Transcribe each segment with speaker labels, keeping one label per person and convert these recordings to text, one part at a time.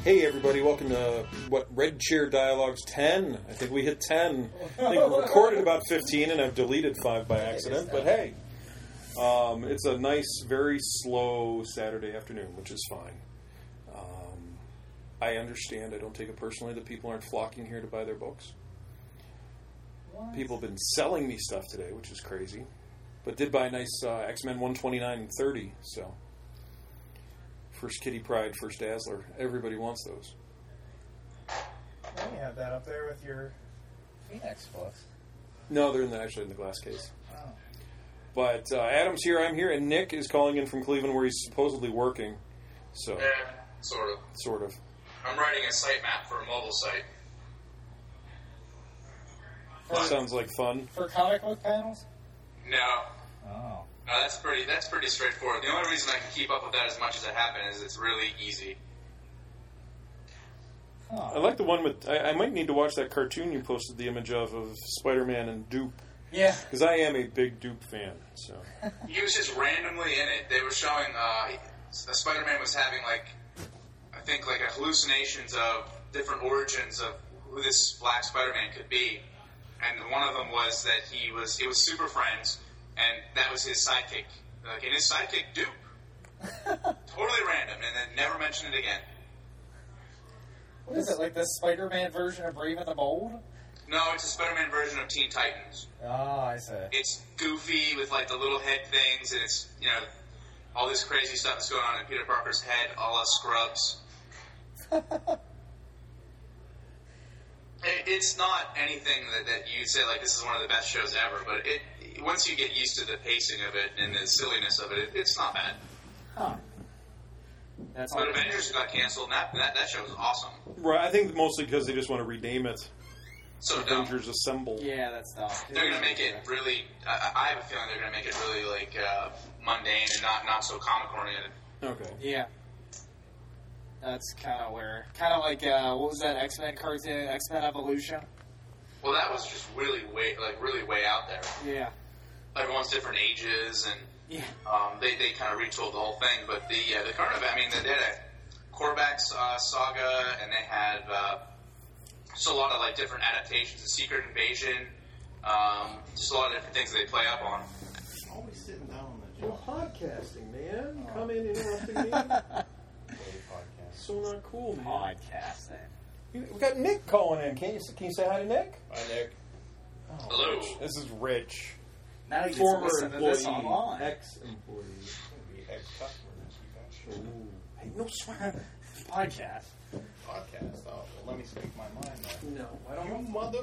Speaker 1: Hey everybody, welcome to Red Chair Dialogues 10. I think we hit 10. I think we recorded about 15 and I've deleted 5 by accident, but hey. It's a nice, very slow Saturday afternoon, which is fine. I understand, I don't take it personally that people aren't flocking here to buy their books. What? People have been selling me stuff today, which is crazy. But did buy a nice X-Men 129 and 30, so... First Kitty Pryde, first Dazzler. Everybody wants those.
Speaker 2: Well, you have that up there with your Phoenix books.
Speaker 1: No, they're actually in the glass case.
Speaker 2: Oh.
Speaker 1: But Adam's here, I'm here, and Nick is calling in from Cleveland where he's supposedly working. So,
Speaker 3: yeah, sort of.
Speaker 1: Sort of.
Speaker 3: I'm writing a sitemap for a mobile site.
Speaker 1: Sounds like fun.
Speaker 2: For comic book panels?
Speaker 3: No.
Speaker 2: Oh.
Speaker 3: No, that's pretty straightforward. The only reason I can keep up with that as much as I have been is it's really easy.
Speaker 2: Oh.
Speaker 1: I like the one with... I might need to watch that cartoon you posted the image of Spider-Man and Dupe.
Speaker 2: Yeah.
Speaker 1: Because I am a big Dupe fan, so...
Speaker 3: He was just randomly in it. They were showing... Spider-Man was having, hallucinations of different origins of who this Black Spider-Man could be. And one of them was that it was Super Friends... And that was his sidekick. And his sidekick, Dupe. Totally random, and then never mentioned it again.
Speaker 2: What is it, like the Spider-Man version of Brave and the Bold?
Speaker 3: No, it's a Spider-Man version of Teen Titans.
Speaker 2: Oh, I see.
Speaker 3: It's goofy with, the little head things, and it's, all this crazy stuff that's going on in Peter Parker's head, a la Scrubs. It's not anything that you'd say, this is one of the best shows ever, but once you get used to the pacing of it and the silliness of it, it's not bad.
Speaker 2: Huh.
Speaker 3: But Avengers got canceled, and that show was awesome.
Speaker 1: Right, I think mostly because they just want to rename it.
Speaker 3: So
Speaker 1: Avengers Assemble.
Speaker 2: Yeah, that's dumb.
Speaker 3: They're going to make it really... I have a feeling they're going to make it really, mundane and not so comic-oriented.
Speaker 1: Okay.
Speaker 2: Yeah. That's kind of where... what was that X-Men cartoon, X-Men Evolution?
Speaker 3: Well, that was just really way out there.
Speaker 2: Yeah.
Speaker 3: Everyone's different ages, and they kind of retooled the whole thing. But the current event, they had a Korvac saga, and they had just a lot of different adaptations, the Secret Invasion, just a lot of different things that they play up on.
Speaker 4: Always sitting down on the job.
Speaker 1: Podcasting, man. Come in interrupting me. So not cool, man.
Speaker 2: Podcasting.
Speaker 1: We got Nick calling in. Can you say hi to Nick?
Speaker 4: Hi, Nick.
Speaker 1: Oh,
Speaker 3: Hello.
Speaker 1: Rich. This is Rich.
Speaker 2: Now you
Speaker 1: Former
Speaker 2: listen to this
Speaker 1: employee,
Speaker 2: online.
Speaker 1: ex-employee.
Speaker 4: Ex-customer next week, actually.
Speaker 1: Hey, no swear.
Speaker 2: Podcast.
Speaker 4: Podcast. Oh, well, let me speak my mind then.
Speaker 1: No, I don't
Speaker 4: You mother...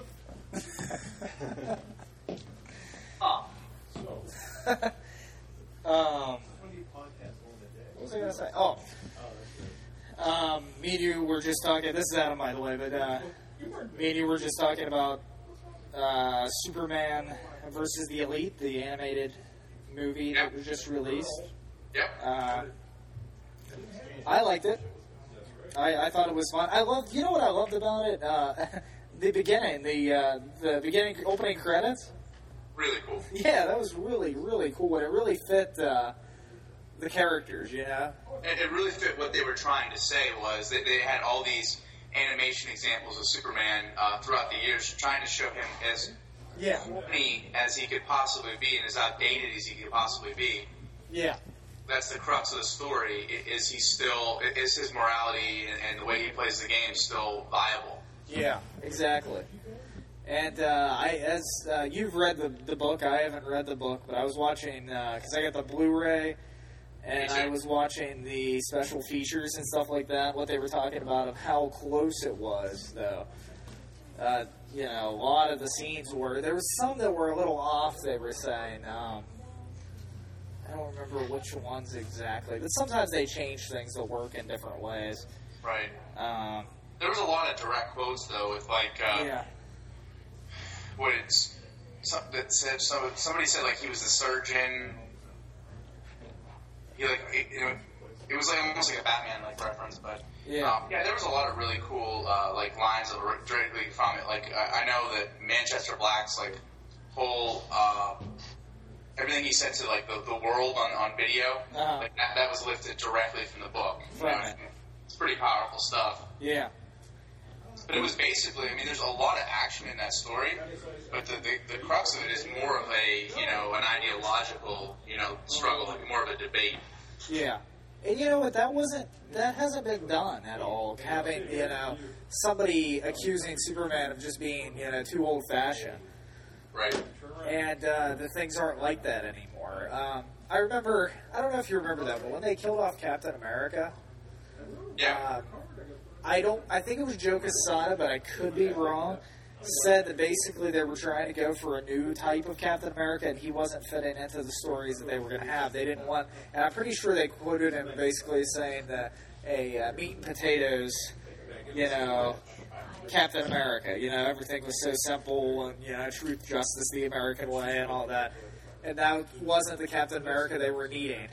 Speaker 3: Oh.
Speaker 4: So... When do you podcast all the day?
Speaker 2: What was I going to say? Oh.
Speaker 4: That's good.
Speaker 2: Me and you were just talking... This is Adam, by the way, but me and you were just talking about Superman versus the Elite, the animated movie that was just released.
Speaker 3: Yep.
Speaker 2: I liked it. I thought it was fun. You know what I loved about it? The beginning, the beginning opening credits.
Speaker 3: Really cool.
Speaker 2: Yeah, that was really, really cool. And it really fit the characters, you know?
Speaker 3: It really fit what they were trying to say was that they had all these animation examples of Superman throughout the years, trying to show him as funny as he could possibly be and as outdated as he could possibly be.
Speaker 2: Yeah.
Speaker 3: That's the crux of the story. Is his morality and the way he plays the game still viable?
Speaker 2: Yeah, exactly. And as you've read the book, I haven't read the book, but I was watching because I got the Blu-ray, and I was watching the special features and stuff like that. What they were talking about of how close it was, though. A lot of the scenes there was some that were a little off. They were saying. I don't remember which ones exactly, but sometimes they change things to work in different ways.
Speaker 3: Right. There was a lot of direct quotes though, with somebody said he was the surgeon. He it was almost like a Batman reference, but there was a lot of really cool lines directly from it. I know that Manchester Black's whole everything he said to the world on video, that was lifted directly from the book.
Speaker 2: Right.
Speaker 3: It's pretty powerful stuff.
Speaker 2: Yeah.
Speaker 3: But it was basically, I mean, there's a lot of action in that story, but the crux of it is more of a, an ideological, struggle, like more of a debate.
Speaker 2: Yeah. And you know what? That hasn't been done at all. Having, somebody accusing Superman of just being, too old-fashioned.
Speaker 3: Right.
Speaker 2: And the things aren't like that anymore. I don't know if you remember that, but when they killed off Captain America,
Speaker 3: Yeah.
Speaker 2: I think it was Joe Quesada, but I could be wrong, said that basically they were trying to go for a new type of Captain America, and he wasn't fitting into the stories that they were going to have. They didn't want, and I'm pretty sure they quoted him basically saying that a meat and potatoes, Captain America, everything was so simple, and, truth, justice, the American way, and all that. And that wasn't the Captain America they were needing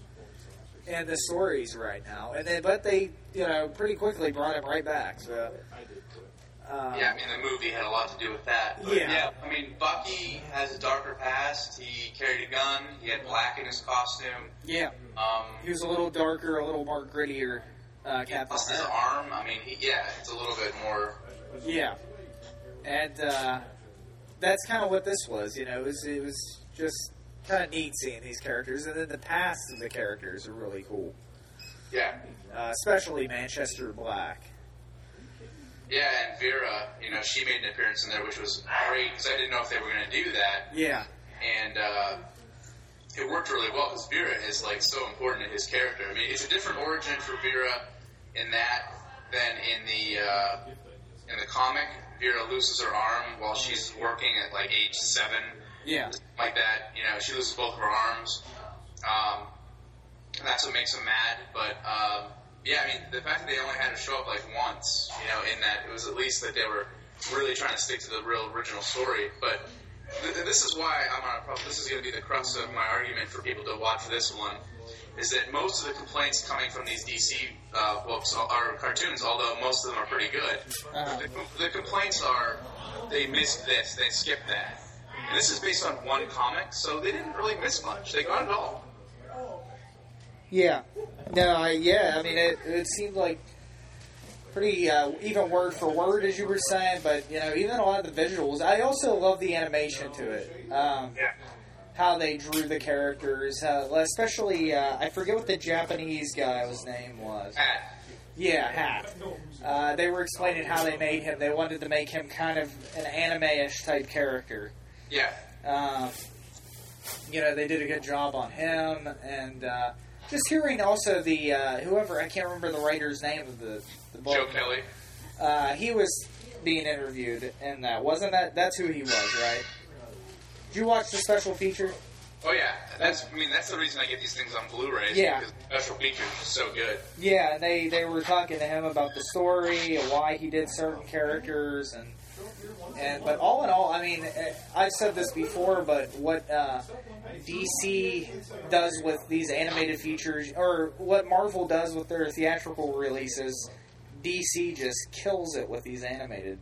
Speaker 2: in the stories right now. But they, pretty quickly brought him right back. So,
Speaker 3: yeah, I mean, the movie had a lot to do with that. But yeah, I mean, Bucky has a darker past. He carried a gun. He had black in his costume.
Speaker 2: Yeah. He was a little darker, a little more grittier. Captain
Speaker 3: Plus his arm. I mean, it's a little bit more.
Speaker 2: Yeah. And that's kind of what this was. It was just kind of neat seeing these characters, and then the past of the characters are really cool.
Speaker 3: Yeah.
Speaker 2: Especially Manchester Black.
Speaker 3: Yeah, and Vera, she made an appearance in there, which was great, because I didn't know if they were going to do that.
Speaker 2: Yeah.
Speaker 3: And it worked really well, because Vera is, so important in his character. I mean, it's a different origin for Vera in that than in the comic. Vera loses her arm while she's working at, age 7.
Speaker 2: Yeah.
Speaker 3: Like that. She loses both of her arms. That's what makes him mad, but... yeah, I mean, the fact that they only had to show up once, in that it was at least that they were really trying to stick to the real original story. But this is why this is going to be the crux of my argument for people to watch this one, is that most of the complaints coming from these DC books are cartoons, although most of them are pretty good. The complaints are they missed this, they skipped that. And this is based on one comic, so they didn't really miss much. They got it all.
Speaker 2: Yeah. No, I mean, it seemed like pretty even word for word, as you were saying, but, even a lot of the visuals. I also love the animation to it. How they drew the characters, especially, I forget what the Japanese guy's name was.
Speaker 3: Hat.
Speaker 2: Yeah, Hat. They were explaining how they made him. They wanted to make him kind of an anime-ish type character.
Speaker 3: Yeah.
Speaker 2: They did a good job on him, and... just hearing also the, whoever, I can't remember the writer's name of the book.
Speaker 3: Joe Kelly.
Speaker 2: He was being interviewed in that. Wasn't that? That's who he was, right? Did you watch the special feature?
Speaker 3: Oh, yeah. That's the reason I get these things on Blu-ray.
Speaker 2: Yeah.
Speaker 3: Because the special features are so good.
Speaker 2: Yeah, and they were talking to him about the story and why he did certain characters, but all in all, I mean, I've said this before, but what DC does with these animated features, or what Marvel does with their theatrical releases, DC just kills it with these animated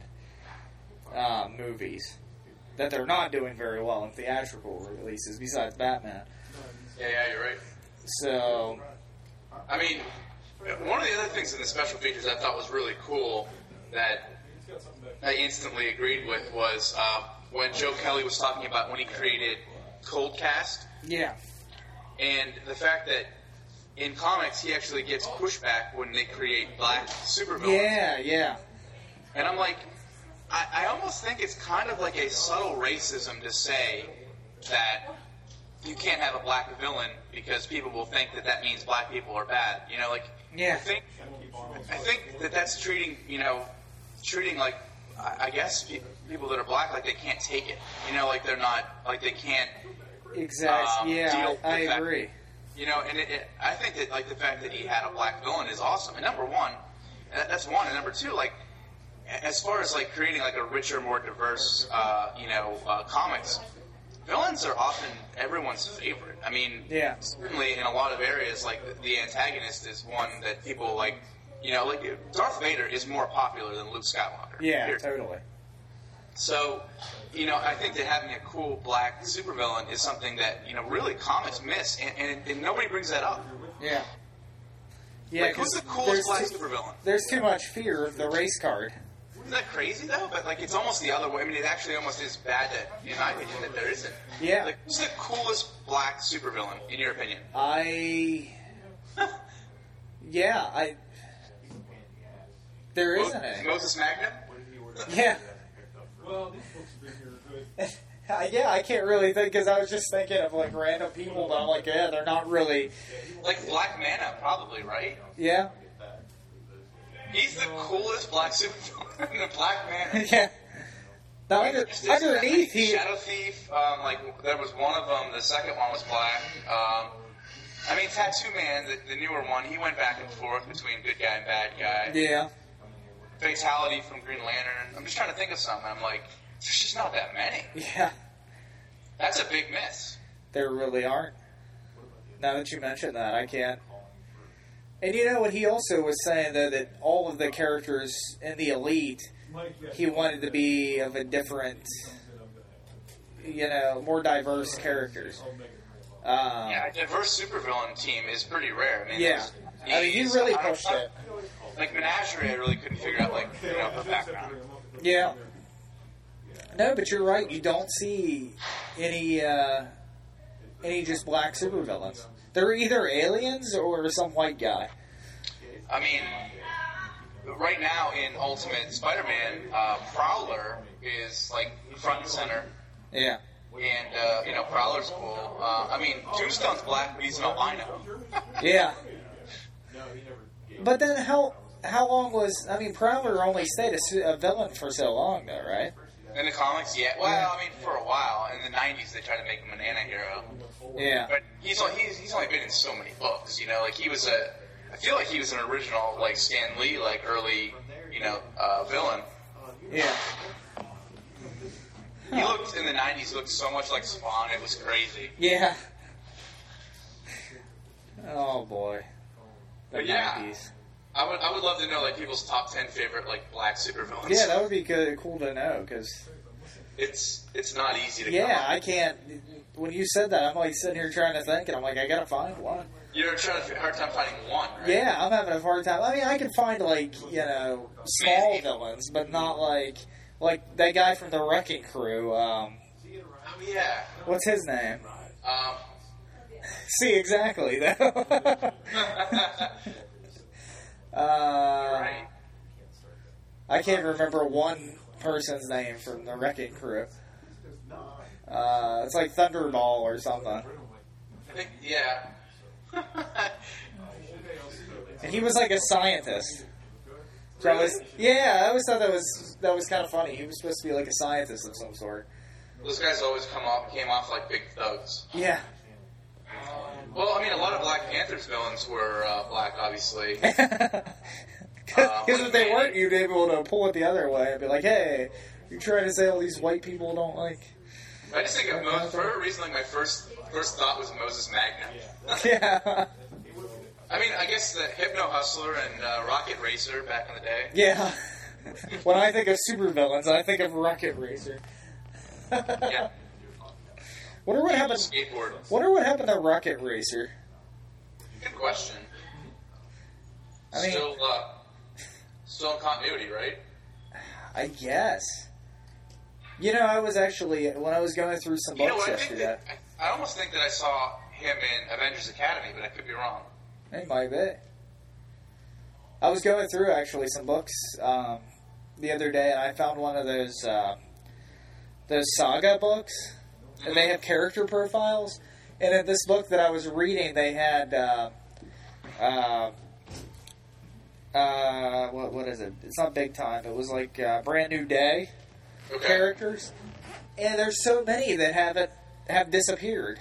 Speaker 2: movies. That they're not doing very well in theatrical releases, besides Batman.
Speaker 3: Yeah, you're right.
Speaker 2: So...
Speaker 3: I mean, one of the other things in the special features I thought was really cool that I instantly agreed with was when Joe Kelly was talking about when he created Cold Cast.
Speaker 2: Yeah.
Speaker 3: And the fact that in comics he actually gets pushback when they create black supervillains.
Speaker 2: Yeah.
Speaker 3: And I'm like, I almost think it's kind of like a subtle racism to say that you can't have a black villain because people will think that means black people are bad.
Speaker 2: Yeah.
Speaker 3: I think that's treating like, I guess people that are black, like they can't take it. They're not, like they can't.
Speaker 2: Exactly. I agree.
Speaker 3: And I think that the fact that he had a black villain is awesome. And number one, that's one. And number two, as far as creating a richer, more diverse, comics, villains are often everyone's favorite. I mean, certainly in a lot of areas, the antagonist is one that people like. Darth Vader is more popular than Luke Skywalker.
Speaker 2: Yeah, totally.
Speaker 3: So, I think that having a cool black supervillain is something that, really comics miss, and nobody brings that up.
Speaker 2: Yeah. Yeah,
Speaker 3: like, who's the coolest black supervillain?
Speaker 2: There's too much fear of the race card.
Speaker 3: Isn't that crazy though? But like, it's almost the other way. I mean, it actually almost is bad that, in my opinion, that there isn't.
Speaker 2: Yeah.
Speaker 3: Like, who's the coolest black supervillain in your opinion?
Speaker 2: There isn't any.
Speaker 3: Moses Magnum?
Speaker 2: Yeah.
Speaker 4: Well, these folks have been here good.
Speaker 2: Yeah, I can't really think, because I was just thinking of, like, random people, but I'm like, yeah, they're not really...
Speaker 3: Like Black Manta, probably, right?
Speaker 2: Yeah.
Speaker 3: He's the coolest black supervillain in the Black Manta.
Speaker 2: Yeah. Now, underneath, he...
Speaker 3: Shadow Thief, like, there was one of them, the second one was black. I mean, Tattoo Man, the newer one, he went back and forth between good guy and bad guy.
Speaker 2: Yeah.
Speaker 3: Fatality from Green Lantern. I'm just trying to think of something. I'm like, there's just not that many.
Speaker 2: Yeah.
Speaker 3: That's a big miss.
Speaker 2: There really aren't. Now that you mention that, I can't. And you know what he also was saying, though, that all of the characters in the Elite, he wanted to be of a different, more diverse characters.
Speaker 3: Yeah, a diverse supervillain team is pretty rare. I mean,
Speaker 2: he really pushed it.
Speaker 3: Like Menagerie, I really couldn't figure out, the background.
Speaker 2: Yeah. No, but you're right. You don't see any just black supervillains. They're either aliens or some white guy.
Speaker 3: I mean, right now in Ultimate Spider-Man, Prowler is, front and center.
Speaker 2: Yeah.
Speaker 3: And, Prowler's cool. I mean, Tombstone's black, but he's an albino.
Speaker 2: Yeah. But then how long was... I mean, Prowler only stayed a villain for so long, though, right?
Speaker 3: In the comics, yeah. Well, I mean, for a while. In the 90s, they tried to make him an anti-hero.
Speaker 2: Yeah.
Speaker 3: But he's only been in so many books, Like, he was I feel like he was an original, Stan Lee, early, villain.
Speaker 2: Yeah.
Speaker 3: He looked, in the 90s, looked so much like Spawn, it was crazy.
Speaker 2: Yeah. Oh, boy. The
Speaker 3: But yeah.
Speaker 2: 90s.
Speaker 3: I would love to know, people's top 10 favorite, black supervillains.
Speaker 2: Yeah, that would be cool to know, because...
Speaker 3: It's not easy to come
Speaker 2: Yeah,
Speaker 3: up.
Speaker 2: I can't... When you said that, I'm, sitting here trying to think, and I'm like, I gotta find one.
Speaker 3: You're trying to have a hard time finding one, right?
Speaker 2: Yeah, I'm having a hard time. I mean, I can find, small villains, but not, like that guy from the Wrecking Crew,
Speaker 3: Oh, yeah.
Speaker 2: what's his name? See, exactly, though.
Speaker 3: Right.
Speaker 2: I can't remember one person's name from the Wrecking Crew. It's like Thunderball or something.
Speaker 3: I think, yeah.
Speaker 2: And he was like a scientist. So I always thought that was kind of funny. He was supposed to be like a scientist of some sort.
Speaker 3: Those guys always came off like big thugs.
Speaker 2: Yeah.
Speaker 3: Well, I mean, a lot of Black Panther's villains were black, obviously.
Speaker 2: Because if they weren't, you'd be able to pull it the other way and be like, hey, you're trying to say all these white people don't like...
Speaker 3: I just think of for a reason, my first thought was Moses Magnum.
Speaker 2: Yeah.
Speaker 3: I mean, I guess the Hypno Hustler and Rocket Racer back in the day.
Speaker 2: Yeah. When I think of supervillains, I think of Rocket Racer.
Speaker 3: Yeah.
Speaker 2: Wonder what happened to Rocket Racer.
Speaker 3: Good question.
Speaker 2: I mean,
Speaker 3: still in continuity, right?
Speaker 2: I guess. I was actually, when I was going through some books yesterday.
Speaker 3: I almost think that I saw him in Avengers Academy, but I could be wrong.
Speaker 2: It might be. I was going through, actually, some books the other day, and I found one of those Saga books, and they have character profiles. And in this book that I was reading, they had, what is it? It's not Big Time. It was like Brand New Day characters. And there's so many that have disappeared.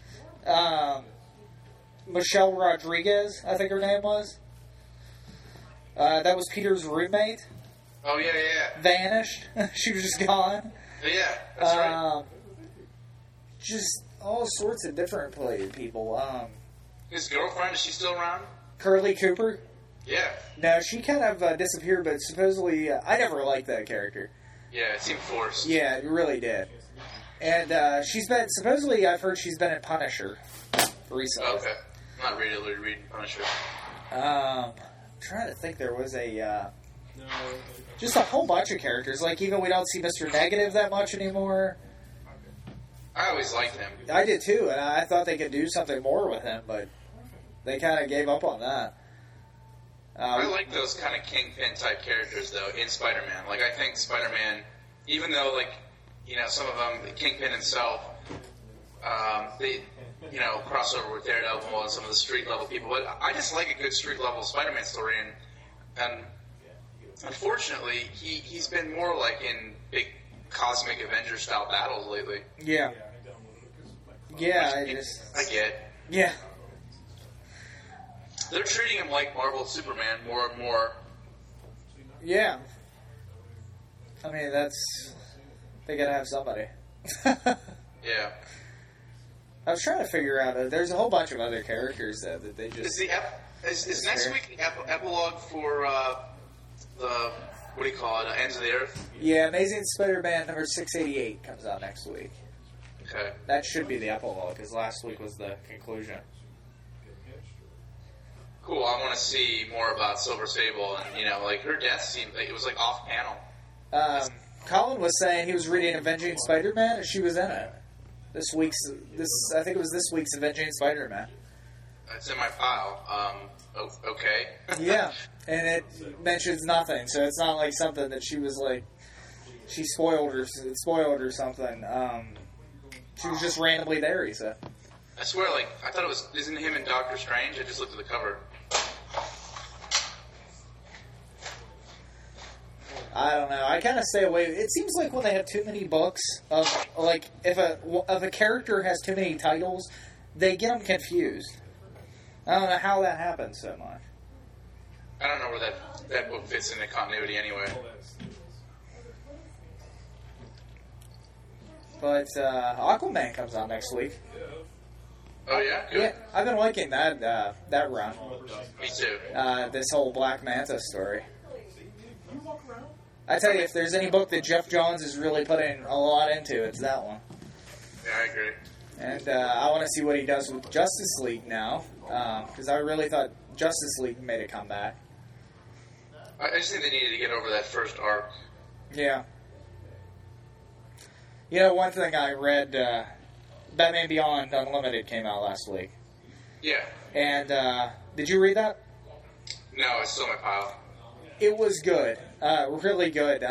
Speaker 2: Michelle Rodriguez, I think her name was. That was Peter's roommate.
Speaker 3: Oh, yeah.
Speaker 2: Vanished. She was just gone.
Speaker 3: Yeah, that's right.
Speaker 2: Just all sorts of different people.
Speaker 3: His girlfriend, is she still around?
Speaker 2: Curly Cooper?
Speaker 3: Yeah.
Speaker 2: No, she kind of disappeared, but supposedly... I never liked that character.
Speaker 3: Yeah, it seemed forced.
Speaker 2: Yeah, it really did. And she's been... Supposedly, I've heard she's been in Punisher recently.
Speaker 3: Okay. I'm not really reading Punisher.
Speaker 2: I'm trying to think. There was just a whole bunch of characters. Like, even we don't see Mr. Negative that much anymore.
Speaker 3: I always liked him.
Speaker 2: I did too, and I thought they could do something more with him, but they kind of gave up on that.
Speaker 3: I like those kind of Kingpin type characters, though, in Spider-Man. Like, I think Spider-Man, even though, like, you know, some of them, Kingpin himself, they, you know, cross over with Daredevil and some of the street level people, but I just like a good street level Spider-Man story, and unfortunately, he's been more like in big cosmic Avenger style battles lately.
Speaker 2: Yeah. Yeah, I
Speaker 3: get.
Speaker 2: Yeah.
Speaker 3: They're treating him like Marvel Superman more and more.
Speaker 2: Yeah. I mean, they gotta have somebody.
Speaker 3: Yeah.
Speaker 2: I was trying to figure out, there's a whole bunch of other characters that they just...
Speaker 3: Is next week the epilogue for the, what do you call it, Ends of the Earth?
Speaker 2: Yeah, Amazing Spider-Man number 688 comes out next week.
Speaker 3: Okay.
Speaker 2: That should be the epilogue, because last week was the conclusion.
Speaker 3: Cool, I want to see more about Silver Sable, and, you know, like, her death seemed like it was, like, off-panel.
Speaker 2: Colin was saying he was reading Avenging Spider-Man, and she was in it. I think it was this week's Avenging Spider-Man.
Speaker 3: It's in my file. Okay.
Speaker 2: Yeah, and it mentions nothing, so it's not like something that she was like, she spoiled or something. She was just randomly there, he said.
Speaker 3: I swear, like, I thought it was, isn't him in Doctor Strange? I just looked at the cover.
Speaker 2: I don't know. I kind of stay away. It seems like when they have too many books of, like, if a character has too many titles, they get them confused. I don't know how that happens so much.
Speaker 3: I don't know where that book fits into continuity anyway.
Speaker 2: But Aquaman comes out next week.
Speaker 3: Oh yeah, good.
Speaker 2: Yeah, I've been liking that run.
Speaker 3: Me too.
Speaker 2: This whole Black Manta story. I tell you, if there's any book that Jeff Johns is really putting a lot into, it's that one.
Speaker 3: Yeah, I agree.
Speaker 2: And I want to see what he does with Justice League now, because I really thought Justice League made a comeback.
Speaker 3: I just think they needed to get over that first arc.
Speaker 2: Yeah. You know, one thing I read, Batman Beyond Unlimited came out last week.
Speaker 3: Yeah.
Speaker 2: And did you read that?
Speaker 3: No, it's still in my pile.
Speaker 2: It was good. Really good.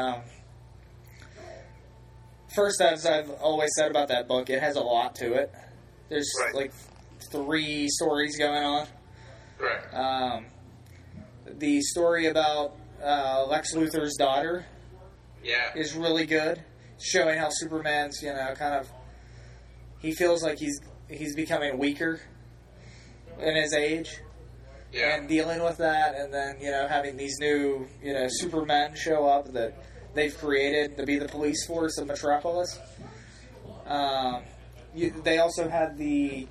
Speaker 2: First, as I've always said about that book, it has a lot to it. There's like 3 stories going on.
Speaker 3: Correct.
Speaker 2: The story about Lex Luthor's daughter is really good. Showing how Superman's, you know, kind of, he feels like he's becoming weaker in his age.
Speaker 3: Yeah.
Speaker 2: And dealing with that, and then, you know, having these new, you know, Supermen show up that they've created to be the police force of Metropolis. They also had the,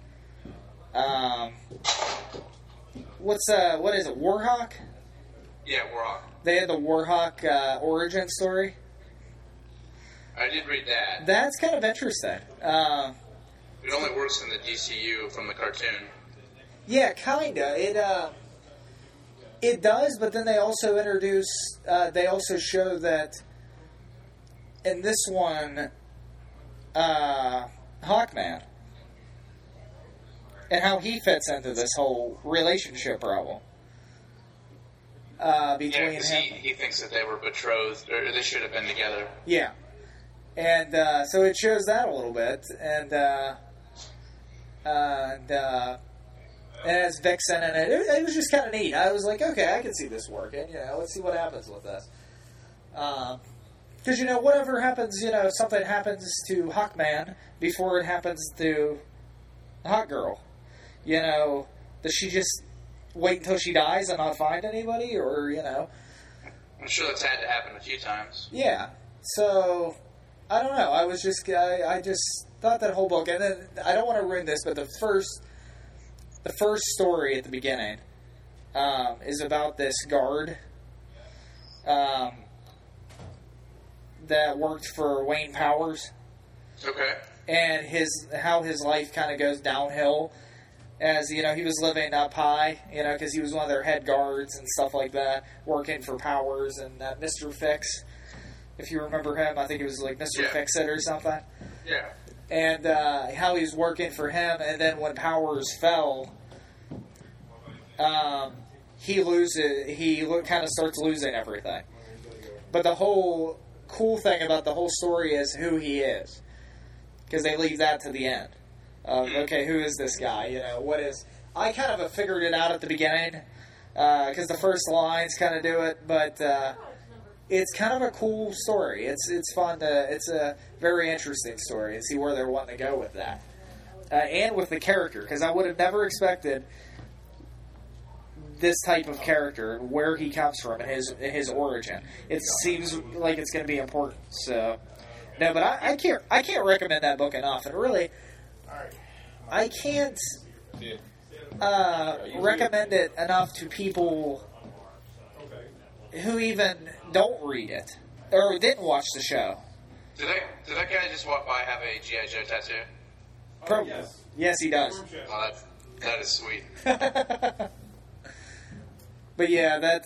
Speaker 2: what is it, Warhawk?
Speaker 3: Yeah, Warhawk.
Speaker 2: They had the Warhawk origin story.
Speaker 3: I did read that.
Speaker 2: That's kind of interesting.
Speaker 3: It only works in the DCU from the cartoon.
Speaker 2: Yeah, kinda. It does, but then they also they also show that in this one, Hawkman, and how he fits into this whole relationship problem between him.
Speaker 3: He thinks that they were betrothed, or they should have been together.
Speaker 2: Yeah, and so it shows that a little bit, and it has Vixen in it. It was just kind of neat. I was like, okay, I can see this working. You know, let's see what happens with this. Because, you know, whatever happens, you know, something happens to Hawkman before it happens to Hawkgirl. You know, does she just wait until she dies and not find anybody? Or, you know.
Speaker 3: I'm sure that's had to happen a few times.
Speaker 2: Yeah. So, I don't know. I just thought that whole book, and then, I don't want to ruin this, but the first story at the beginning is about this guard that worked for Wayne Powers.
Speaker 3: Okay.
Speaker 2: And how his life kind of goes downhill, as, he was living up high, because he was one of their head guards and stuff like that, working for Powers and Mr. Fix. If you remember him, I think it was like Mr. Fix-It or something.
Speaker 3: Yeah.
Speaker 2: And how he was working for him, and then when Powers fell, he kind of starts losing everything. But the whole cool thing about the whole story is who he is, because they leave that to the end. Okay, who is this guy? What is... I kind of figured it out at the beginning, because the first lines kind of do it, but it's kind of a cool story. It's fun it's a very interesting story, and see where they're wanting to go with that. And with the character, because I would have never expected this type of character, where he comes from, and his origin. It seems like it's going to be important. So, no, but I can't recommend that book enough, and really, I can't recommend it enough to people who even don't read it or didn't watch the show.
Speaker 3: Did that guy just walk by have a G.I. Joe tattoo?
Speaker 2: Probably. Yes, he does.
Speaker 3: Oh, that is sweet.
Speaker 2: But yeah, that's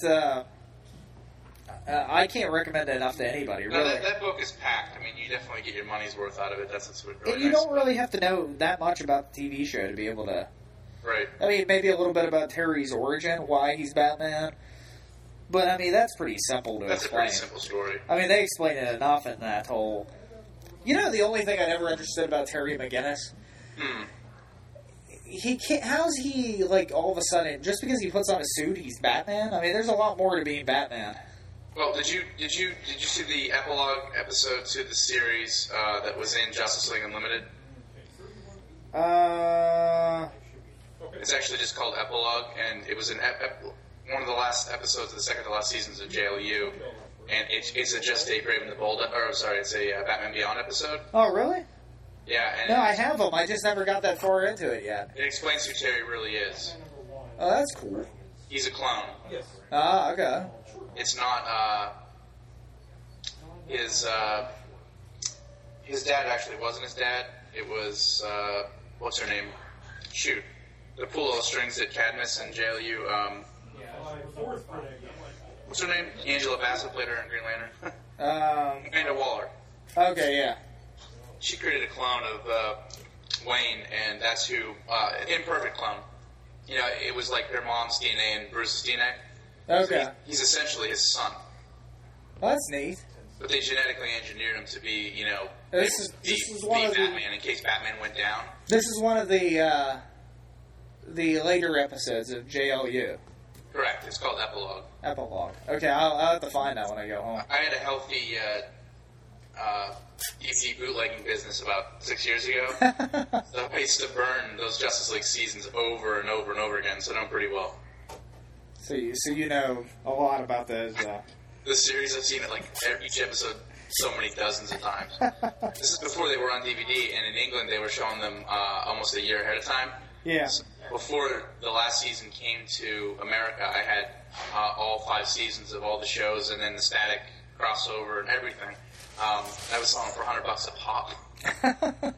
Speaker 2: I can't recommend it enough to anybody.
Speaker 3: No,
Speaker 2: really,
Speaker 3: that book is packed. I mean, you definitely get your money's worth out of it. That's what's really
Speaker 2: and you
Speaker 3: nice.
Speaker 2: don't really have to know that much about the TV show to be able to.
Speaker 3: Right.
Speaker 2: I mean, maybe a little bit about Terry's origin, why he's Batman. But I mean, that's pretty simple to
Speaker 3: That's
Speaker 2: explain.
Speaker 3: a pretty simple story.
Speaker 2: I mean, they explain it enough in that whole. The only thing I never understood about Terry McGinnis. He can't. How's he like all of a sudden? Just because he puts on a suit, he's Batman? I mean, there's a lot more to being Batman.
Speaker 3: Well, did you see the epilogue episode to the series that was in Justice League Unlimited? It's actually just called Epilogue, and it was one of the last episodes of the second to last seasons of JLU, and it's a Just Dave Raven the Bold, it's a Batman Beyond episode.
Speaker 2: Oh, really?
Speaker 3: Yeah, and
Speaker 2: No, I have them. I just never got that far into it yet.
Speaker 3: it explains who Terry really is.
Speaker 2: Oh, that's cool.
Speaker 3: He's a clone.
Speaker 2: Ah, okay.
Speaker 3: It's not his dad actually wasn't his dad. It was what's her name? Shoot, the pull all strings at Cadmus and JLU. What's her name? Angela Bassett played her in Green Lantern. Amanda Waller.
Speaker 2: Okay, yeah.
Speaker 3: She created a clone of Wayne, and that's who imperfect clone. It was like their mom's DNA and Bruce's DNA.
Speaker 2: Okay.
Speaker 3: So he's essentially his son.
Speaker 2: Well, that's neat.
Speaker 3: But they genetically engineered him to be,
Speaker 2: This is one of the
Speaker 3: Batman in case Batman went down.
Speaker 2: This is one of the later episodes of JLU.
Speaker 3: Correct. It's called Epilogue.
Speaker 2: Epilogue. Okay, I'll have to find that when I go home.
Speaker 3: I had a healthy DVD bootlegging business about 6 years ago. So I used to burn those Justice League seasons over and over and over again, so I know pretty well.
Speaker 2: So you know a lot about those.
Speaker 3: The series, I've seen it like each episode so many dozens of times. This is before they were on DVD, and in England they were showing them almost a year ahead of time.
Speaker 2: Yeah.
Speaker 3: So before the last season came to America, I had all 5 seasons of all the shows, and then the static crossover and everything. I was selling for $100 a pop.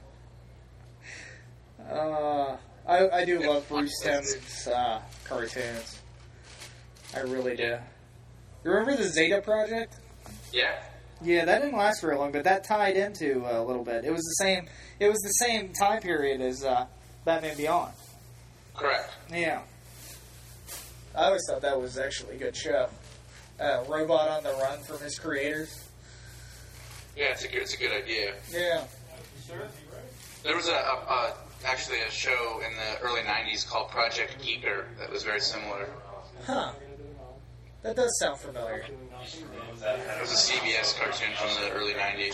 Speaker 2: I do love Bruce Timm's cartoons. I really do. You remember the Zeta Project?
Speaker 3: Yeah.
Speaker 2: Yeah, that didn't last very long, but that tied into a little bit. It was the same time period as Batman Beyond.
Speaker 3: Correct.
Speaker 2: Yeah. I always thought that was actually a good show. Robot on the Run from his creators.
Speaker 3: Yeah, it's a good idea.
Speaker 2: Yeah.
Speaker 3: There was actually a show in the early 90s called Project Geeker that was very similar.
Speaker 2: Huh. That does sound familiar.
Speaker 3: It was a CBS cartoon from the early 90s.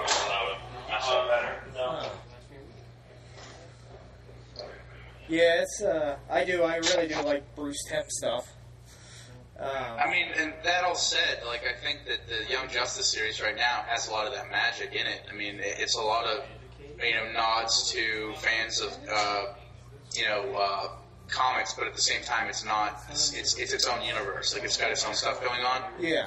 Speaker 2: Huh. Yeah, it's I really do like Bruce Timm stuff.
Speaker 3: I mean, and that all said, like, I think that the Young Justice series right now has a lot of that magic in it. I mean, it's a lot of, nods to fans of, comics, but at the same time, it's not. It's its own universe. Like, it's got its own stuff going on.
Speaker 2: Yeah.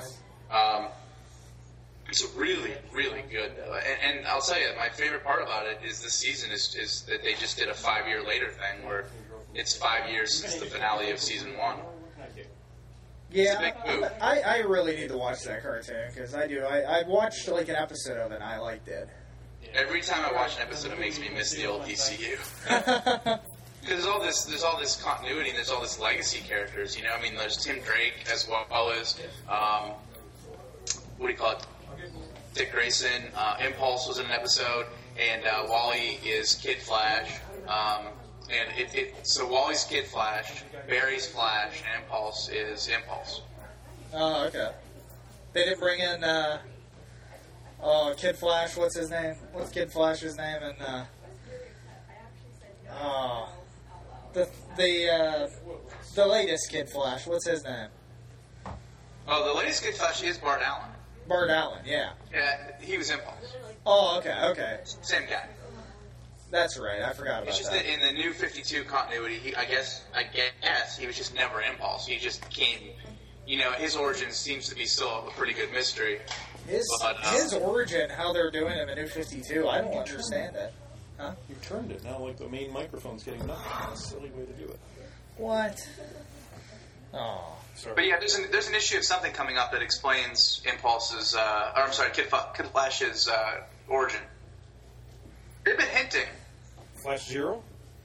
Speaker 3: It's really, really good. And I'll tell you, my favorite part about it is this season is that they just did a 5-year later thing where it's 5 years since the finale of season 1.
Speaker 2: Yeah,
Speaker 3: It's a big move.
Speaker 2: I really need to watch that cartoon because I watched like an episode of it and I liked it.
Speaker 3: Every time I watch an episode, it makes me miss the old DCU. Because there's all this continuity and there's all this legacy characters. You know, I mean, there's Tim Drake as well as what do you call it? Dick Grayson. Impulse was in an episode, and Wally is Kid Flash. So Wally's Kid Flash, Barry's Flash, and Impulse is Impulse.
Speaker 2: Oh, okay. They didn't bring in Kid Flash. What's his name? What's Kid Flash's name? And the latest Kid Flash. What's his name?
Speaker 3: Oh, the latest Kid Flash is Bart Allen.
Speaker 2: Bart Allen. Yeah.
Speaker 3: Yeah, he was Impulse.
Speaker 2: Oh, okay.
Speaker 3: Same guy.
Speaker 2: That's right. I forgot about
Speaker 3: It's just
Speaker 2: that.
Speaker 3: that in the new 52 continuity, I guess he was just never Impulse. He just became, you know, his origin seems to be still a pretty good mystery.
Speaker 2: His origin, how they're doing him in New 52, I don't understand it. Huh?
Speaker 1: You turned it now, like the main microphone's getting nothing. That's a silly way to do it.
Speaker 2: What? Oh.
Speaker 1: Sorry.
Speaker 3: But yeah, there's an issue of something coming up that explains Impulse's, Kid Flash's origin. They've been hinting.
Speaker 1: Flash Zero?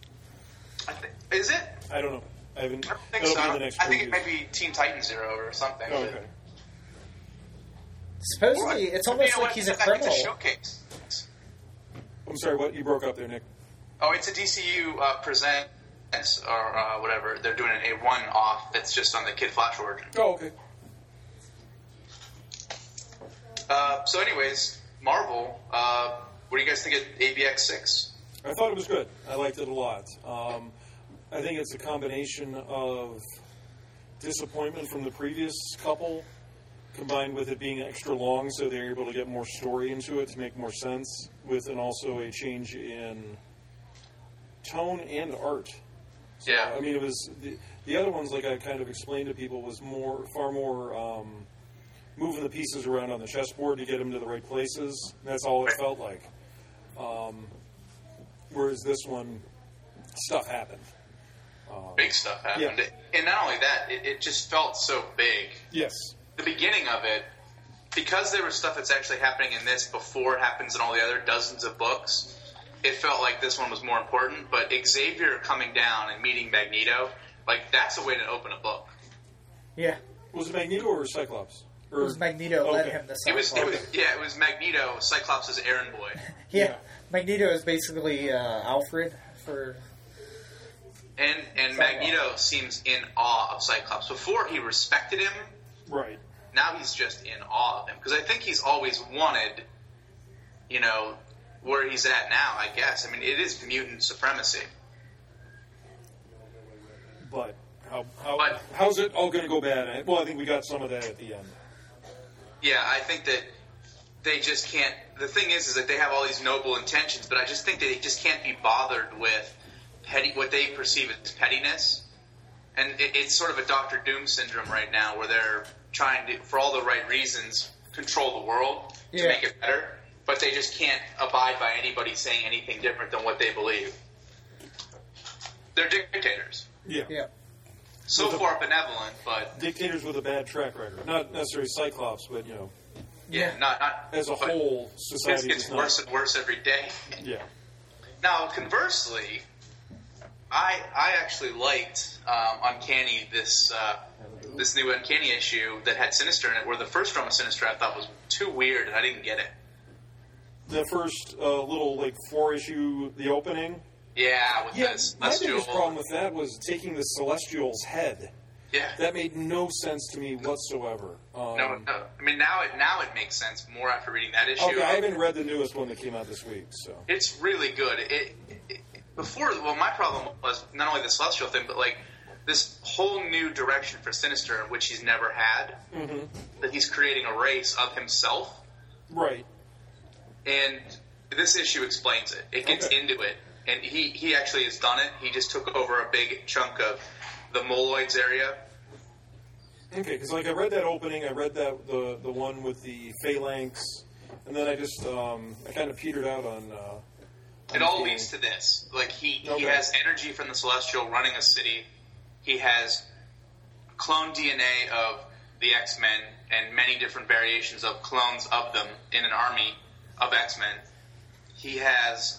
Speaker 3: Is it?
Speaker 1: I don't know. I haven't.
Speaker 3: I don't think
Speaker 1: That'll
Speaker 3: so.
Speaker 1: be the next
Speaker 3: I think
Speaker 1: preview.
Speaker 3: it might be Teen Titan Zero or something.
Speaker 1: Oh, okay.
Speaker 2: Supposedly, it's almost like he's a criminal.
Speaker 3: It's a showcase.
Speaker 1: I'm sorry, what? You broke up there, Nick.
Speaker 3: Oh, it's a DCU Presents or whatever. They're doing a one-off that's just on the Kid Flash origin.
Speaker 1: Oh, okay.
Speaker 3: So anyways, Marvel, what do you guys think of AVX 6?
Speaker 1: I thought it was good. I liked it a lot. I think it's a combination of disappointment from the previous couple, combined with it being extra long, so they're able to get more story into it to make more sense, and also a change in tone and art. So,
Speaker 3: Yeah.
Speaker 1: I mean, it was the other ones, like I kind of explained to people, was far more moving the pieces around on the chessboard to get them to the right places. That's all it felt like. Whereas this one, stuff happened.
Speaker 3: Big stuff happened.
Speaker 1: Yeah.
Speaker 3: And not only that, it just felt so big.
Speaker 1: Yes.
Speaker 3: The beginning of it, because there was stuff that's actually happening in this before it happens in all the other dozens of books, it felt like this one was more important. But Xavier coming down and meeting Magneto, like, that's a way to open a book.
Speaker 2: Yeah.
Speaker 1: Was it Magneto or Cyclops?
Speaker 2: It was Magneto led him to
Speaker 3: It was
Speaker 2: Cyclops.
Speaker 3: Magneto, Cyclops' errand boy.
Speaker 2: Yeah. Magneto is basically Alfred for...
Speaker 3: And Magneto seems in awe of Cyclops. Before he respected him,
Speaker 1: Right.
Speaker 3: now he's just in awe of him. Because I think he's always wanted, you know, where he's at now, I guess. I mean, it is mutant supremacy.
Speaker 1: But how's it all going to go bad? Well, I think we got some of that at the end.
Speaker 3: Yeah, I think that they just can't. The thing is that they have all these noble intentions, but I just think they just can't be bothered with what they perceive as pettiness. And it's sort of a Dr. Doom syndrome right now, where they're trying to, for all the right reasons, control the world to make it better, but they just can't abide by anybody saying anything different than what they believe. They're dictators.
Speaker 1: Yeah.
Speaker 3: So far benevolent, but
Speaker 1: Dictators with a bad track record. Not necessarily Cyclops, but, you know,
Speaker 3: not
Speaker 1: as a whole,
Speaker 3: It
Speaker 1: society
Speaker 3: gets
Speaker 1: is not.
Speaker 3: worse and worse every day.
Speaker 1: Yeah.
Speaker 3: Now, conversely, I actually liked Uncanny, this new Uncanny issue that had Sinister in it, where the first run of Sinister I thought was too weird and I didn't get it.
Speaker 1: The first little, 4-issue, the opening.
Speaker 3: Yeah, with
Speaker 1: Yeah,
Speaker 3: this
Speaker 1: my
Speaker 3: Celestial.
Speaker 1: biggest problem with that was taking the Celestial's head.
Speaker 3: Yeah.
Speaker 1: That made no sense to me whatsoever.
Speaker 3: No. I mean, now it makes sense more after reading that issue.
Speaker 1: Okay, I haven't read the newest one that came out this week, so.
Speaker 3: It's really good. My problem was not only the Celestial thing, but this whole new direction for Sinister, which he's never had.
Speaker 1: Mm-hmm.
Speaker 3: That he's creating a race of himself.
Speaker 1: Right.
Speaker 3: And this issue explains it. It gets into it. And he actually has done it. He just took over a big chunk of the Moloids area.
Speaker 1: Okay, because I read that opening, I read that the one with the Phalanx, and then I just I kind of petered out on
Speaker 3: It all leads to this. Like, he has energy from the Celestial running a city. He has clone DNA of the X-Men and many different variations of clones of them in an army of X-Men. He has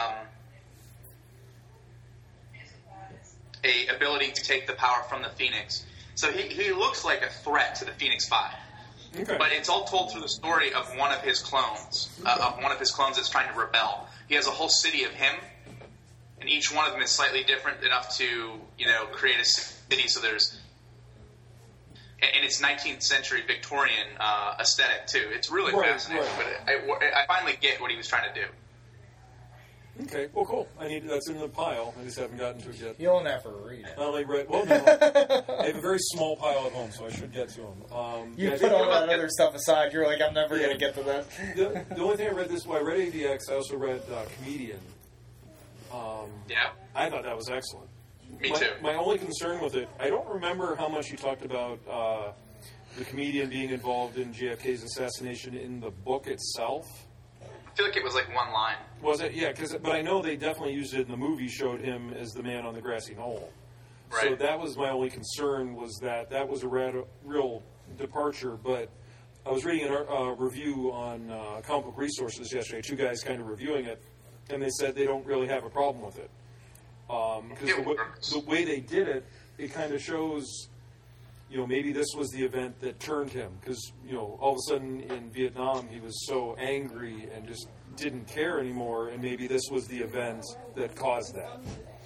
Speaker 3: a ability to take the power from the Phoenix. So he looks like a threat to the Phoenix Five.
Speaker 1: Okay.
Speaker 3: But it's all told through the story of one of his clones, that's trying to rebel. He has a whole city of him, and each one of them is slightly different enough to, create a city. So there's, and it's 19th century Victorian aesthetic too. It's really fascinating.
Speaker 1: Right.
Speaker 3: But I finally get what he was trying to do.
Speaker 1: Okay, well, cool. That's in the pile. I just haven't gotten to it yet.
Speaker 4: You'll never read it.
Speaker 1: I only read. Well, no, I have a very small pile at home, so I should get to them.
Speaker 2: You put all that other stuff aside. You're like, I'm never going to get to that.
Speaker 1: The only thing I read I read AVX. I also read Comedian.
Speaker 3: Yeah,
Speaker 1: I thought that was excellent.
Speaker 3: Me too.
Speaker 1: My only concern with it, I don't remember how much you talked about the comedian being involved in JFK's assassination in the book itself.
Speaker 3: I feel like it was like one line.
Speaker 1: Was it? Yeah, but I know they definitely used it in the movie, showed him as the man on the grassy knoll.
Speaker 3: Right.
Speaker 1: So that was my only concern, was that was a real departure. But I was reading a review on Comic Book Resources yesterday, two guys kind of reviewing it, and they said they don't really have a problem with it. Because the way they did it, it kind of shows, maybe this was the event that turned him. Because, all of a sudden in Vietnam, he was so angry and just didn't care anymore, and maybe this was the event that caused that.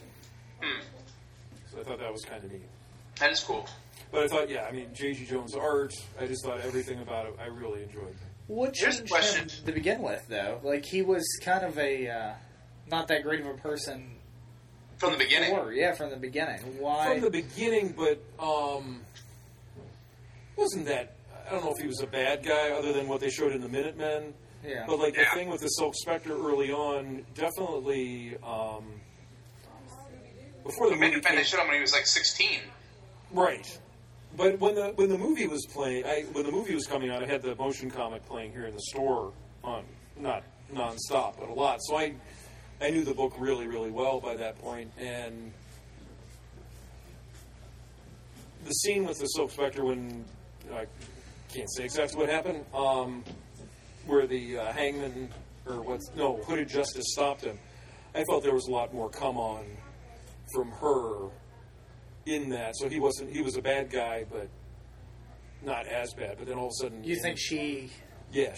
Speaker 1: So I thought that was kind of neat.
Speaker 3: That is cool.
Speaker 1: But I thought, J.G. Jones' art, I just thought everything about it I really enjoyed.
Speaker 2: What changed him to begin with, though? Like, he was kind of a not that great of a person
Speaker 3: from the beginning.
Speaker 2: From the beginning. Why?
Speaker 1: From the beginning, but wasn't that... I don't know if he was a bad guy other than what they showed in the Minutemen.
Speaker 2: Yeah.
Speaker 1: But, the thing with the Silk Spectre early on, definitely... before the movie
Speaker 3: they showed him when he was, 16.
Speaker 1: Right. But when the movie was playing... when the movie was coming out, I had the motion comic playing here in the store on... Not nonstop, but a lot. So I knew the book really, really well by that point, and the scene with the Silk Spectre when... I can't say exactly what happened, where the hangman, Hooded Justice stopped him. I felt there was a lot more come on from her in that. So he was a bad guy, but not as bad. But then all of a sudden...
Speaker 2: You think she...
Speaker 1: Yeah.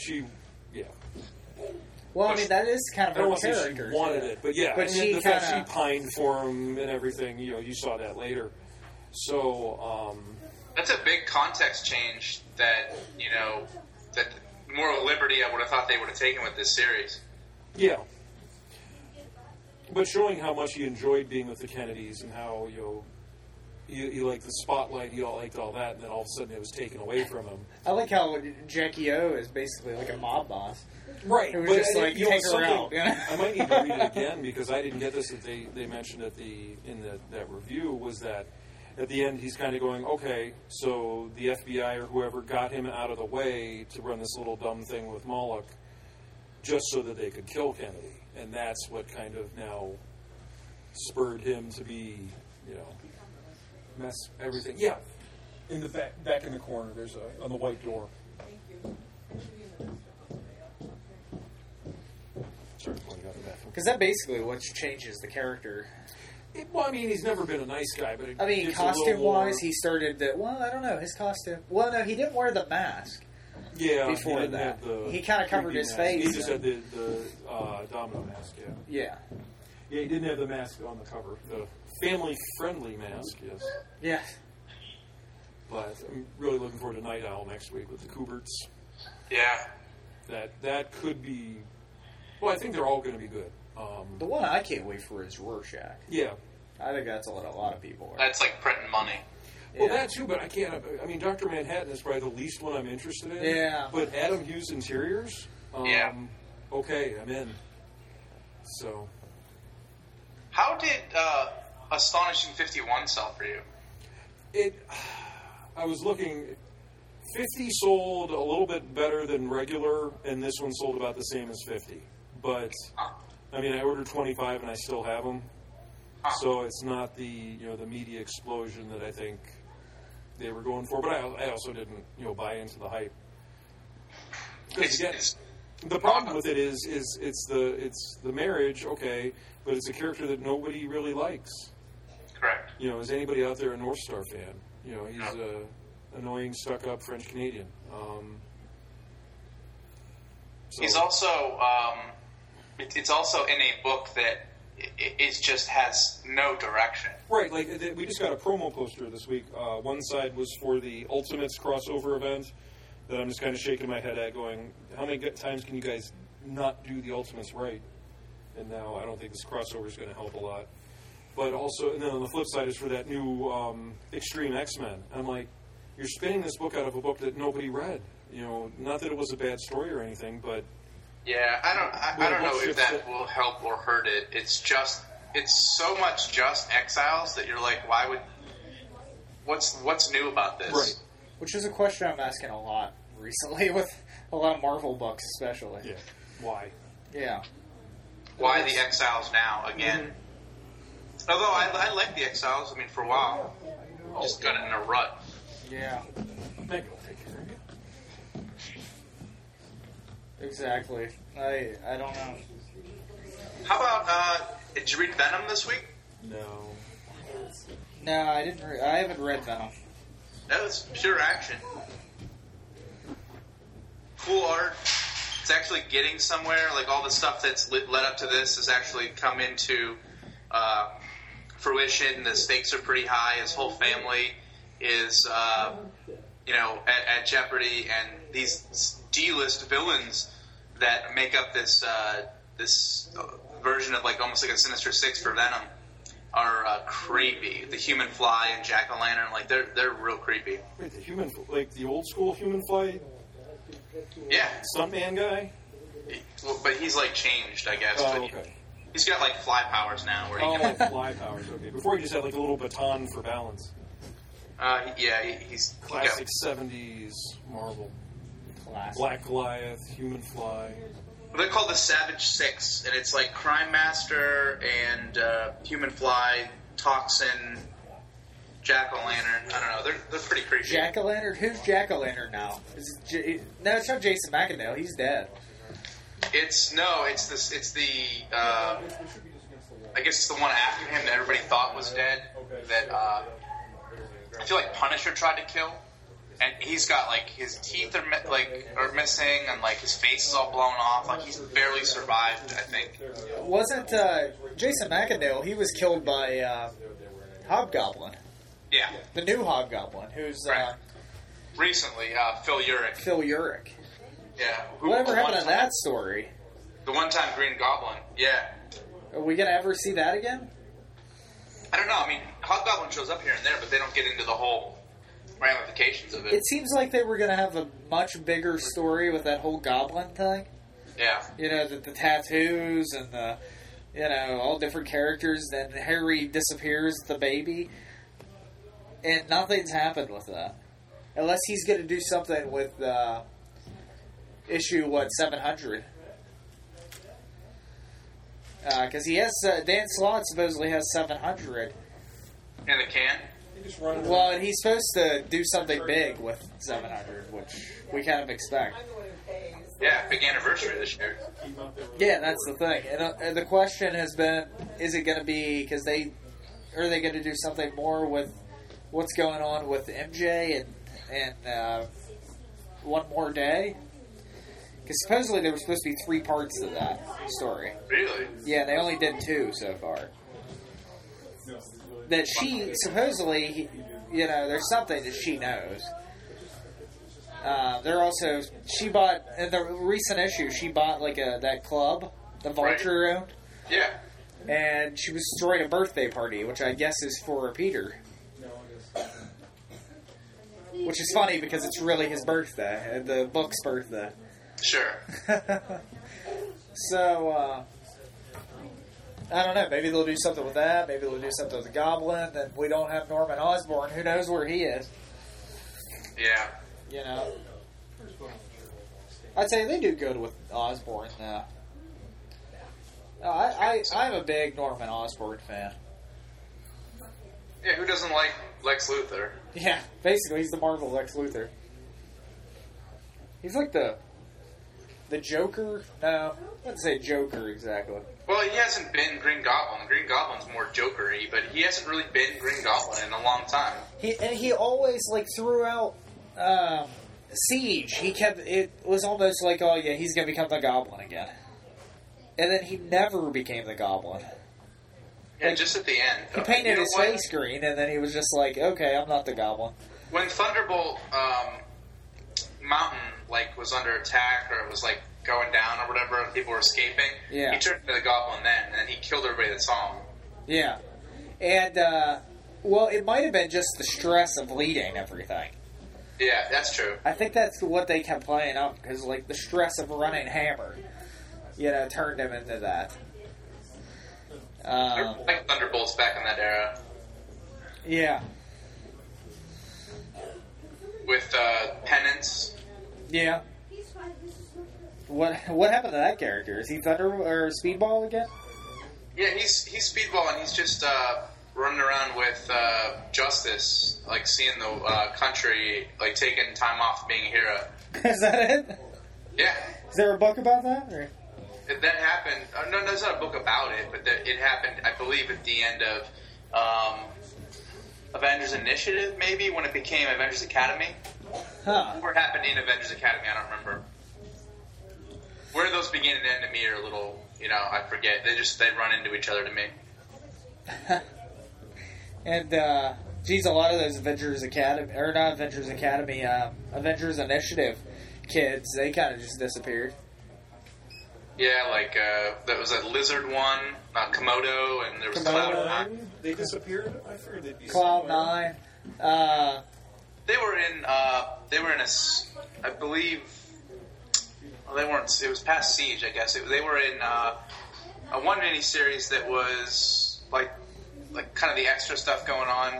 Speaker 2: Well, I mean, that is kind of her character.
Speaker 1: I don't she wanted it, but yeah.
Speaker 2: But
Speaker 1: the fact she pined for him and everything, you saw that later. So...
Speaker 3: That's a big context change that, that Moral Liberty I would have thought they would have taken with this series.
Speaker 1: Yeah. But showing how much he enjoyed being with the Kennedys and how, he liked the spotlight, he liked all that, and then all of a sudden it was taken away from him.
Speaker 2: I like how Jackie O is basically like a mob boss.
Speaker 1: Right.
Speaker 2: It was just like, take her out.
Speaker 1: I might need to read it again because I didn't get this that they mentioned that review, was that at the end he's kind of going, okay, so the FBI or whoever got him out of the way to run this little dumb thing with Moloch just so that they could kill Kennedy. And that's what kind of now spurred him to be, mess everything. Yeah, in the back in the corner, there's on the white door. Sorry, pointing out the bathroom.
Speaker 2: Because that basically what changes the character.
Speaker 1: He's never been a nice guy, but
Speaker 2: costume-wise, he started to... Well, I don't know, his costume... Well, no, he didn't wear the mask.
Speaker 1: Yeah,
Speaker 2: before that. He kind of covered his face.
Speaker 1: He just had the domino mask,
Speaker 2: Yeah.
Speaker 1: Yeah, he didn't have the mask on the cover. The family-friendly mask, yes.
Speaker 2: Yeah.
Speaker 1: But I'm really looking forward to Night Owl next week with the Kuberts.
Speaker 3: Yeah.
Speaker 1: That could be... Well, I think they're all going to be good.
Speaker 2: The one I can't wait for is Rorschach.
Speaker 1: Yeah.
Speaker 2: I think that's what a lot of people are.
Speaker 3: That's like printing money.
Speaker 1: Well, that too, but I can't... Dr. Manhattan is probably the least one I'm interested in.
Speaker 2: Yeah.
Speaker 1: But Adam Hughes Interiors? Okay, I'm in. So...
Speaker 3: How did Astonishing 51 sell for you?
Speaker 1: I was looking... 50 sold a little bit better than regular, and this one sold about the same as 50. But I mean, I ordered 25 and I still have them.
Speaker 3: Huh.
Speaker 1: So it's not the the media explosion that I think they were going for. But I also didn't buy into the hype. Because again, the problem with it is it's the marriage, okay, but it's a character that nobody really likes.
Speaker 3: Correct.
Speaker 1: Is anybody out there a North Star fan? He's a annoying, stuck-up French Canadian.
Speaker 3: He's also it's also in a book that it just has no direction.
Speaker 1: Right, like we just got a promo poster this week. One side was for the Ultimates crossover event that I'm just kind of shaking my head at, going, how many times can you guys not do the Ultimates right? And now I don't think this crossover is going to help a lot. But also, and then on the flip side is for that new Extreme X-Men. I'm like, you're spinning this book out of a book that nobody read. Not that it was a bad story or anything, but
Speaker 3: yeah, I don't know if that will help or hurt it. It's so much just Exiles that you're like, what's new about this?
Speaker 1: Right.
Speaker 2: Which is a question I'm asking a lot recently with a lot of Marvel books, especially.
Speaker 1: Yeah. Why?
Speaker 2: Yeah.
Speaker 3: Why the Exiles now again? Mm-hmm. Although I like the Exiles. I mean, for a while, just got in a rut.
Speaker 2: Yeah.
Speaker 1: Meg will take care of it.
Speaker 2: Exactly. I don't know.
Speaker 3: How about did you read Venom this week?
Speaker 1: No.
Speaker 2: No, I didn't. I haven't read Venom.
Speaker 3: That was pure action. Cool art. It's actually getting somewhere. Like all the stuff that's led up to this has actually come into fruition. The stakes are pretty high. His whole family is, at jeopardy, and these D-list villains that make up this version of almost like a Sinister Six for Venom are creepy. The Human Fly and Jack-o'-lantern, they're real creepy.
Speaker 1: Wait, the old school Human Fly?
Speaker 3: Yeah.
Speaker 1: Stuntman guy?
Speaker 3: But he's changed, I guess.
Speaker 1: Oh, okay.
Speaker 3: He's got fly powers now. Where he
Speaker 1: can fly powers. Okay. Before he just had a little baton for balance.
Speaker 3: He's
Speaker 1: classic 70s Marvel.
Speaker 2: Classic.
Speaker 1: Black Goliath, Human Fly.
Speaker 3: They're called the Savage Six, and it's Crime Master and Human Fly, Toxin, Jack-o'-lantern. I don't know. They're pretty creepy.
Speaker 2: Jack-o'-lantern? Who's Jack-o'-lantern now? No, it's not Jason McAndale. He's dead.
Speaker 3: It's the I guess it's the one after him that everybody thought was dead. That I feel like Punisher tried to kill. And he's got his teeth are missing, and his face is all blown off. He's barely survived, I think.
Speaker 2: Wasn't Jason McAndale? He was killed by Hobgoblin.
Speaker 3: Yeah,
Speaker 2: the new Hobgoblin, who's
Speaker 3: recently Phil Urich.
Speaker 2: Phil Urich.
Speaker 3: Yeah.
Speaker 2: Whatever happened to that story?
Speaker 3: The one-time Green Goblin. Yeah.
Speaker 2: Are we gonna ever see that again?
Speaker 3: I don't know. I mean, Hobgoblin shows up here and there, but they don't get into the whole ramifications of it.
Speaker 2: It seems like they were going to have a much bigger story with that whole goblin thing.
Speaker 3: Yeah.
Speaker 2: The tattoos and the, all different characters. Then Harry disappears, the baby. And nothing's happened with that. Unless he's going to do something with issue, 700. Because he has, Dan Slott supposedly has 700.
Speaker 3: In the can?
Speaker 2: Well, and he's supposed to do something big with 700, which we kind of expect.
Speaker 3: Yeah, big anniversary this year.
Speaker 2: Yeah, that's the thing. And the question has been, is it going to be, are they going to do something more with what's going on with MJ and One More Day? Because supposedly there were supposed to be 3 parts to that story.
Speaker 3: Really?
Speaker 2: Yeah, they only did 2 so far. That she supposedly, there's something that she knows. She bought in the recent issue. She bought that club, the Vulture owned.
Speaker 3: Yeah.
Speaker 2: And she was throwing a birthday party, which I guess is for Peter. Which is funny because it's really his birthday, the book's birthday.
Speaker 3: Sure.
Speaker 2: So. I don't know. Maybe they'll do something with that. Maybe they'll do something with the Goblin. Then we don't have Norman Osborn. Who knows where he is?
Speaker 3: Yeah.
Speaker 2: I'd say they do good with Osborn. I'm a big Norman Osborn fan.
Speaker 3: Yeah, who doesn't like Lex Luthor?
Speaker 2: Yeah, basically, he's the Marvel Lex Luthor. He's like the Joker. No, I wouldn't say Joker exactly.
Speaker 3: Well, he hasn't been Green Goblin. Green Goblin's more Joker-y, but he hasn't really been Green Goblin in a long time.
Speaker 2: He always, like, throughout Siege, it was almost like, oh yeah, he's going to become the Goblin again. And then he never became the Goblin.
Speaker 3: Yeah,
Speaker 2: like,
Speaker 3: just at the end.
Speaker 2: He painted his face green, and then he was just like, okay, I'm not the Goblin.
Speaker 3: When Thunderbolt Mountain was under attack, or it was going down or whatever, and people were escaping,
Speaker 2: yeah,
Speaker 3: he turned into the Goblin then, and then he killed everybody that saw him.
Speaker 2: Yeah. And, well, it might have been just the stress of leading everything.
Speaker 3: Yeah, that's true.
Speaker 2: I think that's what they kept playing up, because, the stress of running Hammer, turned him into that.
Speaker 3: Like Thunderbolt's back in that era.
Speaker 2: Yeah.
Speaker 3: With Penance.
Speaker 2: Yeah. What happened to that character? Is he Thunder or Speedball again?
Speaker 3: Yeah, he's Speedball, and he's just running around with Justice, seeing the country, taking time off being a hero.
Speaker 2: Is that it?
Speaker 3: Yeah.
Speaker 2: Is there a book about that? Or?
Speaker 3: That happened. No, there's not a book about it, but it happened, I believe, at the end of Avengers Initiative, maybe, when it became Avengers Academy.
Speaker 2: Huh.
Speaker 3: Or it happened in Avengers Academy, I don't remember. Where those begin and end to me are a little, I forget. They run into each other to me.
Speaker 2: And, geez, a lot of those Avengers Academy, or not Avengers Academy, Avengers Initiative kids, they kind of just disappeared.
Speaker 3: Yeah, there was a Lizard one, Komodo, and there was Cloud9.
Speaker 1: They disappeared? I figured they'd be
Speaker 2: Cloud9.
Speaker 3: They were in a, I believe, well, they weren't, it was past Siege, I guess. They were in a one mini-series that was, kind of the extra stuff going on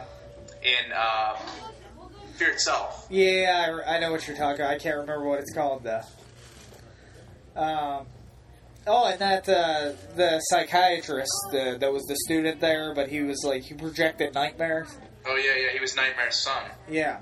Speaker 3: in Fear Itself.
Speaker 2: Yeah, I know what you're talking about. I can't remember what it's called, though. And that, the psychiatrist, that was the student there, but he was, he projected nightmares.
Speaker 3: Oh, yeah, he was Nightmare's son.
Speaker 2: Yeah.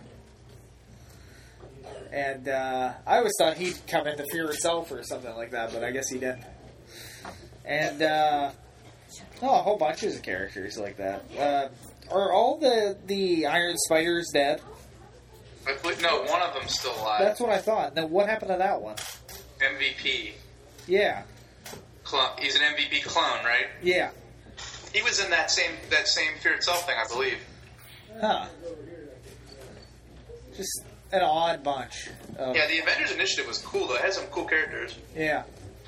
Speaker 2: And, I always thought he'd come into Fear Itself or something like that, but I guess he didn't. And, a whole bunch of characters like that. Are all the Iron Spiders dead?
Speaker 3: No, one of them's still alive.
Speaker 2: That's what I thought. Now, what happened to that one?
Speaker 3: MVP.
Speaker 2: Yeah.
Speaker 3: He's an MVP clone, right?
Speaker 2: Yeah.
Speaker 3: He was in that same Fear Itself thing, I believe.
Speaker 2: Huh. Just an odd bunch.
Speaker 3: Yeah, the Avengers Initiative was cool, though. It had some cool characters.
Speaker 2: Yeah.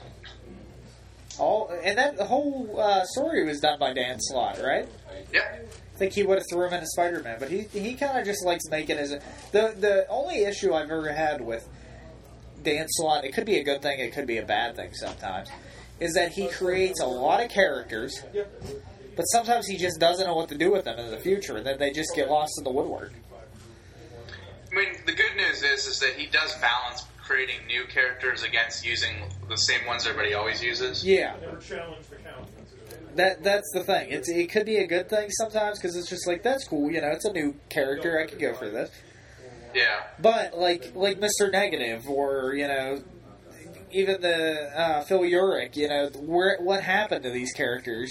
Speaker 2: And that whole story was done by Dan Slott, right?
Speaker 3: Yeah.
Speaker 2: I think he would have threw him into Spider-Man, but he kind of just likes making his... The only issue I've ever had with Dan Slott, it could be a good thing, it could be a bad thing sometimes, is that he creates a lot of characters, but sometimes he just doesn't know what to do with them in the future, and then they just get lost in the woodwork.
Speaker 3: I mean, the good news is that he does balance creating new characters against using the same ones everybody always uses.
Speaker 2: Yeah.
Speaker 1: Never challenge the count.
Speaker 2: That's the thing. It could be a good thing sometimes, because it's just that's cool, it's a new character, I could go for this.
Speaker 3: Yeah.
Speaker 2: But, like Mr. Negative, or, even the Phil Urich, what happened to these characters,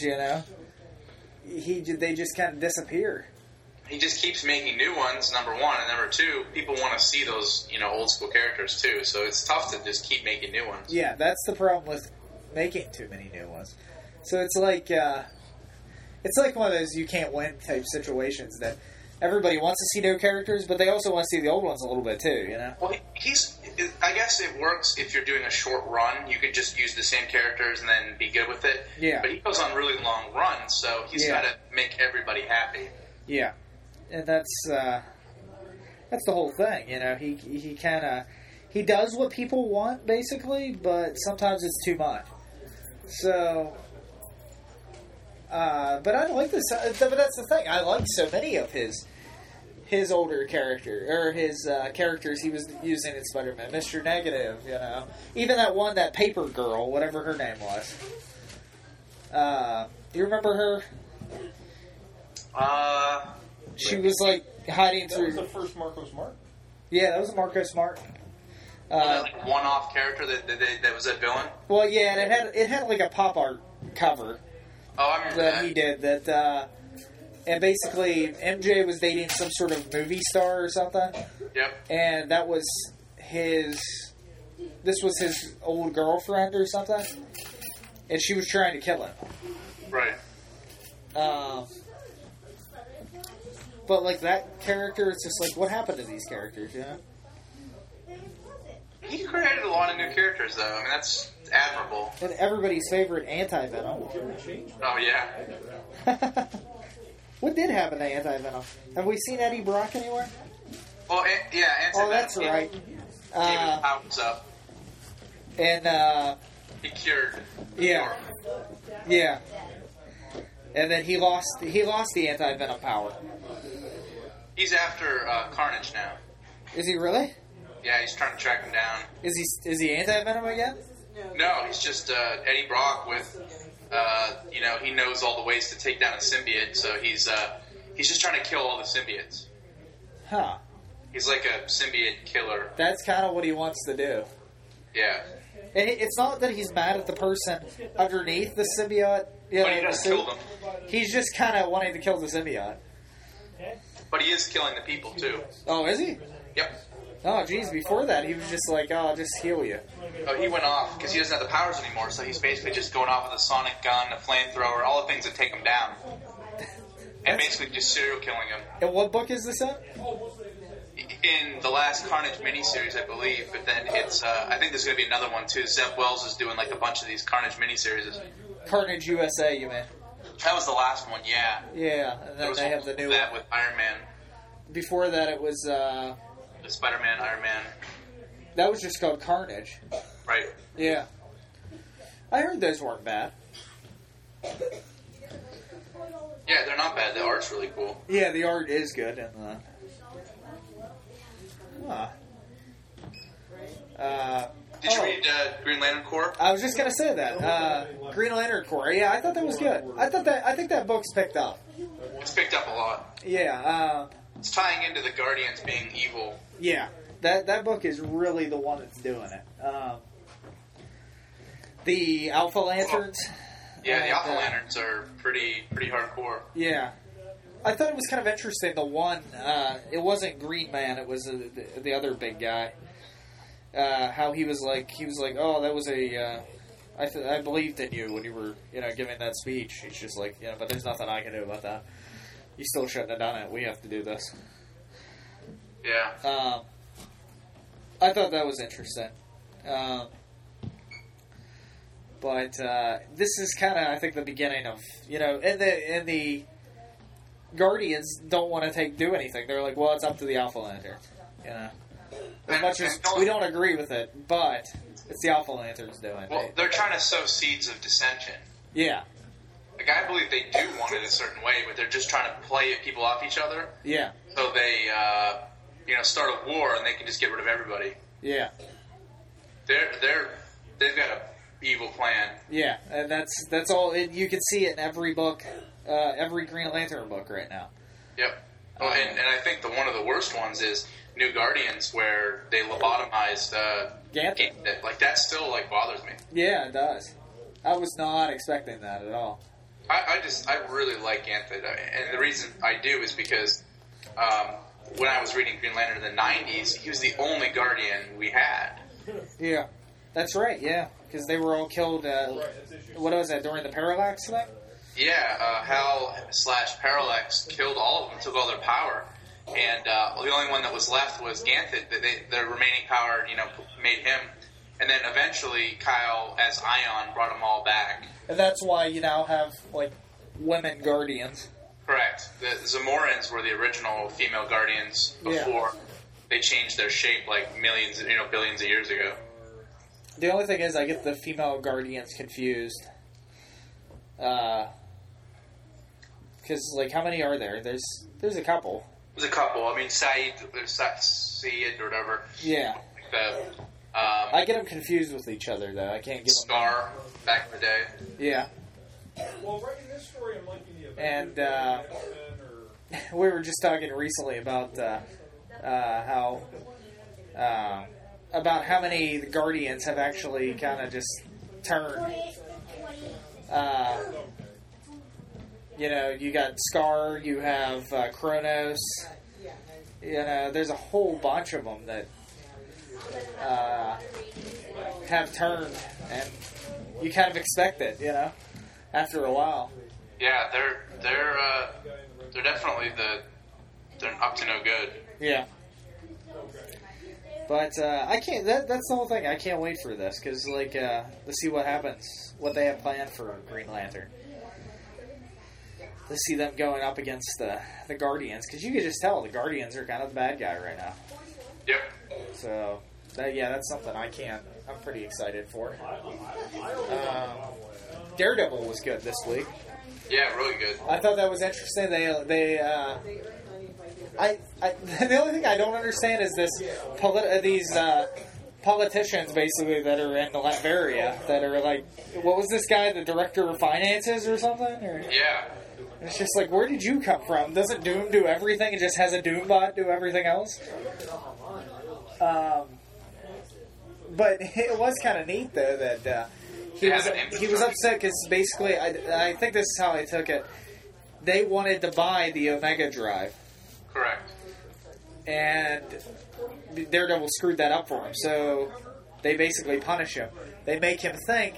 Speaker 2: They just kind of disappear.
Speaker 3: He just keeps making new ones, number one, and number two, people want to see those, old school characters too, so it's tough to just keep making new ones.
Speaker 2: Yeah, that's the problem with making too many new ones. So it's like one of those you can't win type situations that everybody wants to see new characters, but they also want to see the old ones a little bit too,
Speaker 3: Well, I guess it works if you're doing a short run. You could just use the same characters and then be good with it.
Speaker 2: Yeah.
Speaker 3: But he goes on really long runs, so he's got to make everybody happy.
Speaker 2: Yeah. And that's the whole thing, He kind of... He does what people want, basically, but sometimes it's too much. So... but I like this... But that's the thing. I like so many of his older character, or his characters he was using in Spider-Man. Mr. Negative, Even that one, that paper girl, whatever her name was. You remember her? She was like hiding
Speaker 1: That
Speaker 2: through.
Speaker 1: was the first Marco Smart.
Speaker 2: Yeah, that was a Marco Smart.
Speaker 3: Like one-off character that was a villain.
Speaker 2: Well, yeah, and it had like a pop art cover
Speaker 3: Oh, I remember
Speaker 2: that
Speaker 3: that.
Speaker 2: he did that. And basically, MJ was dating some sort of movie star or something,
Speaker 3: Yep.
Speaker 2: and that was his. This was his old girlfriend or something, and she was trying to kill him.
Speaker 3: Right.
Speaker 2: But like that character, it's just like, what happened to these characters? You know?
Speaker 3: He created a lot of new characters, though. I mean, that's admirable.
Speaker 2: And everybody's favorite Anti-Venom.
Speaker 3: Oh yeah.
Speaker 2: What did happen to Anti-Venom? Have we seen Eddie Brock anywhere?
Speaker 3: Well, yeah.
Speaker 2: Oh, that's right.
Speaker 3: Gave his powers up.
Speaker 2: And
Speaker 3: He cured.
Speaker 2: yeah, yeah. And then he lost the Anti-Venom power.
Speaker 3: He's after Carnage now.
Speaker 2: Is he really?
Speaker 3: Yeah, he's trying to track him down.
Speaker 2: Is he Anti-Venom again?
Speaker 3: No, he's just Eddie Brock with, he knows all the ways to take down a symbiote, so he's just trying to kill all the symbiotes.
Speaker 2: Huh.
Speaker 3: He's like a symbiote killer.
Speaker 2: That's kind of what he wants to do.
Speaker 3: Yeah.
Speaker 2: And it's not that he's mad at the person underneath the symbiote. You
Speaker 3: But
Speaker 2: know,
Speaker 3: he
Speaker 2: the
Speaker 3: does
Speaker 2: suit.
Speaker 3: kill them.
Speaker 2: He's just kind of wanting to kill the symbiote.
Speaker 3: But he is killing the people, too.
Speaker 2: Oh, is he?
Speaker 3: Yep.
Speaker 2: Oh, geez. Before that, he was just like, "Oh, I'll just heal you."
Speaker 3: Oh, he went off because he doesn't have the powers anymore, so he's basically just going off with a sonic gun, a flamethrower, all the things that take him down. And basically just serial killing him.
Speaker 2: And what book is this in?
Speaker 3: In the last Carnage miniseries, I believe, but then it's, I think there's going to be another one, too. Zeb Wells is doing, like, a bunch of these Carnage miniseries.
Speaker 2: Carnage USA, you mean?
Speaker 3: That was the last one, yeah.
Speaker 2: Yeah, and
Speaker 3: There
Speaker 2: then
Speaker 3: was
Speaker 2: they have the new
Speaker 3: that
Speaker 2: one.
Speaker 3: with Iron Man,
Speaker 2: Before that, it was
Speaker 3: the Spider-Man, Iron Man.
Speaker 2: that was just called Carnage.
Speaker 3: Right.
Speaker 2: Yeah, I heard those weren't bad.
Speaker 3: Yeah, they're not bad. The art's really cool.
Speaker 2: Yeah, the art is good, and
Speaker 3: Did you read Green Lantern Corps?
Speaker 2: I was just gonna say that Green Lantern Corps. Yeah, I thought that was good. I think that book's picked up.
Speaker 3: It's picked up a lot.
Speaker 2: Yeah,
Speaker 3: It's tying into the Guardians being evil.
Speaker 2: yeah. That book is really the one that's doing it. The Alpha Lanterns.
Speaker 3: Yeah, the
Speaker 2: And,
Speaker 3: Alpha Lanterns are pretty hardcore.
Speaker 2: Yeah. I thought it was kind of interesting. The one, it wasn't Green Man. It was the other big guy. How he was like, oh, that was I believed in you when you were, giving that speech. He's just like, but there's nothing I can do about that. You still shouldn't have done it. We have to do this.
Speaker 3: Yeah.
Speaker 2: I thought that was interesting. But this is kind of, I think, the beginning of, and the Guardians don't want to do anything. They're like, well, it's up to the Alpha Lanterns. As much as we don't agree with it, but it's the Alpha Lanterns doing it.
Speaker 3: Well, they're trying to sow seeds of dissension.
Speaker 2: Yeah.
Speaker 3: Like, I believe they do want it a certain way, but they're just trying to play people off each other.
Speaker 2: Yeah.
Speaker 3: So they, start a war and they can just get rid of everybody.
Speaker 2: Yeah.
Speaker 3: They've got a evil plan.
Speaker 2: Yeah, and that's all. You can see it in every book, every Green Lantern book right now.
Speaker 3: Yep. Well, and I think one of the worst ones is New Guardians, where they lobotomized
Speaker 2: Ganthet.
Speaker 3: Like, that still, bothers me.
Speaker 2: Yeah, it does. I was not expecting that at all.
Speaker 3: I really like Ganthet, and the reason I do is because when I was reading Green Lantern in the 90s, he was the only Guardian we had.
Speaker 2: Yeah, that's right. Yeah, because they were all killed. What was that, during the Parallax thing?
Speaker 3: Yeah, Hal/Parallax killed all of them, took all their power, and the only one that was left was Ganthet. The remaining power, made him, and then eventually Kyle as Ion brought them all back.
Speaker 2: And that's why you now have women Guardians.
Speaker 3: Correct. The Zamorans were the original female Guardians before they changed their shape millions, billions of years ago.
Speaker 2: The only thing is, I get the female Guardians confused. Because, how many are there? There's a couple.
Speaker 3: There's a couple. I mean, Saeed or whatever.
Speaker 2: Yeah.
Speaker 3: I
Speaker 2: I get them confused with each other, though. I can't get them.
Speaker 3: Scar back in the day.
Speaker 2: Yeah. And we were just talking recently about how many the Guardians have actually kind of just turned. You got Scar, you have Kronos. There's a whole bunch of them that have turned, and you kind of expect it, after a while.
Speaker 3: Yeah, they're definitely they're up to no good.
Speaker 2: Yeah. But I can't. That's the whole thing. I can't wait for this because, to see what happens, what they have planned for Green Lantern. To see them going up against the Guardians, because you could just tell the Guardians are kind of the bad guy right now.
Speaker 3: Yep.
Speaker 2: So that's something I'm pretty excited for. Daredevil was good this week.
Speaker 3: Yeah, really good.
Speaker 2: I thought that was interesting. The only thing I don't understand is these politicians basically that are in Latveria that are like, what was this guy, the director of finances or something? Or?
Speaker 3: Yeah.
Speaker 2: It's just like, where did you come from? Doesn't Doom do everything? It just has a Doombot do everything else? But it was kind of neat though that he was upset because basically I think this is how I took it. They wanted to buy the Omega Drive.
Speaker 3: Correct.
Speaker 2: And Daredevil screwed that up for him. So they basically punish him. They make him think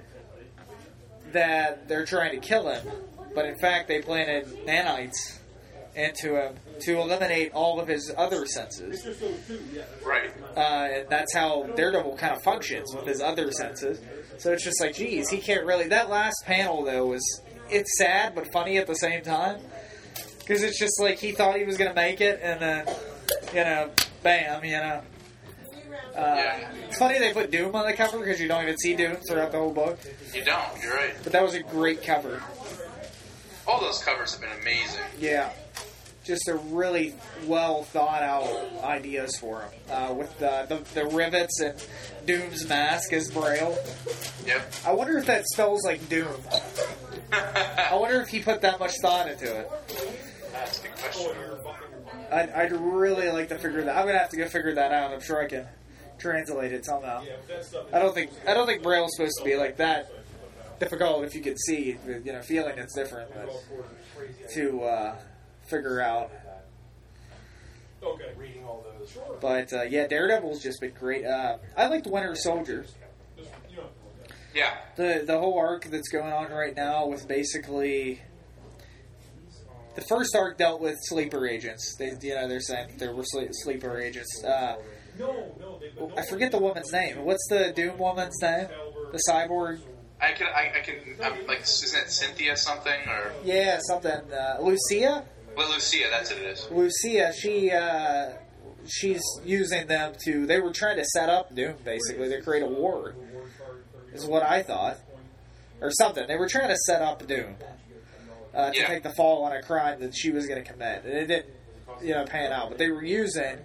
Speaker 2: that they're trying to kill him, but in fact they planted nanites into him to eliminate all of his other senses.
Speaker 3: Right.
Speaker 2: And that's how Daredevil kind of functions with his other senses. So it's just like, geez, he can't really... That last panel, though, it's sad but funny at the same time. Because it's just like he thought he was going to make it, and then, bam,
Speaker 3: Yeah.
Speaker 2: It's funny they put Doom on the cover because you don't even see Doom throughout the whole book.
Speaker 3: You don't, you're right.
Speaker 2: But that was a great cover.
Speaker 3: All those covers have been amazing.
Speaker 2: Yeah. Just a really well thought out ideas for him. With the rivets and Doom's mask as Braille.
Speaker 3: Yep.
Speaker 2: I wonder if that spells like Doom. I wonder if he put that much thought into it.
Speaker 3: That's a good question.
Speaker 2: I'd really like to figure that. I'm gonna have to go figure that out. I'm sure I can translate it somehow. I don't think Braille's supposed to be like that difficult. If you could see, feeling it's different, but to figure out.
Speaker 1: Okay, reading all those.
Speaker 2: But Daredevil's just been great. I liked Winter Soldier.
Speaker 3: Yeah.
Speaker 2: The whole arc that's going on right now with basically the first arc dealt with sleeper agents. They're saying that there were sleeper agents. I forget the woman's name. What's the Doom woman's name? The cyborg.
Speaker 3: I'm like, isn't it Cynthia something or?
Speaker 2: Yeah, something. Lucia.
Speaker 3: Well, Lucia, that's what it is.
Speaker 2: Lucia, she's using them to. They were trying to set up Doom basically to create a war. Is what I thought, or something. They were trying to set up Doom to take the fall on a crime that she was going to commit, and it didn't, pan out. But they were using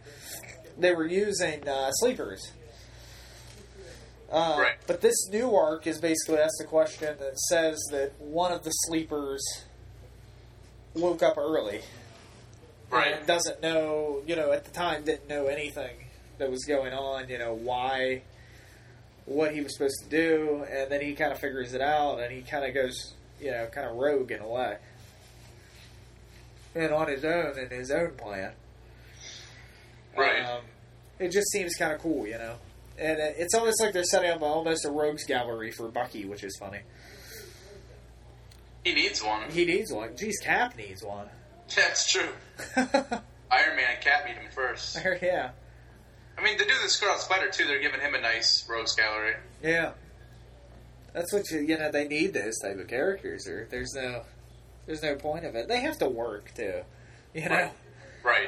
Speaker 2: sleepers.
Speaker 3: Right.
Speaker 2: But this new arc is basically asked a question that says that one of the sleepers woke up early,
Speaker 3: right,
Speaker 2: and doesn't know, at the time didn't know anything that was going on, why. What he was supposed to do, and then he kind of figures it out, and he kind of goes, kind of rogue in a way, and on his own, in his own plan.
Speaker 3: Right.
Speaker 2: It just seems kind of cool, and it's almost like they're setting up almost a rogues gallery for Bucky, which is funny.
Speaker 3: He needs one.
Speaker 2: Jeez, Cap needs one.
Speaker 3: Yeah, it's true. Iron Man and Cap need him first.
Speaker 2: Yeah.
Speaker 3: I mean, they do the Scarlet Spider, too. They're giving him a nice rogues gallery.
Speaker 2: Yeah. That's what they need those type of characters. Or there's no point of it. They have to work, too.
Speaker 3: Right.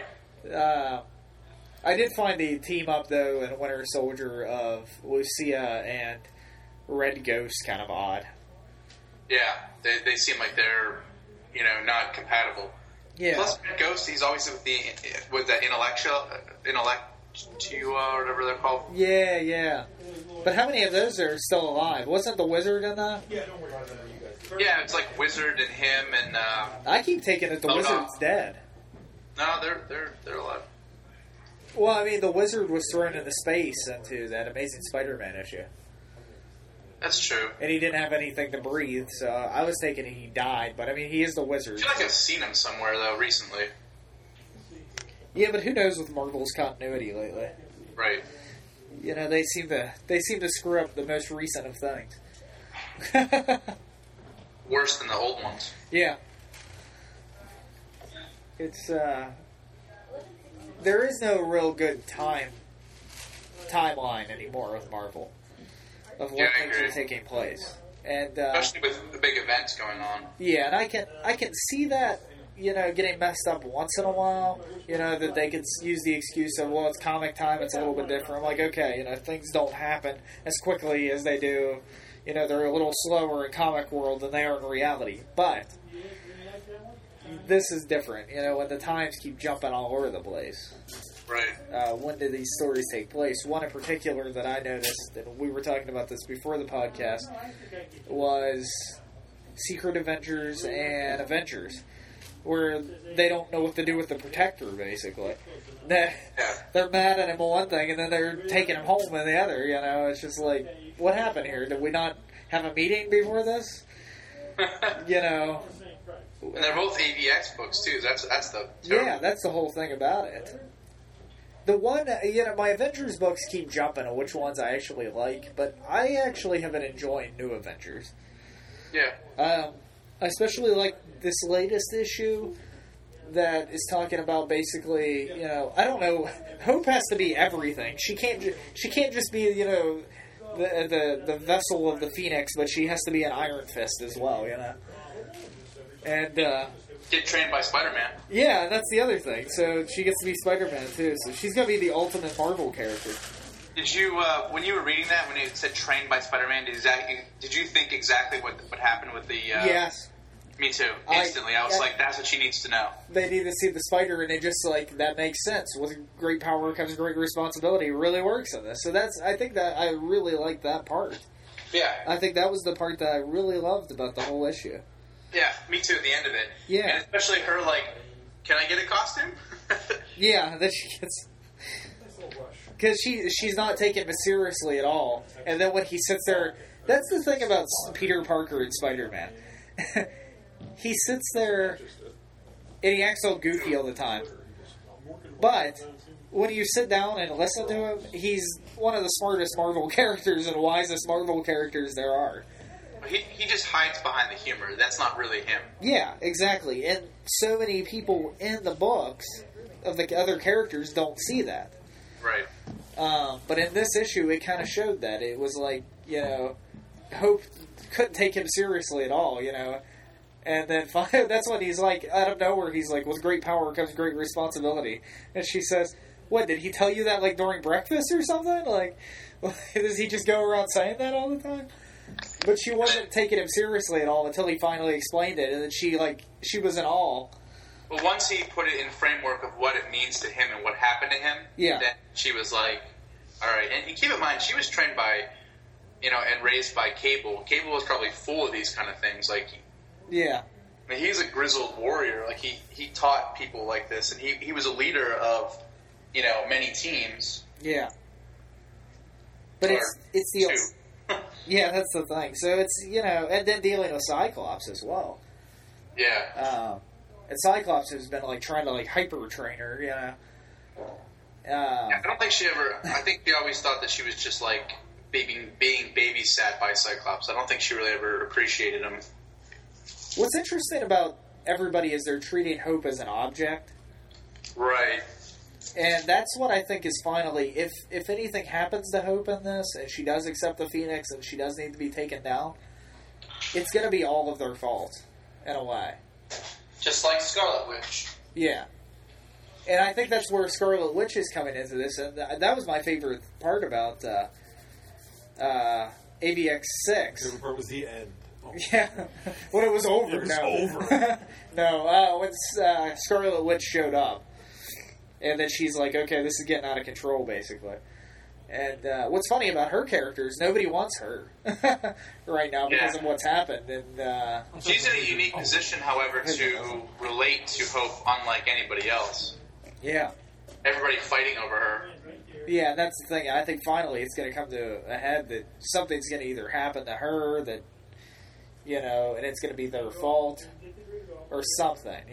Speaker 2: I did find the team up, though, in Winter Soldier of Lucia and Red Ghost kind of odd.
Speaker 3: Yeah. They seem like they're, not compatible.
Speaker 2: Yeah.
Speaker 3: Plus, Red Ghost, he's always with the intellectual, or whatever they're called.
Speaker 2: Yeah. But how many of those are still alive? Wasn't the Wizard in that?
Speaker 1: Yeah, don't worry about that, you guys.
Speaker 3: Yeah, it's like Wizard and him and.
Speaker 2: I keep taking it the
Speaker 3: Oh, no.
Speaker 2: Wizard's dead.
Speaker 3: No, they're alive.
Speaker 2: Well, I mean, the Wizard was thrown into space into that Amazing Spider-Man issue.
Speaker 3: That's true.
Speaker 2: And he didn't have anything to breathe, so I was thinking he died. But, I mean, he is the
Speaker 3: I
Speaker 2: Wizard.
Speaker 3: feel like I've seen him somewhere though recently.
Speaker 2: Yeah, but who knows with Marvel's continuity lately?
Speaker 3: Right.
Speaker 2: You know, they seem to screw up the most recent of things.
Speaker 3: Worse than the old ones.
Speaker 2: Yeah. It's, there is no real good timeline anymore with Marvel of what
Speaker 3: Yeah, I
Speaker 2: things
Speaker 3: agree.
Speaker 2: are taking place. And,
Speaker 3: Especially with the big events going on.
Speaker 2: yeah, and I can see that, you know, getting messed up once in a while. You know, that they could use the excuse of, well, it's comic time, it's a little bit different. I'm like, okay, you know, things don't happen as quickly as they do. You know, they're a little slower in comic world than they are in reality. But this is different. You know, when the times keep jumping all over the place.
Speaker 3: Right.
Speaker 2: When do these stories take place? One in particular that I noticed, and we were talking about this before the podcast, was Secret Avengers and Avengers, where they don't know what to do with the Protector, basically. They're mad at him on one thing, and then they're taking him home on the other, you know? It's just like, what happened here? Did we not have a meeting before this? You know?
Speaker 3: And they're both AVX books too. That's the terrible.
Speaker 2: Yeah, that's the whole thing about it. The one, you know, my Avengers books keep jumping on which ones I actually like, but I actually have been enjoying New Avengers.
Speaker 3: Yeah.
Speaker 2: I especially like this latest issue that is talking about basically, you know, I don't know, Hope has to be everything. She can't just be, you know, the vessel of the Phoenix, but she has to be an Iron Fist as well, you know. And
Speaker 3: Get trained by Spider-Man.
Speaker 2: yeah, that's the other thing. So she gets to be Spider-Man too. So she's gonna be the ultimate Marvel character.
Speaker 3: Did you, when you were reading that, when it said trained by Spider-Man, did you think exactly what happened with the...
Speaker 2: Yes.
Speaker 3: Me too. Instantly. I was like, that's what she needs to know.
Speaker 2: They need to see the spider, and it just, like, that makes sense. With great power comes great responsibility. It really works in this. So I think that I really like that part.
Speaker 3: Yeah.
Speaker 2: I think that was the part that I really loved about the whole issue.
Speaker 3: Yeah, me too, at the end of it.
Speaker 2: Yeah.
Speaker 3: And especially her, like, can I get a costume?
Speaker 2: Yeah, that she gets... Because she's not taking it seriously at all. And then when he sits there... That's the thing about Peter Parker and Spider-Man. He sits there and he acts all goofy all the time. But when you sit down and listen to him, he's one of the smartest Marvel characters and wisest Marvel characters there are.
Speaker 3: He just hides behind the humor. That's not really him.
Speaker 2: Yeah, exactly. And so many people in the books of the other characters don't see that.
Speaker 3: Right.
Speaker 2: But in this issue, it kind of showed that. It was like, you know, Hope couldn't take him seriously at all, you know. And then that's when he's like, out of nowhere, he's like, with great power comes great responsibility. And she says, what, did he tell you that, like, during breakfast or something? Like, does he just go around saying that all the time? But she wasn't taking him seriously at all until he finally explained it. And then she was in awe.
Speaker 3: Well, once he put it in framework of what it means to him and what happened to him,
Speaker 2: Yeah.
Speaker 3: then she was like, all right. And keep in mind, she was trained by, you know, and raised by Cable. Cable was probably full of these kind of things. Like,
Speaker 2: Yeah.
Speaker 3: I mean, he's a grizzled warrior. Like, he taught people like this, and he was a leader of, you know, many teams.
Speaker 2: Yeah. But it's the...
Speaker 3: Two.
Speaker 2: Yeah, that's the thing. So it's, you know, and then dealing with Cyclops as well.
Speaker 3: Yeah.
Speaker 2: And Cyclops has been, like, trying to, like, hyper-train her, you know.
Speaker 3: I don't think she ever... I think she always thought that she was just, like, being babysat by Cyclops. I don't think she really ever appreciated him.
Speaker 2: What's interesting about everybody is they're treating Hope as an object.
Speaker 3: Right.
Speaker 2: And that's what I think is finally... If anything happens to Hope in this, and she does accept the Phoenix, and she does need to be taken down, it's going to be all of their fault, in a way.
Speaker 3: Just like Scarlet Witch.
Speaker 2: Yeah. And I think that's where Scarlet Witch is coming into this, and that was my favorite part about AVX 6.
Speaker 1: The favorite part was the end. Oh.
Speaker 2: Yeah, when it was over.
Speaker 1: It was over.
Speaker 2: No, when Scarlet Witch showed up, and then she's like, "Okay, this is getting out of control," basically. And what's funny about her character is nobody wants her right now because of what's happened. And
Speaker 3: she's in a unique position, however, to relate to Hope unlike anybody else.
Speaker 2: Yeah.
Speaker 3: Everybody fighting over her.
Speaker 2: Yeah, and that's the thing. I think finally it's going to come to a head that something's going to either happen to her that, and it's going to be their fault or something,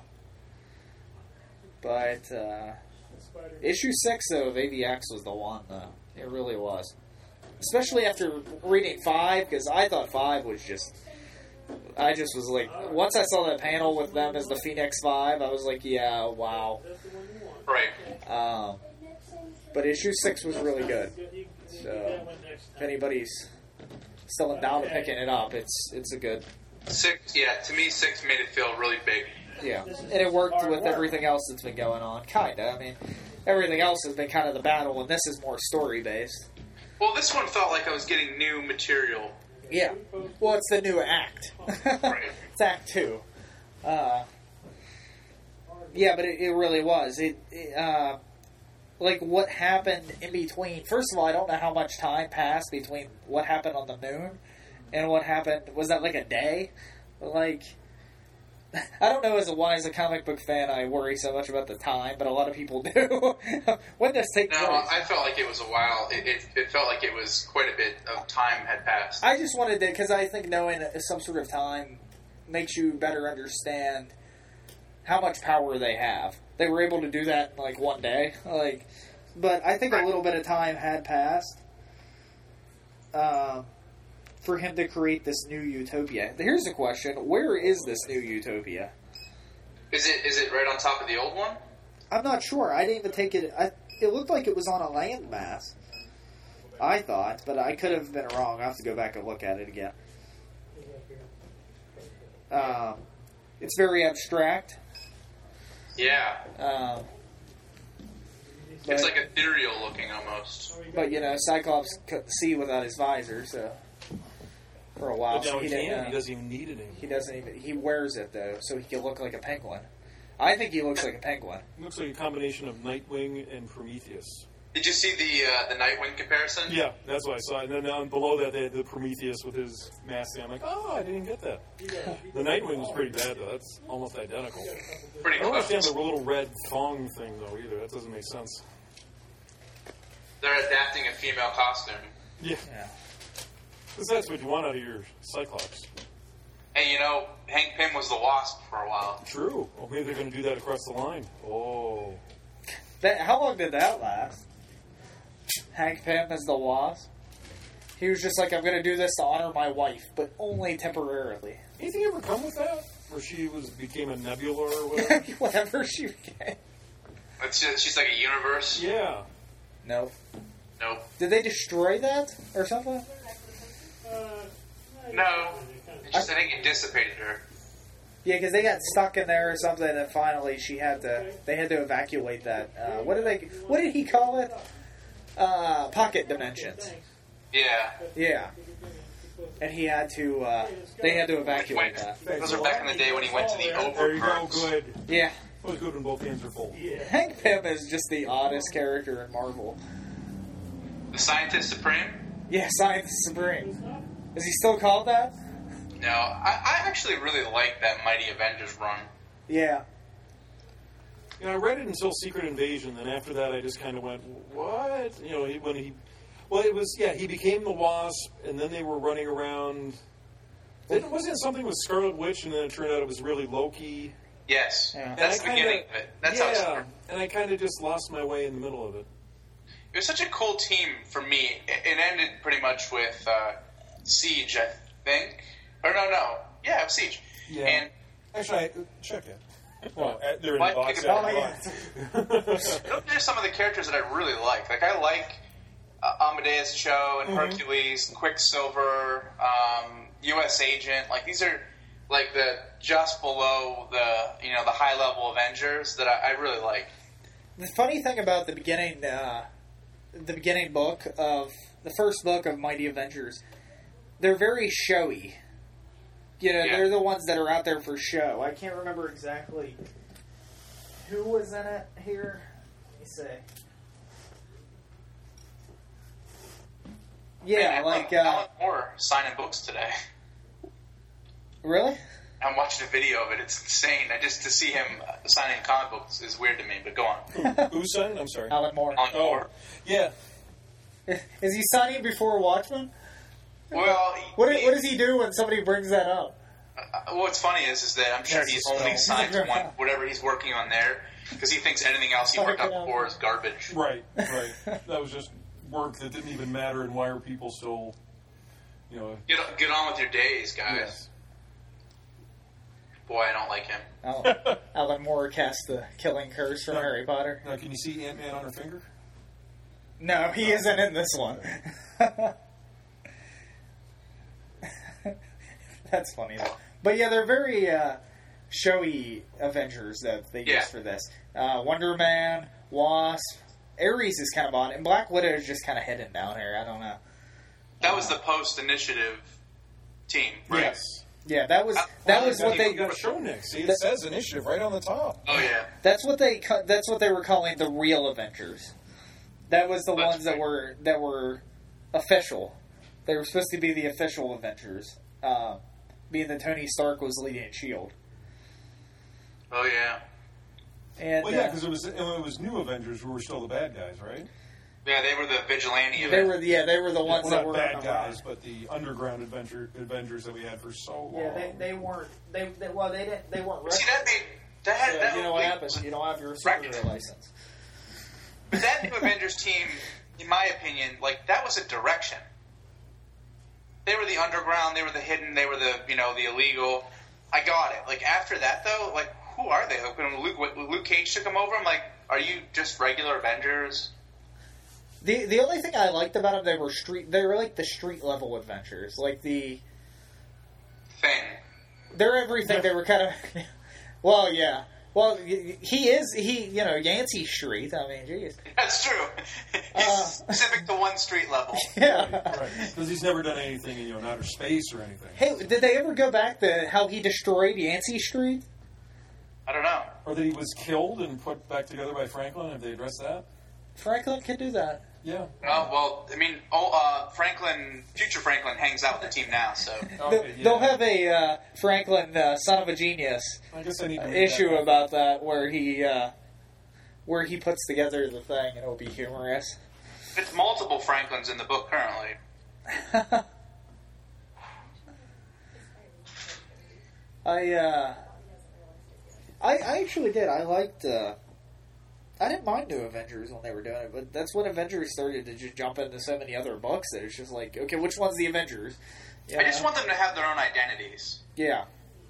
Speaker 2: But issue 6, though, of AVX was the one, though. It really was. Especially after reading 5, because I thought 5 was just... I just was like... Once I saw that panel with them as the Phoenix 5, I was like, yeah, wow.
Speaker 3: Right.
Speaker 2: But issue 6 was really good. So, if anybody's still in doubt of picking it up, it's a good...
Speaker 3: 6, to me, 6 made it feel really big.
Speaker 2: Yeah, and it worked with everything else that's been going on, kinda. I mean, everything else has been kind of the battle, and this is more story-based.
Speaker 3: Well, this one felt like I was getting new material.
Speaker 2: Yeah. Well, it's the new act.
Speaker 3: Right.
Speaker 2: It's Act 2. Yeah, but it really was. Like, what happened in between... First of all, I don't know how much time passed between what happened on the moon and what happened... Was that like a day? Like... I don't know as a comic book fan I worry so much about the time, but a lot of people do. When does take place?
Speaker 3: No, I felt like it was a while. It felt like it was quite a bit of time had passed.
Speaker 2: I just wanted to... Because I think knowing some sort of time makes you better understand how much power they have. They were able to do that in, like, one day. But I think a little bit of time had passed for him to create this new utopia. Here's the question. Where is this new utopia?
Speaker 3: Is it right on top of the old one?
Speaker 2: I'm not sure. I didn't even take it... It looked like it was on a landmass. I thought, but I could have been wrong. I'll have to go back and look at it again. It's very abstract.
Speaker 3: Yeah. It's like ethereal looking almost.
Speaker 2: But, Cyclops could see without his visor, so... For a while,
Speaker 1: But now
Speaker 2: he
Speaker 1: he doesn't even need it anymore.
Speaker 2: He doesn't even... He wears it, though, so he can look like a penguin. I think he looks like a penguin.
Speaker 1: It looks like a combination of Nightwing and Prometheus.
Speaker 3: Did you see the Nightwing comparison?
Speaker 1: Yeah, that's what I saw. And then below that, they had the Prometheus with his mask. I'm like, oh, I didn't get that. The Nightwing was pretty bad, though. That's almost identical.
Speaker 3: Pretty
Speaker 1: I don't
Speaker 3: close.
Speaker 1: understand the little red thong thing, though, either. That doesn't make sense.
Speaker 3: They're adapting a female costume.
Speaker 1: Yeah. Because that's what you want out of your Cyclops.
Speaker 3: Hey, Hank Pym was the Wasp for a while.
Speaker 1: True. Well, maybe they're going to do that across the line. Oh.
Speaker 2: How long did that last? Hank Pym as the Wasp? He was just like, I'm going to do this to honor my wife, but only temporarily.
Speaker 1: Anything ever come with that? Where she became a nebula or whatever?
Speaker 2: Whatever she became.
Speaker 3: She's like a universe?
Speaker 1: Yeah.
Speaker 2: Nope.
Speaker 3: Nope.
Speaker 2: Did they destroy that or something?
Speaker 3: No. I think it dissipated her.
Speaker 2: Yeah, because they got stuck in there or something, and finally they had to evacuate that. What did he call it? Pocket dimensions.
Speaker 3: Yeah.
Speaker 2: Yeah. And he had to, they had to evacuate that.
Speaker 3: Those are back in the day when he went to the
Speaker 1: There you go,
Speaker 3: overworks.
Speaker 1: good.
Speaker 2: Yeah.
Speaker 1: That was good when both hands are full.
Speaker 2: Hank Pym is just the oddest character in Marvel.
Speaker 3: The Scientist Supreme?
Speaker 2: Yeah, Scientist Supreme. Is he still called that?
Speaker 3: No, I actually really like that Mighty Avengers run.
Speaker 2: Yeah.
Speaker 1: I read it until Secret Invasion, and after that I just kind of went, what? He became the Wasp, and then they were running around. Wasn't it something with Scarlet Witch, and then it turned out it was really Loki?
Speaker 3: Yes.
Speaker 2: Yeah.
Speaker 3: That's the beginning of it. That's how it started.
Speaker 1: And I kind of just lost my way in the middle of it.
Speaker 3: It was such a cool team for me. It ended pretty much with Siege, I think. Or no. Yeah, it was Siege.
Speaker 1: Yeah.
Speaker 3: And
Speaker 1: Actually, check it. Well, they're in
Speaker 3: What?
Speaker 1: the box.
Speaker 3: Those are some of the characters that I really like. Like, I like Amadeus Cho and Hercules, Quicksilver, U.S. Agent. Like, these are like the just below the high level Avengers that I really like.
Speaker 2: The funny thing about the beginning book of the first book of Mighty Avengers, they're very showy. They're the ones that are out there for show. I can't remember exactly who was in it here. Let me see. Yeah,
Speaker 3: Alan Moore signing books today.
Speaker 2: Really?
Speaker 3: I'm watching a video of it. It's insane. Just to see him signing comic books is weird to me. But go on.
Speaker 1: Who's signing? I'm sorry.
Speaker 2: Alan Moore.
Speaker 3: Alan Moore.
Speaker 1: Yeah.
Speaker 2: Is he signing before Watchmen?
Speaker 3: Well,
Speaker 2: What does he do when somebody brings that up?
Speaker 3: What's funny is that I'm sure he's only signed whatever he's working on there because he thinks anything else he worked on before is garbage.
Speaker 1: Right. That was just work that didn't even matter, and why are people still,
Speaker 3: Get on with your days, guys.
Speaker 1: Yes.
Speaker 3: Boy, I don't like him.
Speaker 2: Alan Moore cast the killing curse from Harry Potter.
Speaker 1: Now, can you see Ant-Man on her finger?
Speaker 2: No, he isn't in this one. That's funny, though. But yeah, they're very showy Avengers that they use for this. Wonder Man, Wasp, Ares is kind of on, and Black Widow is just kind of hidden down here. I don't know.
Speaker 3: That was the post-initiative team, right?
Speaker 1: Yes.
Speaker 2: Yeah, that was what they
Speaker 1: got a show next. See, it says initiative right on the top.
Speaker 3: Oh yeah.
Speaker 2: That's what they were calling the real Avengers. That was the ones that were official. They were supposed to be the official Avengers, being that Tony Stark was leading S.H.I.E.L.D.
Speaker 3: Oh yeah.
Speaker 2: And
Speaker 1: Well, yeah, because it was new Avengers who were still the bad guys, right?
Speaker 3: Yeah, they were the vigilante.
Speaker 2: they were the ones
Speaker 1: Well,
Speaker 2: that
Speaker 1: not
Speaker 2: were
Speaker 1: bad guys, but the underground Avengers that we had for so long.
Speaker 2: Yeah, they weren't. They weren't.
Speaker 3: See, that
Speaker 2: you know what happens? You don't have your superhero license.
Speaker 3: But that new Avengers team, in my opinion, that was a direction. They were the underground, they were the hidden, they were the illegal. I got it. After that though, who are they? When Luke Cage took them over, I'm like, are you just regular Avengers?
Speaker 2: The only thing I liked about them, they were like the street level adventures, like the
Speaker 3: Thing.
Speaker 2: They're everything. They were kind of, well, yeah. Well, Yancey Street. I mean, geez.
Speaker 3: That's true. He's specific to one street level.
Speaker 2: Yeah.
Speaker 1: Right. Because he's never done anything in outer space or anything.
Speaker 2: Hey, did they ever go back to how he destroyed Yancey Street?
Speaker 3: I don't know.
Speaker 1: Or that he was killed and put back together by Franklin? Have they addressed that?
Speaker 2: Franklin could do that.
Speaker 1: Yeah.
Speaker 3: Future Franklin hangs out with the team now, so.
Speaker 1: Okay, yeah.
Speaker 2: They'll have a Franklin, son of a genius,
Speaker 1: I guess I need to
Speaker 2: issue about that where he puts together the thing, and it'll be humorous.
Speaker 3: It's multiple Franklins in the book currently.
Speaker 2: I actually did. I liked. I didn't mind New Avengers when they were doing it, but that's when Avengers started to just jump into so many other books that it's just like, okay, which one's the Avengers?
Speaker 3: I just want them to have their own identities.
Speaker 2: Yeah.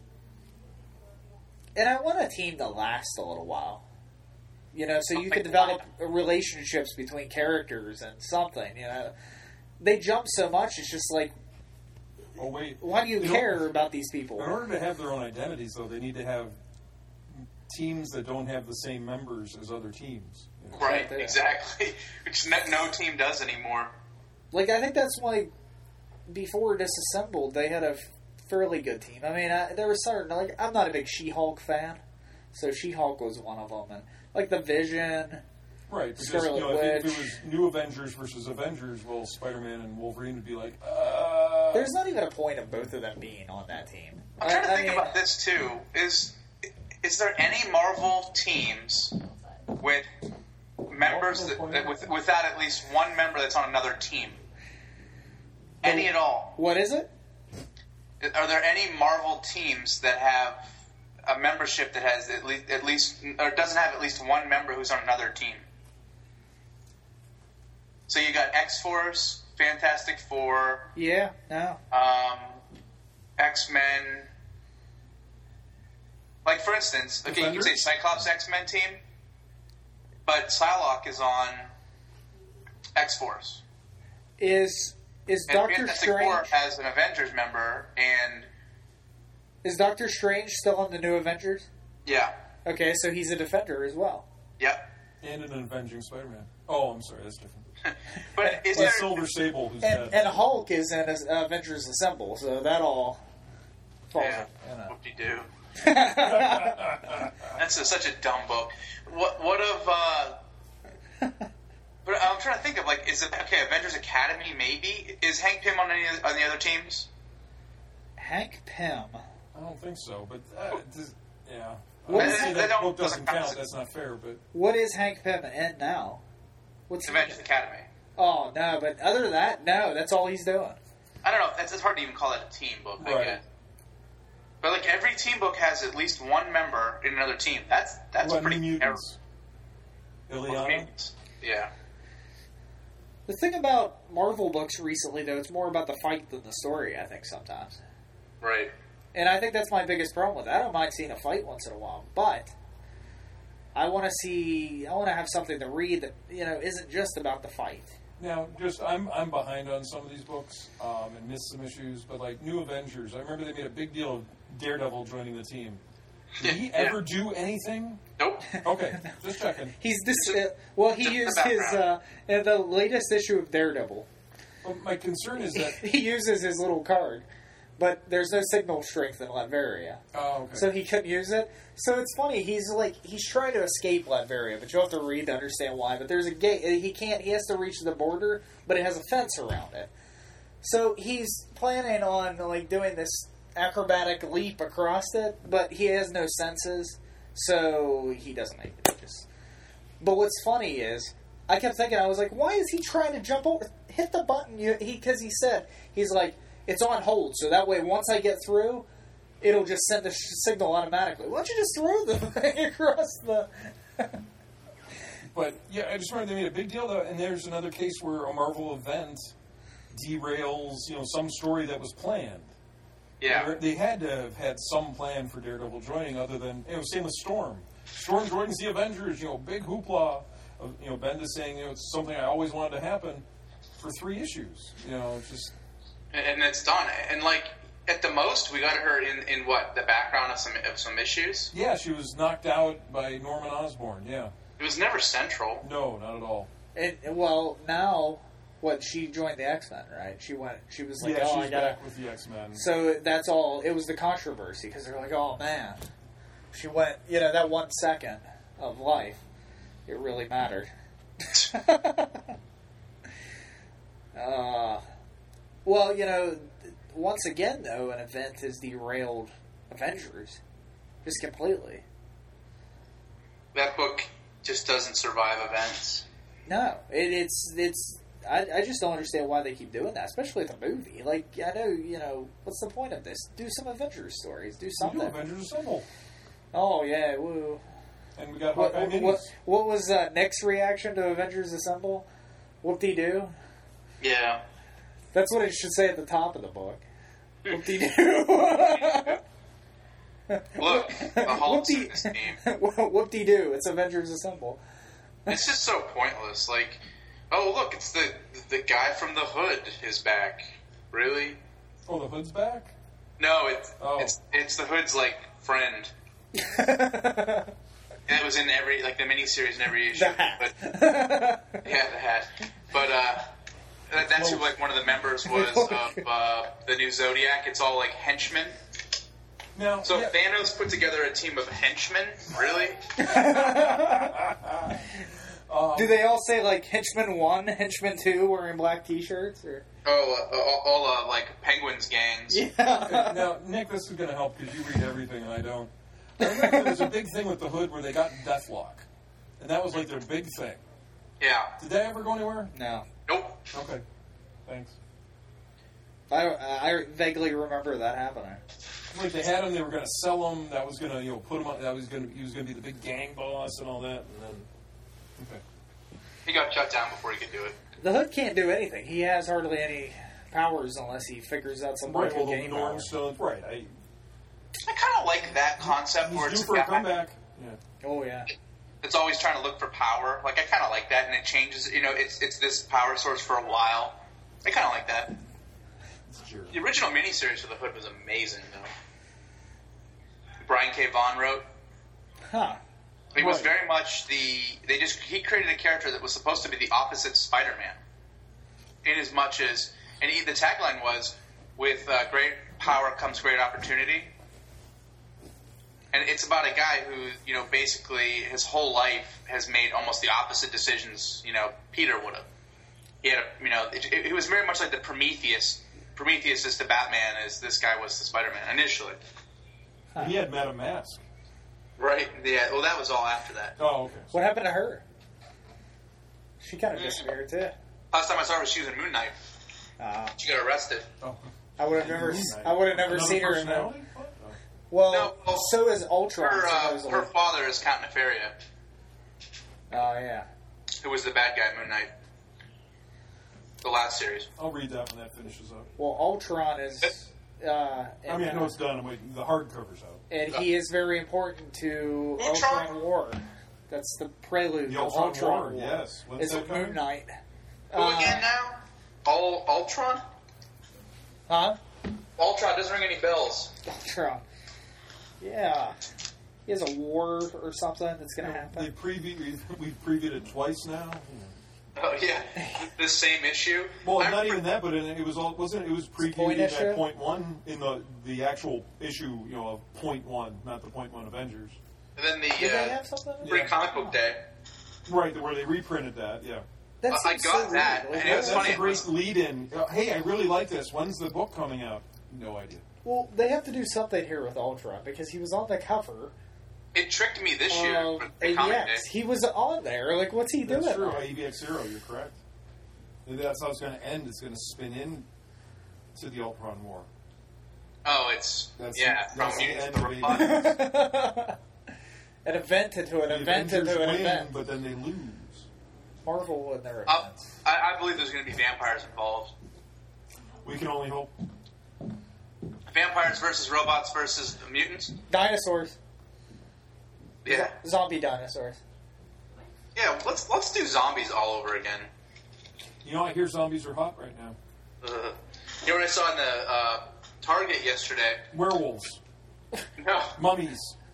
Speaker 2: And I want a team to last a little while. So you can develop relationships between characters and something, They jump so much, it's just like,
Speaker 1: oh, wait.
Speaker 2: Why do you care about these people?
Speaker 1: In order to have their own identities, though, they need to have teams that don't have the same members as other teams.
Speaker 3: Right, exactly. Which no team does anymore.
Speaker 2: I think that's why before Disassembled, they had a fairly good team. I mean, there were certain, I'm not a big She-Hulk fan, so She-Hulk was one of them. And, the Vision,
Speaker 1: right, because,
Speaker 2: Scarlet Witch.
Speaker 1: if it was New Avengers versus Avengers, well, Spider-Man and Wolverine would be like,
Speaker 2: There's not even a point of both of them being on that team.
Speaker 3: I'm trying to think about this, too. Is there any Marvel teams with members without at least one member that's on another team? Any at all?
Speaker 2: What is it?
Speaker 3: Are there any Marvel teams that have a membership that has at least or doesn't have at least one member who's on another team? So you got X-Force, Fantastic Four.
Speaker 2: Yeah, no.
Speaker 3: X-Men. For instance, okay, you can say Cyclops X-Men team, but Psylocke is on X-Force.
Speaker 2: Is Doctor
Speaker 3: Fantastic
Speaker 2: Strange...
Speaker 3: Four has an Avengers member, and...
Speaker 2: Is Doctor Strange still on the New Avengers?
Speaker 3: Yeah.
Speaker 2: Okay, so he's a Defender as well.
Speaker 3: Yep.
Speaker 1: And an Avenging Spider-Man. Oh, I'm sorry, that's different.
Speaker 3: But is
Speaker 1: there... Silver Sable, who's dead.
Speaker 2: And Hulk is in Avengers Assemble, so that all falls in.
Speaker 3: Whoop-de-doo. That's such a dumb book. What of But I'm trying to think of, like, is it, okay, Avengers Academy, maybe? Is Hank Pym on the other teams?
Speaker 2: Hank Pym.
Speaker 1: I don't think so, but yeah.
Speaker 2: What
Speaker 1: I
Speaker 2: is
Speaker 1: say
Speaker 2: it?
Speaker 1: that book doesn't count. That's not fair, but
Speaker 2: What is Hank Pym in now? What's
Speaker 3: Avengers Academy.
Speaker 2: Oh, no, but other than that, no, that's all he's doing.
Speaker 3: I don't know. It's hard to even call that a team book, I
Speaker 1: Right.
Speaker 3: guess. But, like, every team book has at least one member in another team. That's
Speaker 1: what,
Speaker 3: pretty
Speaker 1: New Mutants? Illyana?
Speaker 3: Yeah.
Speaker 2: The thing about Marvel books recently, though, it's more about the fight than the story, I think, sometimes.
Speaker 3: Right.
Speaker 2: And I think that's my biggest problem with it. I don't mind seeing a fight once in a while, but I want to have something to read that, isn't just about the fight.
Speaker 1: Now, I'm behind on some of these books and missed some issues, but like New Avengers, I remember they made a big deal of Daredevil joining the team. Did he ever do anything?
Speaker 3: Nope.
Speaker 1: Okay, just checking.
Speaker 2: He used
Speaker 3: Just
Speaker 2: his in the latest issue of Daredevil.
Speaker 1: Well, my concern is that
Speaker 2: He uses his little card, but there's no signal strength in Latveria,
Speaker 1: okay.
Speaker 2: so he couldn't use it. So it's funny. He's trying to escape Latveria, but you have to read to understand why. But there's a gate. He can't. He has to reach the border, but it has a fence around it. So he's planning on doing this acrobatic leap across it, but he has no senses, so he doesn't make it. But what's funny is, I kept thinking, I was like, why is he trying to jump over? Hit the button, because he said, he's like, it's on hold, so that way once I get through, it'll just send a signal automatically. Why don't you just throw the thing across the...
Speaker 1: But, yeah, I just remember they made a big deal, though, and there's another case where a Marvel event derails, some story that was planned.
Speaker 3: Yeah.
Speaker 1: They had to have had some plan for Daredevil joining other than, same with Storm. Storm joins the Avengers, big hoopla. Bendis saying, it's something I always wanted to happen for 3 issues. Just...
Speaker 3: And it's done. And, at the most, we got her in what? The background of some issues?
Speaker 1: Yeah, she was knocked out by Norman Osborn, yeah.
Speaker 3: It was never central.
Speaker 1: No, not at all.
Speaker 2: Now... What, she joined the X-Men, right? She was like,
Speaker 1: she was
Speaker 2: I gotta...
Speaker 1: back with the X-Men.
Speaker 2: So that's all, it was the controversy, because they're like, oh man, she went, that 1 second of life, it really mattered. Well, once again, though, an event has derailed Avengers, just completely.
Speaker 3: That book just doesn't survive events.
Speaker 2: No, I just don't understand why they keep doing that, especially the movie. I know, what's the point of this? Do some Avengers stories. Do something.
Speaker 1: We do Avengers Assemble.
Speaker 2: Oh, yeah, woo.
Speaker 1: And we got Hawkeye minis.
Speaker 2: What was Nick's reaction to Avengers Assemble? Whoop-de-doo?
Speaker 3: Yeah.
Speaker 2: That's what it should say at the top of the book. Whoop-de-doo.
Speaker 3: Look, the Hulk's in this game.
Speaker 2: Whoop-de-doo. It's Avengers Assemble.
Speaker 3: It's just so pointless. Oh, look, it's the guy from the Hood is back. Really?
Speaker 1: Oh, the Hood's back?
Speaker 3: No, it's the Hood's, friend. And it was in every, the miniseries in every issue.
Speaker 2: The hat.
Speaker 3: But, yeah, the hat. But, that's who, one of the members was of the new Zodiac. It's all, henchmen.
Speaker 1: Now,
Speaker 3: so Thanos put together a team of henchmen? Really?
Speaker 2: Do they all say, Henchman 1, Henchman 2 wearing black t-shirts? Or?
Speaker 3: All Penguins gangs.
Speaker 2: Yeah.
Speaker 1: Now, Nick, this is going to help because you read everything and I don't. I remember there was a big thing with the Hood where they got Deathlock. And that was their big thing.
Speaker 3: Yeah.
Speaker 1: Did that ever go anywhere?
Speaker 2: No.
Speaker 3: Nope.
Speaker 1: Okay. Thanks.
Speaker 2: I vaguely remember that happening.
Speaker 1: They had him, they were going to sell him, that was going to, put him on, he was going to be the big gang boss and all that, and then, okay.
Speaker 3: He got shut down before he could do it.
Speaker 2: The Hood can't do anything. He has hardly any powers unless he figures out some
Speaker 1: right,
Speaker 2: game
Speaker 1: Norm Stone, right.
Speaker 3: I kind of like that concept where
Speaker 1: he's
Speaker 3: it's
Speaker 1: due for a comeback. Yeah.
Speaker 2: Oh, yeah.
Speaker 3: It's always trying to look for power. I kind of like that, and it changes, it's this power source for a while. I kind of like that. The original miniseries for the Hood was amazing, though. Brian K. Vaughan wrote.
Speaker 2: Huh.
Speaker 3: He was very much he created a character that was supposed to be the opposite Spider-Man. In as much as, and the tagline was, with great power comes great opportunity. And it's about a guy who, basically his whole life has made almost the opposite decisions, Peter would have. He had, it was very much like the Prometheus. Prometheus is the Batman, as this guy was the Spider-Man initially.
Speaker 5: He had Madame Mask.
Speaker 3: Right. Yeah. Well, that was all after that.
Speaker 5: Oh, okay.
Speaker 2: What happened to her? She kind of disappeared too.
Speaker 3: Last time I saw her, she was in Moon Knight. She got arrested.
Speaker 5: Oh.
Speaker 2: I would have never
Speaker 5: Another
Speaker 2: seen her in that.
Speaker 5: personality? What? Oh.
Speaker 2: Well,
Speaker 3: No,
Speaker 2: so is Ultron. supposedly.
Speaker 3: Her father is Count Nefaria,
Speaker 2: Oh yeah.
Speaker 3: who was the bad guy in Moon Knight. The last series.
Speaker 5: I'll read that when that finishes up.
Speaker 2: Well, Ultron is.
Speaker 5: I know it's done. I'm waiting. The hardcover's out.
Speaker 2: And he is very important to
Speaker 3: Ultron?
Speaker 2: Ultron War. That's the prelude
Speaker 5: The
Speaker 2: to
Speaker 5: Ultron
Speaker 2: Ultron
Speaker 5: War,
Speaker 2: War.
Speaker 5: yes. When's
Speaker 2: Is
Speaker 5: that
Speaker 2: it
Speaker 5: coming?
Speaker 2: Moon Knight?
Speaker 3: Who again now? Ultron?
Speaker 2: Huh?
Speaker 3: Ultron doesn't ring any bells.
Speaker 2: Ultron. Yeah. He has a war or something that's going to happen.
Speaker 5: We've previewed it twice now.
Speaker 3: Oh yeah, this same issue.
Speaker 5: Well,
Speaker 3: I'm
Speaker 5: not
Speaker 3: pre-
Speaker 5: even that, but it was all wasn't it? It was previewed
Speaker 2: Point
Speaker 5: in
Speaker 2: issue?
Speaker 5: at point one in the actual issue, of point one, not the point one Avengers.
Speaker 3: And then
Speaker 2: Did they have something?
Speaker 3: free comic book day.
Speaker 5: Right, where they reprinted that. Yeah,
Speaker 2: That
Speaker 3: I
Speaker 2: seems
Speaker 3: got
Speaker 2: so
Speaker 3: that,
Speaker 2: weird.
Speaker 3: and it was
Speaker 5: that's
Speaker 3: funny.
Speaker 5: a great lead-in. Hey, I really like this. When's the book coming out? No idea.
Speaker 2: Well, they have to do something here with Ultron because he was on the cover.
Speaker 3: It tricked me this year
Speaker 2: of
Speaker 3: for the comic day.
Speaker 2: AVX. He was on there. Like, what's he doing?
Speaker 5: That's true. AVX Zero, you're correct. Maybe that's how it's going to end. It's going to spin in to the Ultron War.
Speaker 3: Oh, it's
Speaker 5: That's
Speaker 3: from
Speaker 5: the
Speaker 3: Mutants
Speaker 5: end
Speaker 3: to
Speaker 5: of
Speaker 3: Robots.
Speaker 5: AVX.
Speaker 2: An event into an
Speaker 5: The
Speaker 2: event into
Speaker 5: Avengers
Speaker 2: an
Speaker 5: win,
Speaker 2: event.
Speaker 5: but then they lose.
Speaker 2: Marvel and their
Speaker 3: I
Speaker 2: events.
Speaker 3: believe there's going to be vampires involved.
Speaker 5: We can only hope.
Speaker 3: Vampires versus robots versus mutants.
Speaker 2: Dinosaurs.
Speaker 3: Yeah,
Speaker 2: Zombie dinosaurs.
Speaker 3: yeah. Let's do zombies all over again.
Speaker 5: I hear zombies are hot right now.
Speaker 3: You know what I saw in the Target yesterday?
Speaker 5: Werewolves,
Speaker 3: No,
Speaker 5: mummies.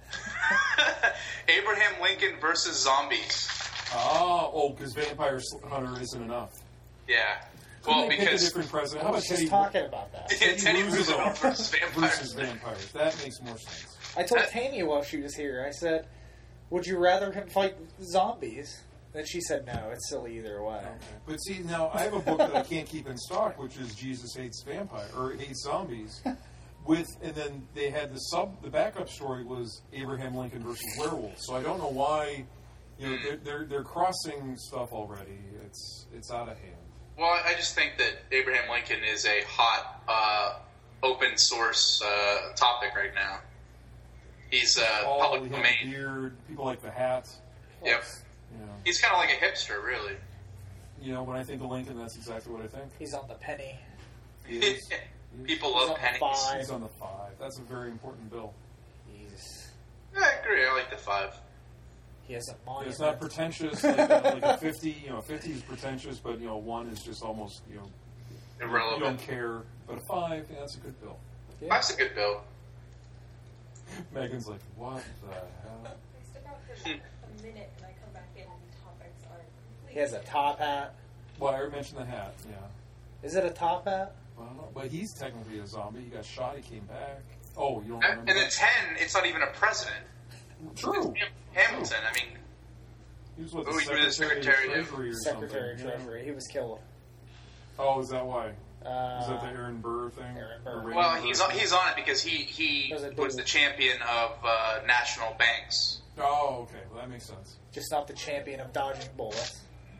Speaker 3: Abraham Lincoln versus zombies.
Speaker 5: Because Vampire Hunter isn't enough.
Speaker 3: Yeah.
Speaker 5: Couldn't
Speaker 3: Well,
Speaker 5: they pick a
Speaker 3: because
Speaker 5: different president? How
Speaker 2: I
Speaker 5: about
Speaker 2: was just
Speaker 5: Teddy
Speaker 2: talking about that.
Speaker 3: Teddy Roosevelt versus vampires.
Speaker 5: versus vampires? That makes more sense.
Speaker 2: I told Tanya while she was here, I said, would you rather him fight zombies? Then she said, no, it's silly either way.
Speaker 5: But see, now I have a book that I can't keep in stock, which is Jesus Hates Hates Zombies. And then they had the backup story was Abraham Lincoln versus werewolves. So I don't know why, they're crossing stuff already. It's out of hand.
Speaker 3: Well, I just think that Abraham Lincoln is a hot, open source topic right now. He's public
Speaker 5: He had a
Speaker 3: domain.
Speaker 5: beard. People like the hat.
Speaker 3: Yep. He's kind of like a hipster, really.
Speaker 5: When I think of Lincoln, that's exactly what I think.
Speaker 2: He's on the penny.
Speaker 5: He is.
Speaker 3: People
Speaker 2: He's
Speaker 3: love
Speaker 2: on
Speaker 3: pennies.
Speaker 2: 5.
Speaker 5: He's on the 5. That's a very important bill.
Speaker 2: Jesus.
Speaker 3: Yeah, I agree. I like the 5.
Speaker 2: He has a monument.
Speaker 5: It's not pretentious like a 50. 50 is pretentious, but 1 is just almost you
Speaker 3: Irrelevant.
Speaker 5: don't care. But a 5, that's a good bill.
Speaker 2: Yeah.
Speaker 3: 5's a good bill.
Speaker 5: Megan's like, what the hell?
Speaker 6: I step out for a minute and I come back in and the topics are completely
Speaker 2: He has a top hat.
Speaker 5: Well, I already mentioned the hat. Yeah.
Speaker 2: Is it a top hat?
Speaker 5: Well, I don't know. But he's technically a zombie. He got shot. He came back. Oh, you don't
Speaker 3: And
Speaker 5: remember?
Speaker 3: the 10, it's not even a president.
Speaker 5: True.
Speaker 3: It's Hamilton. I mean,
Speaker 5: He was what,
Speaker 3: Who
Speaker 5: the
Speaker 3: he was
Speaker 5: Secretary
Speaker 3: Secretary
Speaker 5: of Treasury or
Speaker 2: Secretary of
Speaker 5: something.
Speaker 2: Treasury. He was killed.
Speaker 5: Oh, is that why? Is that the
Speaker 2: Uh,
Speaker 5: Aaron Burr thing?
Speaker 2: Aaron Burr.
Speaker 5: Or Raymond
Speaker 3: well,
Speaker 5: Burr
Speaker 3: he's
Speaker 5: thing?
Speaker 3: on it because he
Speaker 2: Does it
Speaker 3: was
Speaker 2: do-
Speaker 3: the champion of national banks.
Speaker 5: Oh, okay. Well, that makes sense.
Speaker 2: just not the champion of dodging bullets.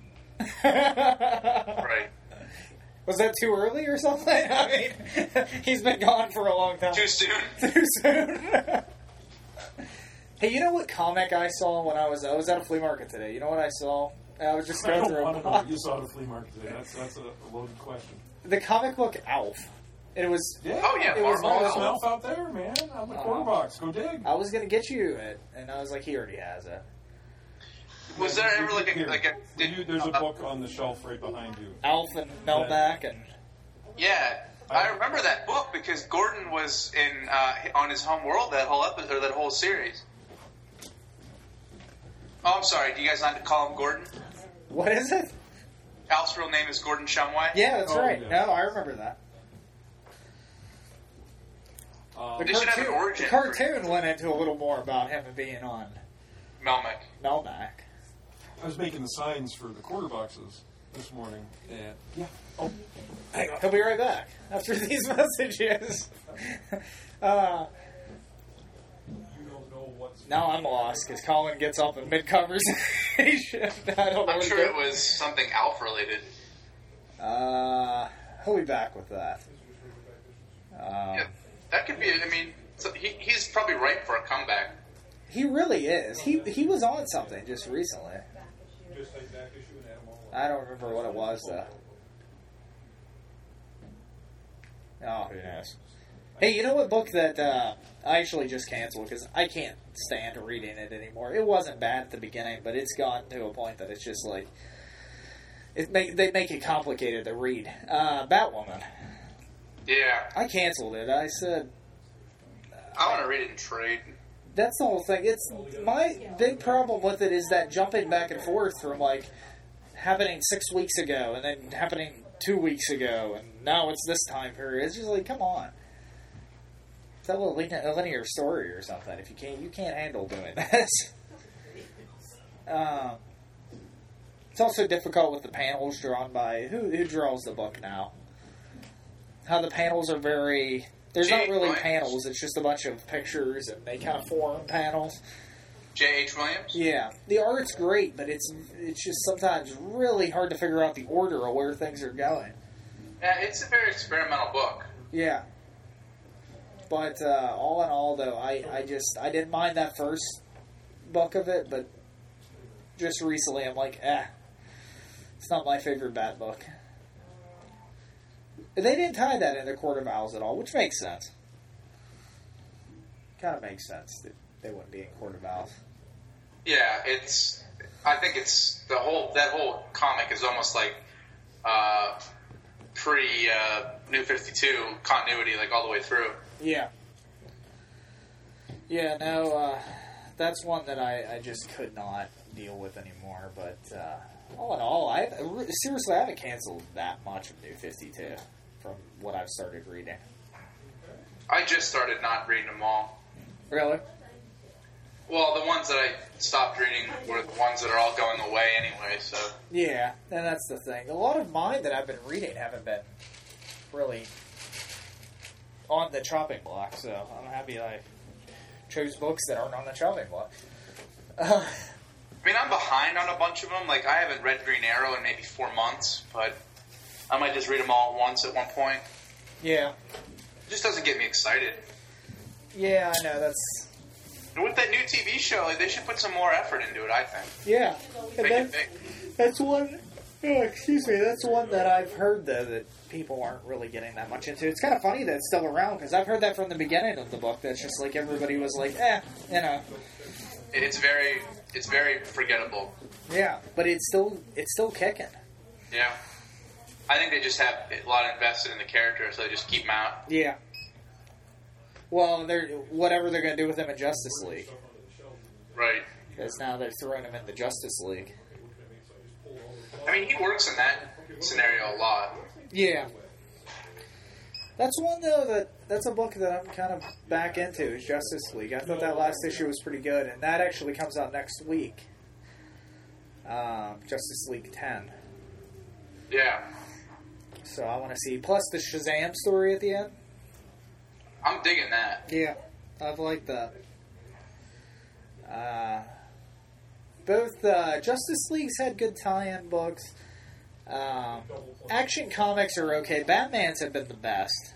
Speaker 3: Right.
Speaker 2: Was that too early or something? I mean, he's been gone for a long time.
Speaker 3: Too soon.
Speaker 2: Too soon. Hey, you know what comic I saw when I was at a flea market today? You know what I saw? I was just
Speaker 5: I
Speaker 2: going
Speaker 5: don't
Speaker 2: through
Speaker 5: want
Speaker 2: a
Speaker 5: to know
Speaker 2: box.
Speaker 5: what you saw at the flea market today. That's a loaded question.
Speaker 2: The comic book Alf. It was.
Speaker 5: Yeah.
Speaker 3: Oh, yeah,
Speaker 2: It was
Speaker 5: Oh, there's
Speaker 2: awesome.
Speaker 5: an elf out there, man. Out in the quarter box. Go dig.
Speaker 2: I was gonna get you it, and I was like, he already has it.
Speaker 3: Was there ever like
Speaker 5: Here,
Speaker 3: a
Speaker 5: there's a book on the shelf right behind you.
Speaker 2: Alf and Melmac and
Speaker 3: Yeah, I remember that book because Gordon was in on his home world that whole episode or that whole series. Oh, I'm sorry. Do you guys not call him Gordon?
Speaker 2: what is it?
Speaker 3: Alf's real name is Gordon Shumway.
Speaker 2: Yeah, that's
Speaker 5: Oh,
Speaker 2: right.
Speaker 5: yeah.
Speaker 2: No, I remember that. The
Speaker 3: They should have an origin.
Speaker 2: cartoon went into a little more about him being on
Speaker 3: Melmac.
Speaker 2: Melmac.
Speaker 5: I was making the signs for the quarter boxes this morning, and
Speaker 2: Hey, he'll be right back after these messages. Now I'm lost because Colin gets up in mid-conversation. I don't know
Speaker 3: I'm
Speaker 2: what
Speaker 3: sure
Speaker 2: to
Speaker 3: it was something Alf related.
Speaker 2: He'll be back with that.
Speaker 3: Yeah, that could be. I mean, so he's probably ripe for a comeback.
Speaker 2: He really is. He was on something just recently. I don't remember what it was though. Oh, who knows? Hey, you know what book that I actually just canceled because I can't stand reading it anymore. It wasn't bad at the beginning, but it's gotten to a point that it's just like they make it complicated to read. Batwoman.
Speaker 3: Yeah,
Speaker 2: I canceled it. I said
Speaker 3: I want to read it in trade.
Speaker 2: that's the whole thing. It's my big problem with it is that jumping back and forth from like happening 6 weeks ago and then happening 2 weeks ago and now it's this time period. It's just like, come on. Tell a linear story or something. If you can't handle doing this. It's also difficult with the panels drawn by who draws the book now. How the panels are very. There's not really panels. It's just a bunch of pictures, and they kind of form panels.
Speaker 3: J.H. Williams?
Speaker 2: Yeah, the art's great, but it's just sometimes really hard to figure out the order of where things are going.
Speaker 3: Yeah, it's a very experimental book.
Speaker 2: Yeah. But all in all, though, I didn't mind that first book of it, but just recently I'm like, it's not my favorite Bat book. They didn't tie that in the Court of Owls at all, which makes sense. Kind of makes sense that they wouldn't be in Court of Owls.
Speaker 3: Yeah, I think it's that whole comic is almost like pre New 52 continuity, like all the way through.
Speaker 2: Yeah. Yeah, no, that's one that I just could not deal with anymore. But all in all, seriously, I haven't canceled that much of New 52 from what I've started reading.
Speaker 3: I just started not reading them all.
Speaker 2: Really?
Speaker 3: Well, the ones that I stopped reading were the ones that are all going away anyway, so...
Speaker 2: Yeah, and that's the thing. A lot of mine that I've been reading haven't been really on the chopping block, so I'm happy I chose books that aren't on the chopping block.
Speaker 3: I mean, I'm behind on a bunch of them. Like, I haven't read Green Arrow in maybe 4 months, but I might just read them all at once at one point.
Speaker 2: Yeah.
Speaker 3: It just doesn't get me excited.
Speaker 2: Yeah, I know, that's...
Speaker 3: And with that new TV show, like, they should put some more effort into it, I think.
Speaker 2: Yeah.
Speaker 3: Make it big.
Speaker 2: That's one... Oh, excuse me, that's one that I've heard, though, that people aren't really getting that much into. It's kind of funny that it's still around, because I've heard that from the beginning of the book, that's just like everybody was like, you know.
Speaker 3: It's very forgettable.
Speaker 2: Yeah, but it's still kicking.
Speaker 3: Yeah. I think they just have a lot invested in the character, so they just keep them out.
Speaker 2: Yeah. Well, whatever they're going to do with him in Justice League.
Speaker 3: Right.
Speaker 2: Because now they're throwing him in the Justice League.
Speaker 3: I mean, he works in that scenario a lot.
Speaker 2: Yeah. That's one, though, that's a book that I'm kind of back into, is Justice League. I thought that last issue was pretty good, and that actually comes out next week. Justice League 10.
Speaker 3: Yeah.
Speaker 2: So I want to see. Plus the Shazam story at the end.
Speaker 3: I'm digging that.
Speaker 2: Yeah, I've liked that. Both Justice League's had good tie-in books. Action comics are okay. Batman's have been the best.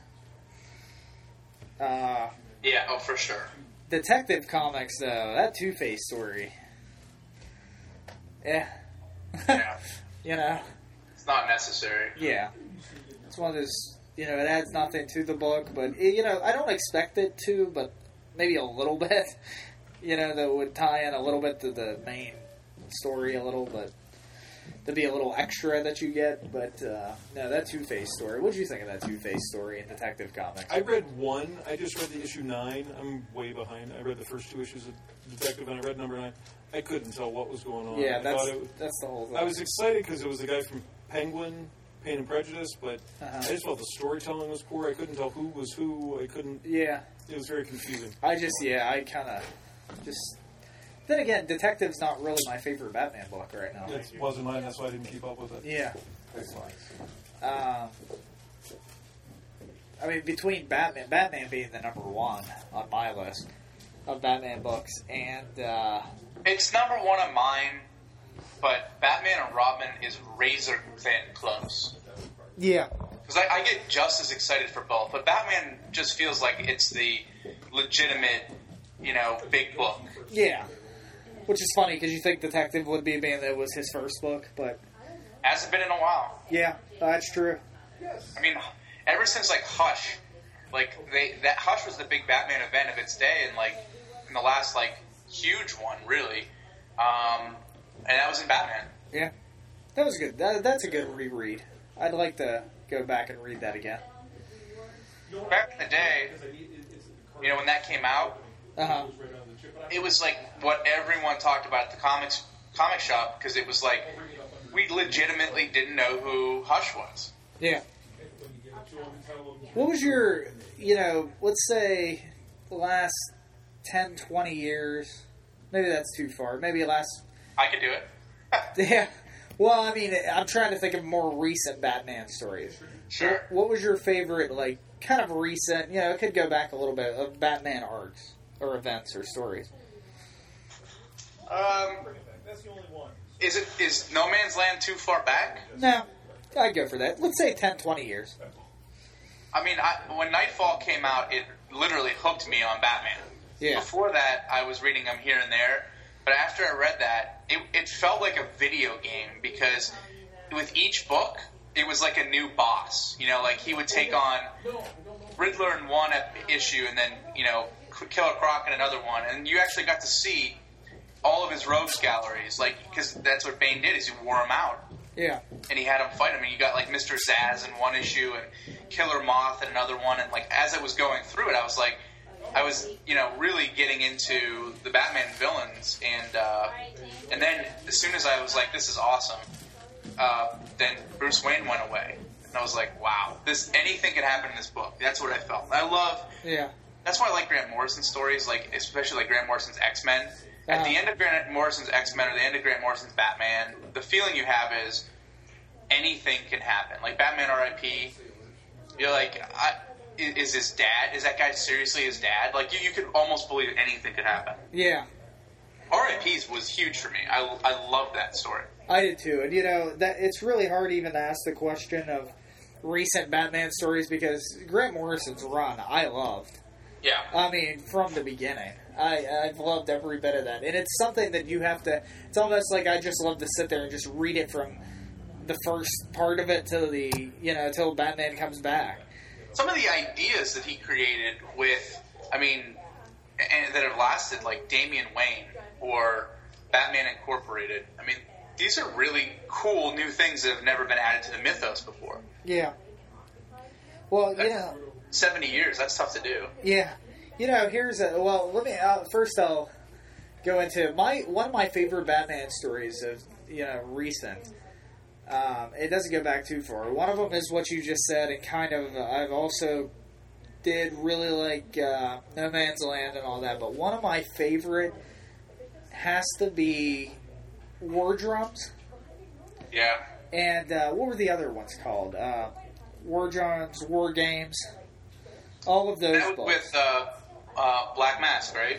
Speaker 3: Yeah, oh, for sure.
Speaker 2: Detective comics, though, that Two-Face story. Yeah.
Speaker 3: Yeah.
Speaker 2: You know.
Speaker 3: It's not necessary.
Speaker 2: Yeah. It's one of those, it adds nothing to the book, but, I don't expect it to, but maybe a little bit, that would tie in a little bit to the main story a little, but there'd be a little extra that you get, but, no, that Two-Face story. What did you think of that Two-Face story in Detective Comics?
Speaker 5: I read one. I just read the issue 9. I'm way behind. I read the first 2 issues of Detective, and I read number 9. I couldn't tell what was going on.
Speaker 2: Yeah, that's the whole thing.
Speaker 5: I was excited because it was the guy from Penguin, Pain and Prejudice, but
Speaker 2: Uh-huh.
Speaker 5: I just felt the storytelling was poor. I couldn't tell who was who. I couldn't.
Speaker 2: Yeah.
Speaker 1: It was very confusing.
Speaker 2: I kind of just. Then again, Detective's not really my favorite Batman book right now.
Speaker 5: It wasn't mine, that's why I didn't keep up with it.
Speaker 2: Yeah. I mean, between Batman being the number one on my list of Batman books, and
Speaker 3: It's number one on mine, but Batman and Robin is razor thin close.
Speaker 2: yeah,
Speaker 3: Because I get just as excited for both, but Batman just feels like it's the legitimate, big book.
Speaker 2: yeah. Which is funny because you think Detective would be being that it was his first book, but
Speaker 3: Hasn't been in a while.
Speaker 2: yeah, that's true.
Speaker 3: I mean, ever since Hush, that Hush was the big Batman event of its day, and in the last huge one really, and that was in Batman.
Speaker 2: Yeah, that was good. That's a good reread. I'd like to go back and read that again.
Speaker 3: Back in the day, when that came out, it was what everyone talked about at the comic shop, because it was we legitimately didn't know who Hush was.
Speaker 2: Yeah. What was your, let's say, last 10, 20 years? Maybe that's too far. Maybe last...
Speaker 3: I could do it.
Speaker 2: Yeah. Well, I mean, I'm trying to think of more recent Batman stories.
Speaker 3: Sure.
Speaker 2: What was your favorite, kind of recent, it could go back a little bit, of Batman arcs, or events, or stories?
Speaker 4: That's the only one.
Speaker 3: Is No Man's Land too far back?
Speaker 2: No. I'd go for that. Let's say 10, 20 years.
Speaker 3: I mean, when Nightfall came out, it literally hooked me on Batman.
Speaker 2: Yeah.
Speaker 3: Before that, I was reading them here and there, but after I read that, it felt like a video game, because with each book, it was like a new boss. He would take on Riddler in one issue, and then, Killer Croc in another one, and you actually got to see all of his rogues galleries, because that's what Bane did, is he wore them out.
Speaker 2: Yeah.
Speaker 3: And he had him fight him. And you got Mr. Zaz in one issue and Killer Moth in another one. And as I was going through it, I was really getting into the Batman villains. And then as soon as I was like, this is awesome, then Bruce Wayne went away. And I was like, wow, anything could happen in this book. That's what I felt.
Speaker 2: Yeah.
Speaker 3: That's why I like Grant Morrison stories, especially Grant Morrison's X-Men. At the end of Grant Morrison's X-Men or the end of Grant Morrison's Batman, the feeling you have is anything can happen. Batman R.I.P., you're is his dad? Is that guy seriously his dad? You could almost believe anything could happen.
Speaker 2: Yeah.
Speaker 3: R.I.P.'s was huge for me. I love that story.
Speaker 2: I did too. And, that it's really hard even to ask the question of recent Batman stories, because Grant Morrison's run, I loved.
Speaker 3: Yeah.
Speaker 2: I mean, from the beginning. I've loved every bit of that. And it's something that you have to... It's almost like I just love to sit there and just read it from the first part of it till till Batman comes back.
Speaker 3: Some of the ideas that he created and that have lasted, Damian Wayne or Batman Incorporated. I mean, these are really cool new things that have never been added to the mythos before.
Speaker 2: Yeah. Well,
Speaker 3: 70 years, that's tough to do.
Speaker 2: Yeah. Let me, first I'll go into one of my favorite Batman stories of, recent. It doesn't go back too far. One of them is what you just said, and kind of, I've also did really like No Man's Land and all that, but one of my favorite has to be War Drums.
Speaker 3: Yeah.
Speaker 2: And what were the other ones called? War Drums, War Games. All of those
Speaker 3: that was
Speaker 2: books.
Speaker 3: With Black Mask, right?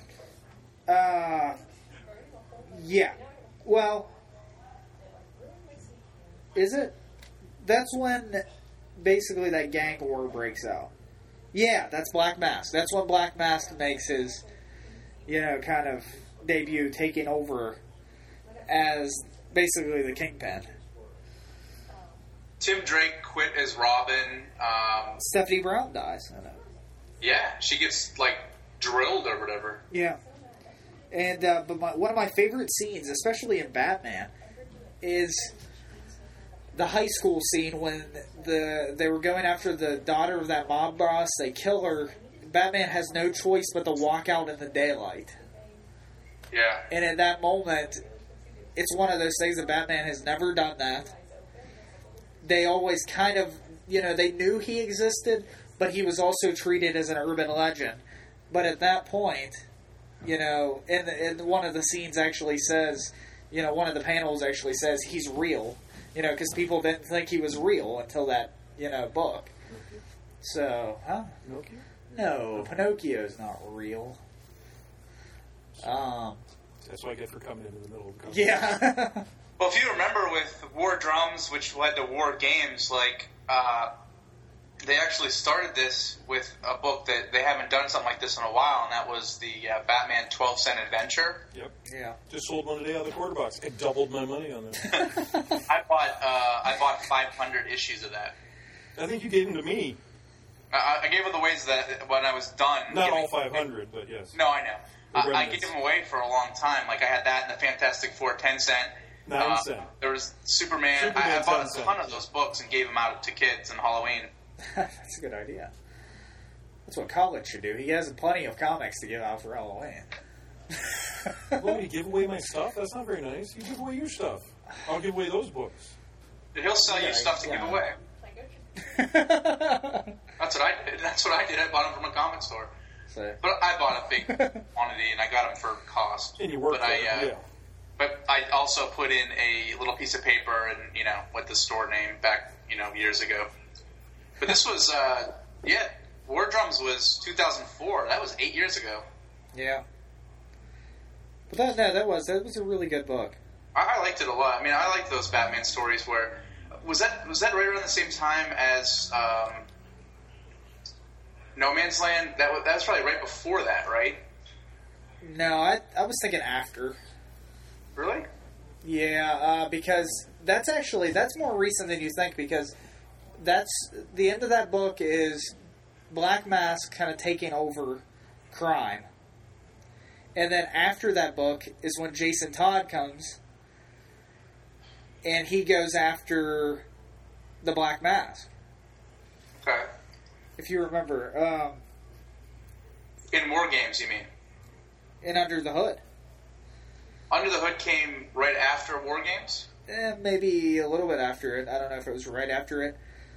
Speaker 2: Yeah. Well, is it? That's when basically that gang war breaks out. Yeah, that's Black Mask. That's when Black Mask makes his, kind of debut, taking over as basically the Kingpin.
Speaker 3: Tim Drake quit as Robin.
Speaker 2: Stephanie Brown dies. I know.
Speaker 3: Yeah, she gets drilled or whatever.
Speaker 2: Yeah, and but one of my favorite scenes, especially in Batman, is the high school scene when they were going after the daughter of that mob boss. They kill her. Batman has no choice but to walk out in the daylight.
Speaker 3: Yeah,
Speaker 2: and at that moment, it's one of those things that Batman has never done that. They always kind of, they knew he existed, but he was also treated as an urban legend. But at that point, and one of the scenes actually says, one of the panels actually says he's real, because people didn't think he was real until that, book. So, huh?
Speaker 1: Pinocchio?
Speaker 2: No, Pinocchio's not real.
Speaker 1: That's what I get for coming in the middle of the conversation.
Speaker 2: Yeah.
Speaker 3: Well, if you remember with War Drums, which led to War Games, they actually started this with a book that they haven't done something like this in a while, and that was the Batman 12-cent Adventure.
Speaker 1: Yep.
Speaker 2: Yeah.
Speaker 1: Just sold one today out of the quarter box. I doubled my money on it.
Speaker 3: I bought 500 issues of that.
Speaker 1: I think you gave them to me.
Speaker 3: I gave them the ways that when I was done.
Speaker 1: Not all 500, but yes.
Speaker 3: No, I know. I
Speaker 1: remnants.
Speaker 3: gave them away for a long time. Like I had that and the Fantastic Four 10-cent.
Speaker 1: 9 cent.
Speaker 3: There was Superman. I bought a ton of those books and gave them out to kids on Halloween.
Speaker 2: That's a good idea. That's what college should do. He has plenty of comics to give out for Halloween.
Speaker 1: You want me to give away my stuff? That's not very nice. You give away your stuff. I'll give away those books.
Speaker 3: He'll sell you stuff to give away.
Speaker 6: Like, okay.
Speaker 3: That's what I did. That's what I did. I bought them from a comic store.
Speaker 2: So,
Speaker 3: But I bought a big quantity, and I got them for cost.
Speaker 1: And you work
Speaker 3: But
Speaker 1: for it, yeah.
Speaker 3: But I also put in a little piece of paper and, with the store name back, years ago. But this was, War Drums was 2004. That was 8 years ago.
Speaker 2: yeah. But that was a really good book.
Speaker 3: I liked it a lot. I mean, I liked those Batman stories where... Was that right around the same time as No Man's Land? That was probably right before that, right?
Speaker 2: No, I was thinking after.
Speaker 3: Really?
Speaker 2: Yeah, because that's more recent than you think, because that's the end of that book is Black Mask kind of taking over crime. And then after that book is when Jason Todd comes and he goes after the Black Mask.
Speaker 3: Okay.
Speaker 2: If you remember.
Speaker 3: In War Games, you mean?
Speaker 2: And Under the Hood.
Speaker 3: Under the Hood came right after War Games?
Speaker 2: Maybe a little bit after it. I don't know if it was right after it.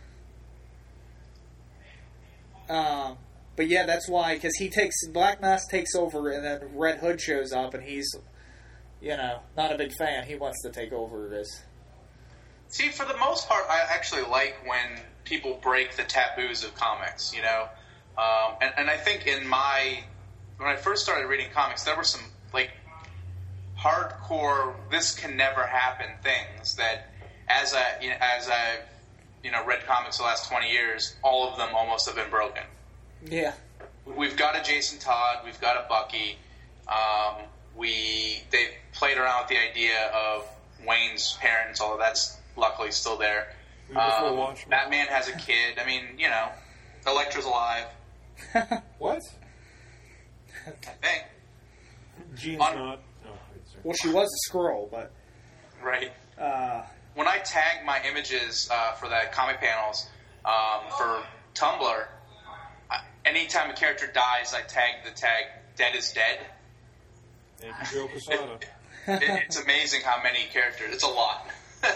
Speaker 2: But yeah, that's why, because Black Mask takes over, and then Red Hood shows up, and he's, not a big fan. He wants to take over this.
Speaker 3: See, for the most part, I actually like when people break the taboos of comics, and I think when I first started reading comics, there were some, hardcore, this can never happen things that, as I've read comics the last 20 years, all of them almost have been broken.
Speaker 2: Yeah.
Speaker 3: We've got a Jason Todd, we've got a Bucky. They've played around with the idea of Wayne's parents, although that's luckily still there. Batman has a kid. I mean, Elektra's alive.
Speaker 1: What?
Speaker 3: I think.
Speaker 1: Jean's not. No, sorry.
Speaker 2: Well, she was a Skrull, but...
Speaker 3: Right. When I tag my images for that comic panels for Tumblr, anytime a character dies, I tag the tag "Dead is Dead."
Speaker 1: Thank you, Joe Quesada.
Speaker 3: It's amazing how many characters. It's a lot.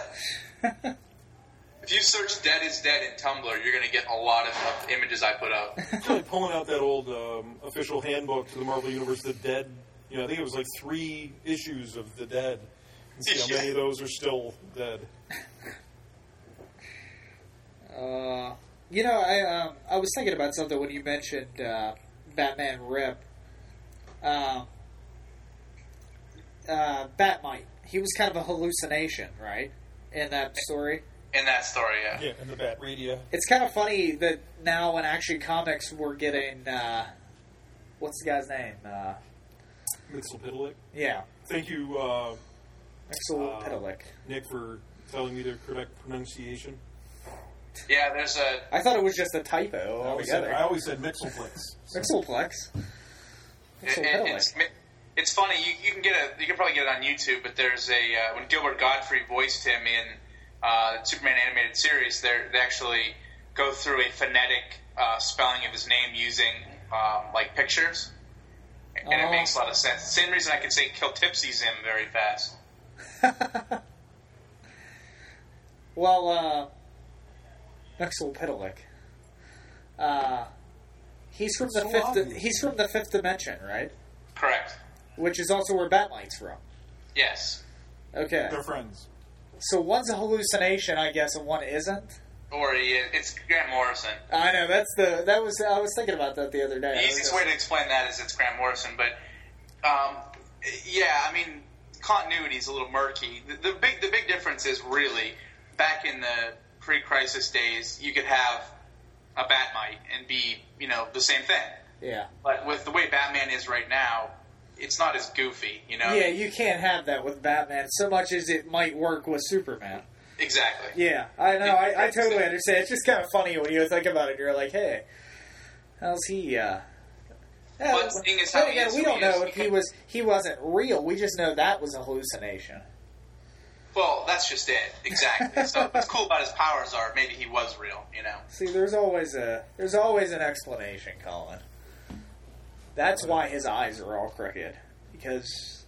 Speaker 3: If you search "Dead is Dead" in Tumblr, you're going to get a lot of images I put up.
Speaker 1: It's like pulling out that old official handbook to the Marvel Universe, The Dead. I think it was 3 issues of The Dead. And see how many of those are still dead.
Speaker 2: I was thinking about something when you mentioned Batman Rip. Batmite. He was kind of a hallucination, right? In that story.
Speaker 3: In that story, yeah.
Speaker 5: Yeah, and the Bat Radio.
Speaker 2: It's kind of funny that now in Action Comics we're getting what's the guy's name?
Speaker 1: Mxyzptlk.
Speaker 2: Yeah,
Speaker 1: Thank you,
Speaker 2: Mxyzptlk.
Speaker 1: Nick, for telling me the correct pronunciation.
Speaker 3: Yeah, there's a...
Speaker 2: I thought it was just a typo
Speaker 5: I
Speaker 2: altogether.
Speaker 5: always said Mixelplex.
Speaker 2: Mxyzptlk.
Speaker 3: It's funny. You can probably get it on YouTube. But there's a when Gilbert Gottfried voiced him in the Superman animated series, they actually go through a phonetic spelling of his name using pictures, and it makes a lot of sense. Same reason I could say "kill Tipsy's" him very fast.
Speaker 2: Well, Mxyzptlk. he's from the
Speaker 5: So
Speaker 2: fifth.
Speaker 5: obvious.
Speaker 2: He's from the fifth dimension, right?
Speaker 3: Correct.
Speaker 2: Which is also where Batmite's from.
Speaker 3: Yes.
Speaker 2: Okay.
Speaker 5: They're friends.
Speaker 2: So one's a hallucination, I guess, and one isn't.
Speaker 3: Or it's Grant Morrison.
Speaker 2: I know I was thinking about that the other day.
Speaker 3: The easiest way to explain that is it's Grant Morrison, but yeah, I mean, continuity is a little murky. The big difference is really back in the pre-crisis days, you could have a Batmite and be the same thing.
Speaker 2: Yeah.
Speaker 3: But with the way Batman is right now, it's not as goofy.
Speaker 2: Yeah, you can't have that with Batman so much as it might work with Superman.
Speaker 3: Exactly.
Speaker 2: Yeah, I know. I totally understand. It's just kind of funny when you think about it. You're like, hey, how's he?
Speaker 3: But seeing as how
Speaker 2: Then again,
Speaker 3: he is
Speaker 2: we
Speaker 3: who
Speaker 2: don't
Speaker 3: he is,
Speaker 2: know if he wasn't real. We just know that was a hallucination.
Speaker 3: Well, that's just it. Exactly. So what's cool about his powers are maybe he was real.
Speaker 2: See, there's always an explanation, Colin. That's why his eyes are all crooked, because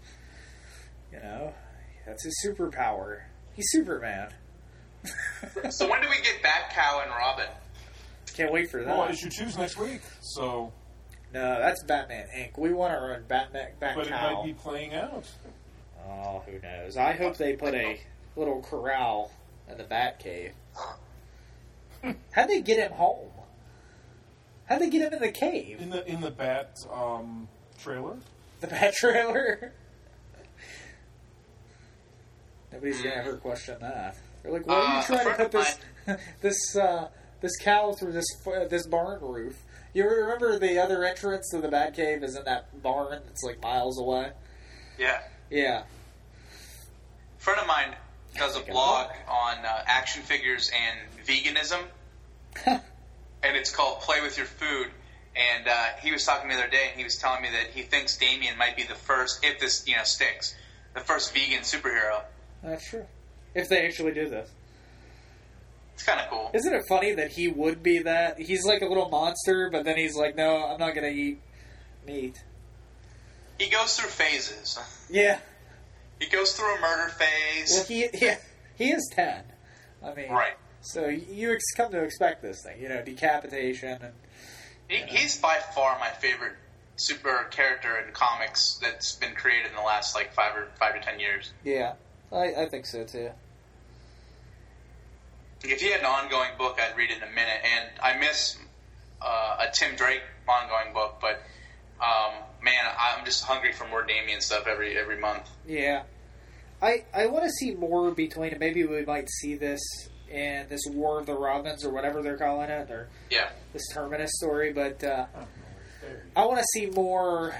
Speaker 2: that's his superpower. He's Superman.
Speaker 3: So when do we get Batcow and Robin?
Speaker 2: Can't wait for that.
Speaker 5: Well, issue 2's next week, so.
Speaker 2: No, that's Batman Inc. We want our own Batman
Speaker 5: But it
Speaker 2: Batcow.
Speaker 5: might be playing out.
Speaker 2: Oh, who knows? I hope they put a little corral in the Batcave. How'd they get him home? How'd they get him in the cave?
Speaker 5: In the Bat trailer.
Speaker 2: The Bat trailer? Nobody's gonna ever question that. They're like, why are you trying to put this cow through this barn roof? You remember the other entrance to the Batcave is in that barn that's like miles away?
Speaker 3: Yeah.
Speaker 2: Yeah.
Speaker 3: A friend of mine does a blog on action figures and veganism, and it's called Play With Your Food. And he was talking the other day, and he was telling me that he thinks Damian might be the first, if this sticks, the first vegan superhero.
Speaker 2: That's true. If they actually do this.
Speaker 3: It's kind of cool.
Speaker 2: Isn't it funny that he would be that? He's like a little monster, but then he's like, no, I'm not going to eat meat.
Speaker 3: He goes through phases.
Speaker 2: Yeah.
Speaker 3: He goes through a murder phase.
Speaker 2: Well, he is 10. I mean,
Speaker 3: right.
Speaker 2: So you come to expect this thing, decapitation. And
Speaker 3: he's by far my favorite super character in comics that's been created in the last 5 to 10 years.
Speaker 2: Yeah, I think so too.
Speaker 3: If he had an ongoing book, I'd read it in a minute. And I miss a Tim Drake ongoing book, but man, I'm just hungry for more Damian stuff every month.
Speaker 2: Yeah, I want to see more between. Maybe we might see this in this War of the Robins or whatever they're calling it, or this Terminus story. But I want to see more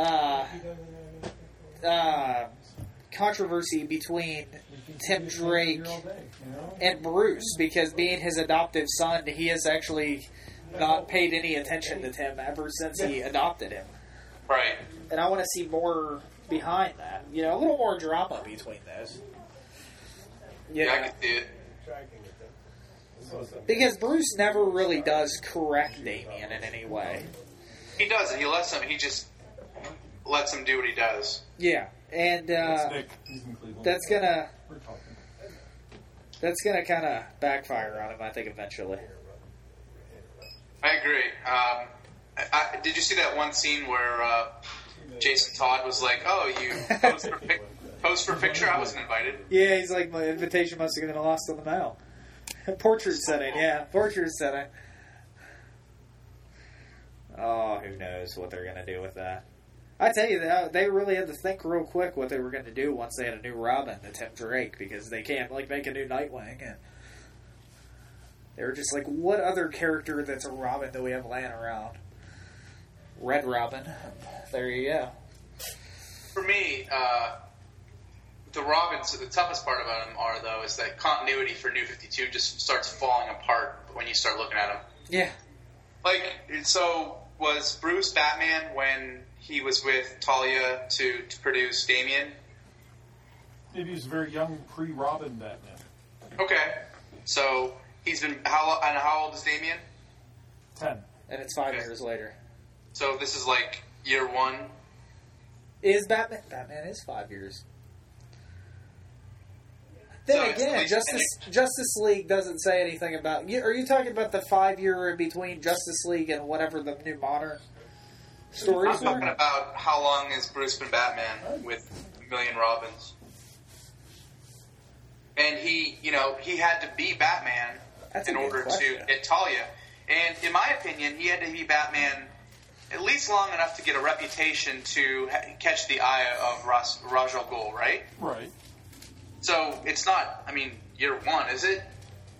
Speaker 2: controversy between Tim Drake and Bruce, because being his adoptive son, he has actually not paid any attention to Tim ever since he adopted him.
Speaker 3: Right.
Speaker 2: And I want to see more behind that. A little more drama between those.
Speaker 3: Yeah, I can see it.
Speaker 2: Because Bruce never really does correct Damian in any way.
Speaker 3: He doesn't. He just lets him do what he does.
Speaker 2: Yeah, and
Speaker 5: That's Nick. He's in Cleveland.
Speaker 2: that's gonna kind of backfire on him, I think, eventually.
Speaker 3: I agree. Did you see that one scene where Jason Todd was like, "Oh, you pose for a picture? I wasn't invited."
Speaker 2: Yeah, he's like, my invitation must have been lost in the mail. Portrait setting, yeah, portrait setting. Oh, who knows what they're gonna do with that? I tell you, they really had to think real quick what they were going to do once they had a new Robin, the Tim Drake, because they can't make a new Nightwing, and they were just like, what other character that's a Robin do we have laying around? Red Robin. There you go.
Speaker 3: For me, the Robins, the toughest part about them though, is that continuity for New 52 just starts falling apart when you start looking at them.
Speaker 2: Yeah.
Speaker 3: So was Bruce Batman when he was with Talia to produce Damian?
Speaker 5: Maybe he was a very young pre-Robin Batman.
Speaker 3: Okay. So he's been, how old is Damian?
Speaker 5: 10.
Speaker 2: And it's 5 years later.
Speaker 3: So this is year one?
Speaker 2: Is Batman? Batman is 5 years. Then again, Justice League doesn't say anything about. Are you talking about the 5-year in between Justice League and whatever the new modern stories
Speaker 3: I'm talking about how long has Bruce been Batman with A Million Robins, and he had to be Batman in order to get Talia. And in my opinion, he had to be Batman at least long enough to get a reputation to catch the eye of Ra's al Ghul, right?
Speaker 5: Right.
Speaker 3: So it's not, year one, is it?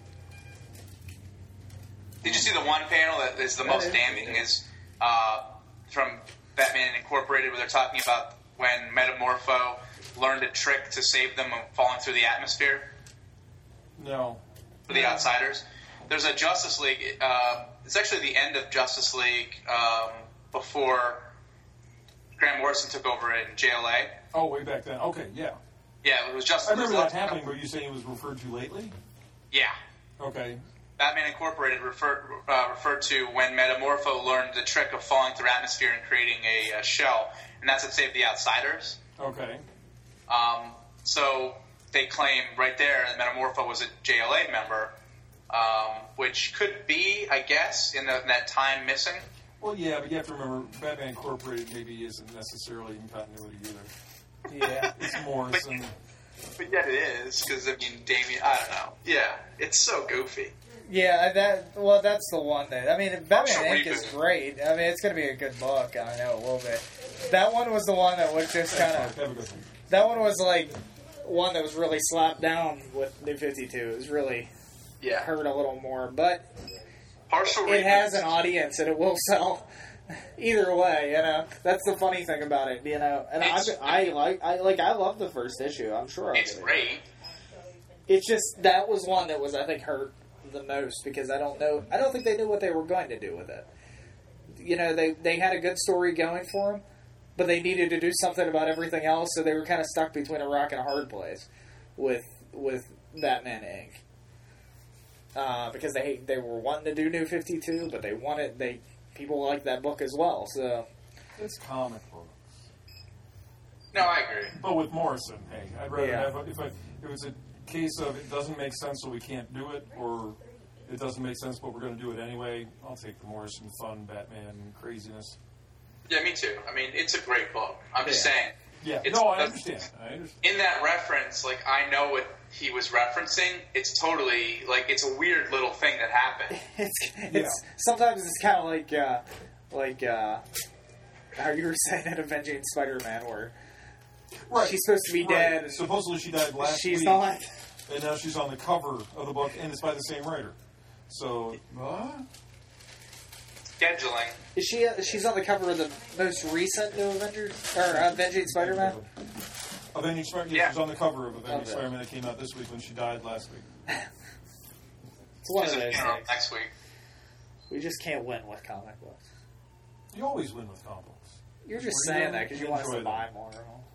Speaker 3: Did you see the one panel that is the most damning is from Batman Incorporated, where they're talking about when Metamorpho learned a trick to save them from falling through the atmosphere?
Speaker 5: No.
Speaker 3: For the Outsiders. There's a Justice League, it's actually the end of Justice League before Grant Morrison took over in JLA.
Speaker 5: Oh, way back then. Okay, yeah.
Speaker 3: Yeah, it was Justice
Speaker 5: League. I remember that happening, but you saying it was referred to lately?
Speaker 3: Yeah.
Speaker 5: Okay.
Speaker 3: Batman Incorporated referred to when Metamorpho learned the trick of falling through atmosphere and creating a shell, and that's what saved the Outsiders.
Speaker 5: Okay.
Speaker 3: So they claim right there that Metamorpho was a JLA member, which could be, I guess, in that time missing.
Speaker 5: Well, yeah, but you have to remember, Batman Incorporated maybe isn't necessarily in continuity either.
Speaker 2: Yeah.
Speaker 5: It's Morrison.
Speaker 3: But yet it is, because, Damian, I don't know. Yeah, it's so goofy.
Speaker 2: Yeah, that's the one that, Batman Inc. is great. It's going to be a good book. I know it will be. That one was the one that was just kind of, that one was like one that was really slapped down with New 52. It was really hurt a little more, but it has an audience and it will sell. Either way, that's the funny thing about it, And I love the first issue. I'm sure
Speaker 3: it's great.
Speaker 2: It's just that was one that was, I think, hurt the most because I don't think they knew what they were going to do with it. They had a good story going for them, but they needed to do something about everything else, so they were kind of stuck between a rock and a hard place with Batman Inc. Because they were wanting to do New 52, but people like that book as well, so...
Speaker 5: It's comic books.
Speaker 3: No, I agree.
Speaker 5: But with Morrison, hey, I'd rather have... If it was a case of it doesn't make sense so we can't do it, or it doesn't make sense but we're going to do it anyway, I'll take the Morrison fun, Batman craziness.
Speaker 3: Yeah, me too. It's a great book. I'm just saying...
Speaker 5: Yeah, I understand.
Speaker 3: In that reference, I know what he was referencing. It's totally, it's a weird little thing that happened.
Speaker 2: Sometimes it's kind of like how you were saying in Avenging Spider-Man, where she's supposed to be dead. And
Speaker 5: supposedly she died last week.
Speaker 2: She's not.
Speaker 5: And now she's on the cover of the book, and it's by the same writer. So,
Speaker 3: scheduling.
Speaker 2: Is she? She's on the cover of the most recent New Avengers or Avenging Spider-Man.
Speaker 5: Avenging Spider-Man. Yeah, she's on the cover of Avenging Spider-Man that came out this week when she died last week.
Speaker 2: It's one of those things.
Speaker 3: Next week.
Speaker 2: We just can't win with comic books.
Speaker 5: You always win with comic books.
Speaker 2: You're just saying that because you want us to buy more.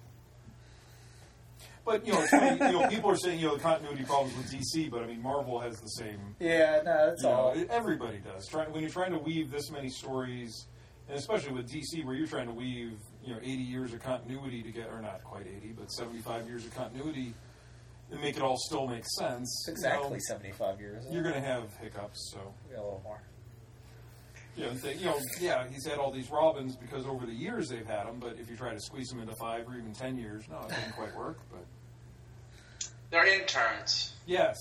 Speaker 5: But it's funny, people are saying the continuity problems with DC, but Marvel has the same.
Speaker 2: Yeah, no, that's all.
Speaker 5: Everybody does. When you're trying to weave this many stories, and especially with DC, where you're trying to weave 80 years of continuity together, or not quite 80, but 75 years of continuity, and make it all still make sense.
Speaker 2: Exactly 75 years.
Speaker 5: You're going to have hiccups, so
Speaker 2: a little more.
Speaker 5: He's had all these Robins because over the years they've had them, but if you try to squeeze them into 5 or even 10 years, no, it doesn't quite work. But
Speaker 3: they're interns.
Speaker 5: Yes.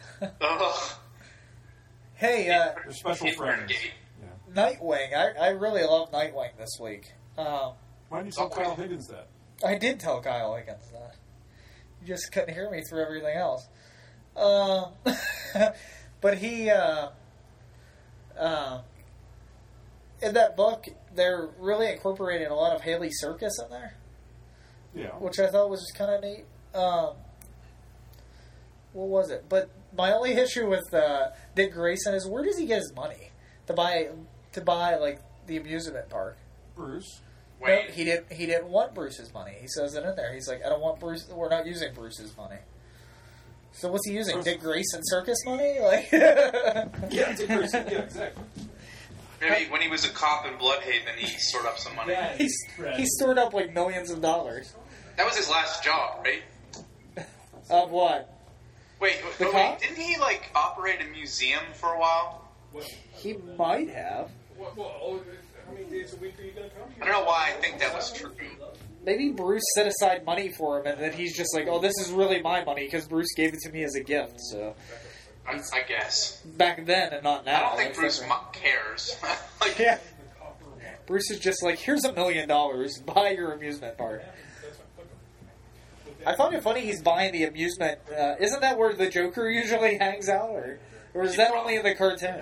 Speaker 2: Hey,
Speaker 5: they're special friends.
Speaker 2: Yeah. Nightwing. I really love Nightwing this week.
Speaker 5: Why didn't you tell Kyle Higgins that?
Speaker 2: I did tell Kyle Higgins that. You just couldn't hear me through everything else. But he. In that book, they're really incorporating a lot of Haley Circus in there.
Speaker 5: Yeah.
Speaker 2: Which I thought was just kind of neat. What was it? But my only issue with Dick Grayson is where does he get his money to buy the amusement park?
Speaker 5: Bruce.
Speaker 2: No, he didn't want Bruce's money. He says it in there. He's like, I don't want Bruce. We're not using Bruce's money. So what's he using? Dick Grayson circus money?
Speaker 5: Yeah, Dick Grayson. Yeah, exactly.
Speaker 3: Maybe when he was a cop in Bloodhaven, he stored up some money.
Speaker 2: Yeah, he stored up millions of dollars.
Speaker 3: That was his last job, right?
Speaker 2: Of what?
Speaker 3: Wait,
Speaker 2: The cop?
Speaker 3: didn't he like operate a museum for a while?
Speaker 2: He might have.
Speaker 5: Well, how many days a week are you going to come here?
Speaker 3: I don't know why I think that was true.
Speaker 2: Maybe Bruce set aside money for him, and then he's just like, "Oh, this is really my money because Bruce gave it to me as a gift." So
Speaker 3: I guess.
Speaker 2: back then and not now.
Speaker 3: I don't think
Speaker 2: That's
Speaker 3: Bruce
Speaker 2: different.
Speaker 3: cares. Like,
Speaker 2: Yeah. Bruce is just like, "Here's $1 million. Buy your amusement park." I find it funny he's buying the amusement. Isn't that where the Joker usually hangs out, or is that only in the cartoon?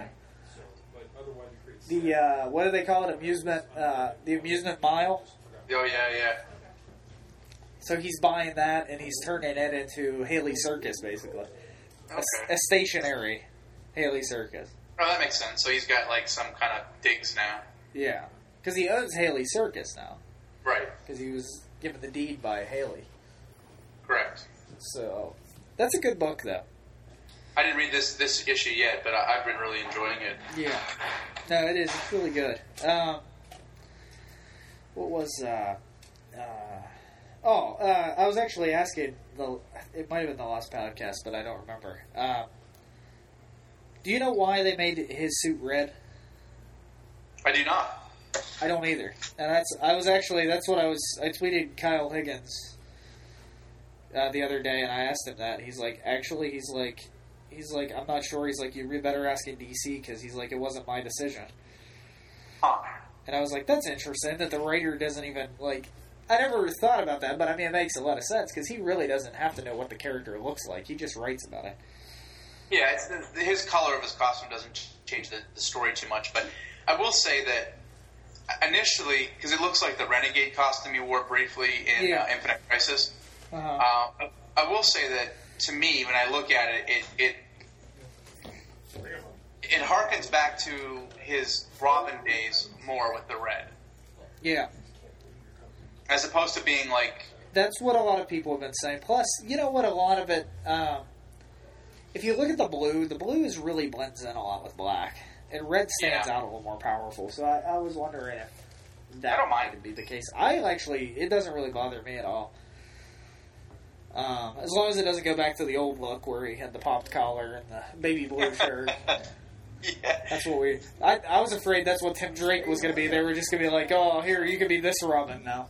Speaker 2: The what do they call it? Amusement. The amusement mile.
Speaker 3: Oh yeah.
Speaker 2: So he's buying that, and he's turning it into Haley Circus, basically.
Speaker 3: Okay.
Speaker 2: A stationary Haley Circus.
Speaker 3: Oh, that makes sense. So he's got like some kind of digs now.
Speaker 2: Yeah, because he owns Haley Circus now.
Speaker 3: Right.
Speaker 2: Because he was given the deed by Haley.
Speaker 3: Correct.
Speaker 2: So that's a good book, though.
Speaker 3: I didn't read this issue yet, but I've been really enjoying it.
Speaker 2: Yeah. No, it is. It's really good. What was... I was actually asking... It might have been the last podcast, but I don't remember. Do you know why they made his suit red?
Speaker 3: I do not.
Speaker 2: I don't either. And I tweeted Kyle Higgins the other day, and I asked him that. He's like, I'm not sure. He's like, you better ask in DC, because he's like, it wasn't my decision.
Speaker 3: Huh.
Speaker 2: And I was like, that's interesting that the writer doesn't even, like, I never thought about that, but I mean, it makes a lot of sense, because he really doesn't have to know what the character looks like. He just writes about it.
Speaker 3: Yeah, his color of his costume doesn't change the story too much, but I will say that initially, because it looks like the Renegade costume you wore briefly in Infinite Crisis,
Speaker 2: Uh-huh.
Speaker 3: I will say that, to me, when I look at it harkens back to his Robin days more with the red.
Speaker 2: Yeah.
Speaker 3: As opposed to being like...
Speaker 2: That's what a lot of people have been saying. Plus, you know what, a lot of it... if you look at the blue is really blends in a lot with black. And red stands out a little more powerful. So I was wondering if that
Speaker 3: I don't mind.
Speaker 2: would be the case. It doesn't really bother me at all. As long as it doesn't go back to the old look where he had the popped collar and the baby blue shirt.
Speaker 3: Yeah.
Speaker 2: That's what I was afraid that's what Tim Drake was going to be. They were just going to be like, oh, here, you can be this Robin now.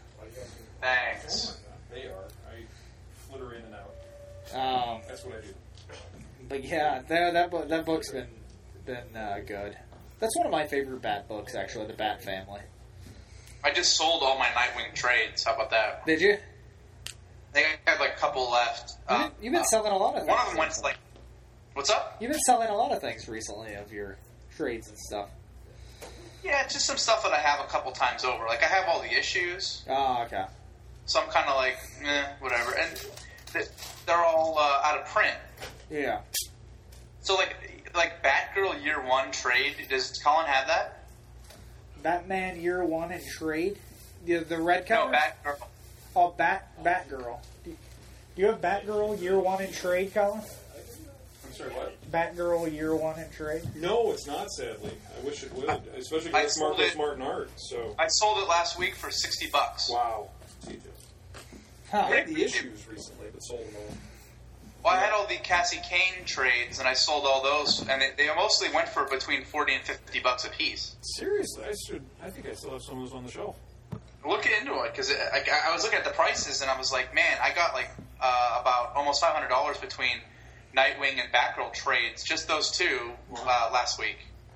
Speaker 3: Thanks.
Speaker 5: They are. I flitter in and out. That's what I do.
Speaker 2: But yeah, that book's been good. That's one of my favorite Bat books, actually, the Bat Family.
Speaker 3: I just sold all my Nightwing trades. How about that?
Speaker 2: Did you?
Speaker 3: I think I have like a couple left.
Speaker 2: You've been selling a lot of things.
Speaker 3: One of them went to like... What's up?
Speaker 2: You've been selling a lot of things recently of your trades and stuff.
Speaker 3: Yeah, it's just some stuff that I have a couple times over. Like, I have all the issues.
Speaker 2: Oh, okay.
Speaker 3: So I'm kind of like, whatever. And they're all out of print.
Speaker 2: Yeah.
Speaker 3: So, like Batgirl Year 1 trade, does Colin have that?
Speaker 2: Batman Year 1 in trade? The red cover?
Speaker 3: No, Batgirl.
Speaker 2: Oh, Batgirl. Do you have Batgirl Year 1 in trade, Colin?
Speaker 5: I'm sorry, what?
Speaker 2: Batgirl Year 1 in trade?
Speaker 5: No, it's not, sadly. I wish it would. Especially
Speaker 3: I
Speaker 5: because
Speaker 3: sold
Speaker 5: Marco's
Speaker 3: it.
Speaker 5: Martin art, so...
Speaker 3: I sold it last week for $60.
Speaker 5: Wow.
Speaker 2: Huh.
Speaker 5: I had the issues recently, but sold them all.
Speaker 3: Well, I had all the Cassie Kane trades, and I sold all those, and they mostly went for between $40 and $50 a piece.
Speaker 5: Seriously, I think I still have some of those on the shelf.
Speaker 3: Look into it, because I was looking at the prices, and I was like, man, I got like about almost $500 between Nightwing and Batgirl trades, just those two, last week.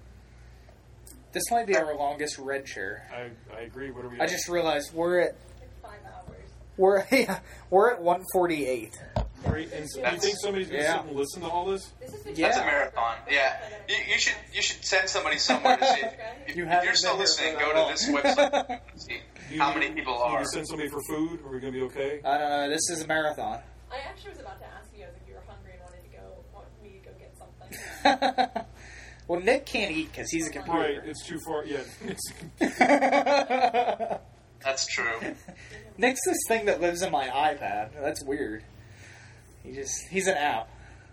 Speaker 2: This might be our longest red chair.
Speaker 5: I agree. What are we
Speaker 2: I just realized we're at
Speaker 6: Like 5 hours.
Speaker 2: we're at 148.
Speaker 5: Great. And so you think somebody's going to sit and listen to all this?
Speaker 6: This is the
Speaker 2: Yeah.
Speaker 3: That's a marathon. Yeah, you should send somebody somewhere to see. If
Speaker 2: You
Speaker 3: you're
Speaker 2: haven't
Speaker 3: still
Speaker 2: been here
Speaker 3: listening,
Speaker 2: for
Speaker 3: go
Speaker 2: that
Speaker 3: to
Speaker 2: long.
Speaker 3: this website and see how many people
Speaker 5: Need
Speaker 3: are.
Speaker 5: to send somebody for food? Are we going to be okay?
Speaker 2: I don't know. This is a marathon.
Speaker 6: I actually was about to ask you if you were hungry and want me to go get something.
Speaker 2: Well, Nick can't eat because he's a
Speaker 5: Right.
Speaker 2: computer.
Speaker 5: It's too far. Yeah.
Speaker 3: That's true.
Speaker 2: Nick's this thing that lives in my iPad. That's weird. He's an app.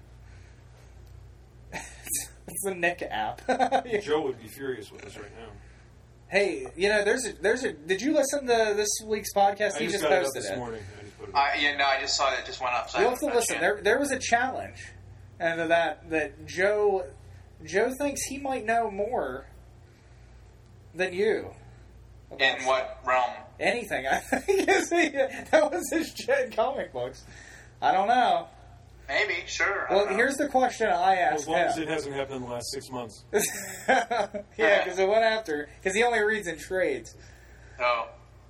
Speaker 2: It's a Nick app.
Speaker 5: Joe would be furious with us right now.
Speaker 2: Hey, there's a. Did you listen to this week's podcast?
Speaker 5: I
Speaker 2: He
Speaker 5: just
Speaker 2: just
Speaker 5: got it up
Speaker 2: posted
Speaker 5: this
Speaker 2: it.
Speaker 5: morning. put it up.
Speaker 3: I just saw that. It just went up. So I
Speaker 2: You'll have to
Speaker 3: haven't
Speaker 2: listen.
Speaker 3: touched it.
Speaker 2: There was a challenge, and that Joe thinks he might know more than you.
Speaker 3: In what realm?
Speaker 2: Anything, I think. That was his shit in comic books. I don't know.
Speaker 3: Maybe, sure. I
Speaker 2: Well,
Speaker 3: don't know.
Speaker 2: here's the question I asked
Speaker 5: As long as
Speaker 2: him.
Speaker 5: it hasn't happened in the last 6 months.
Speaker 2: Yeah, because it went after. Because he only reads in trades.
Speaker 3: Oh.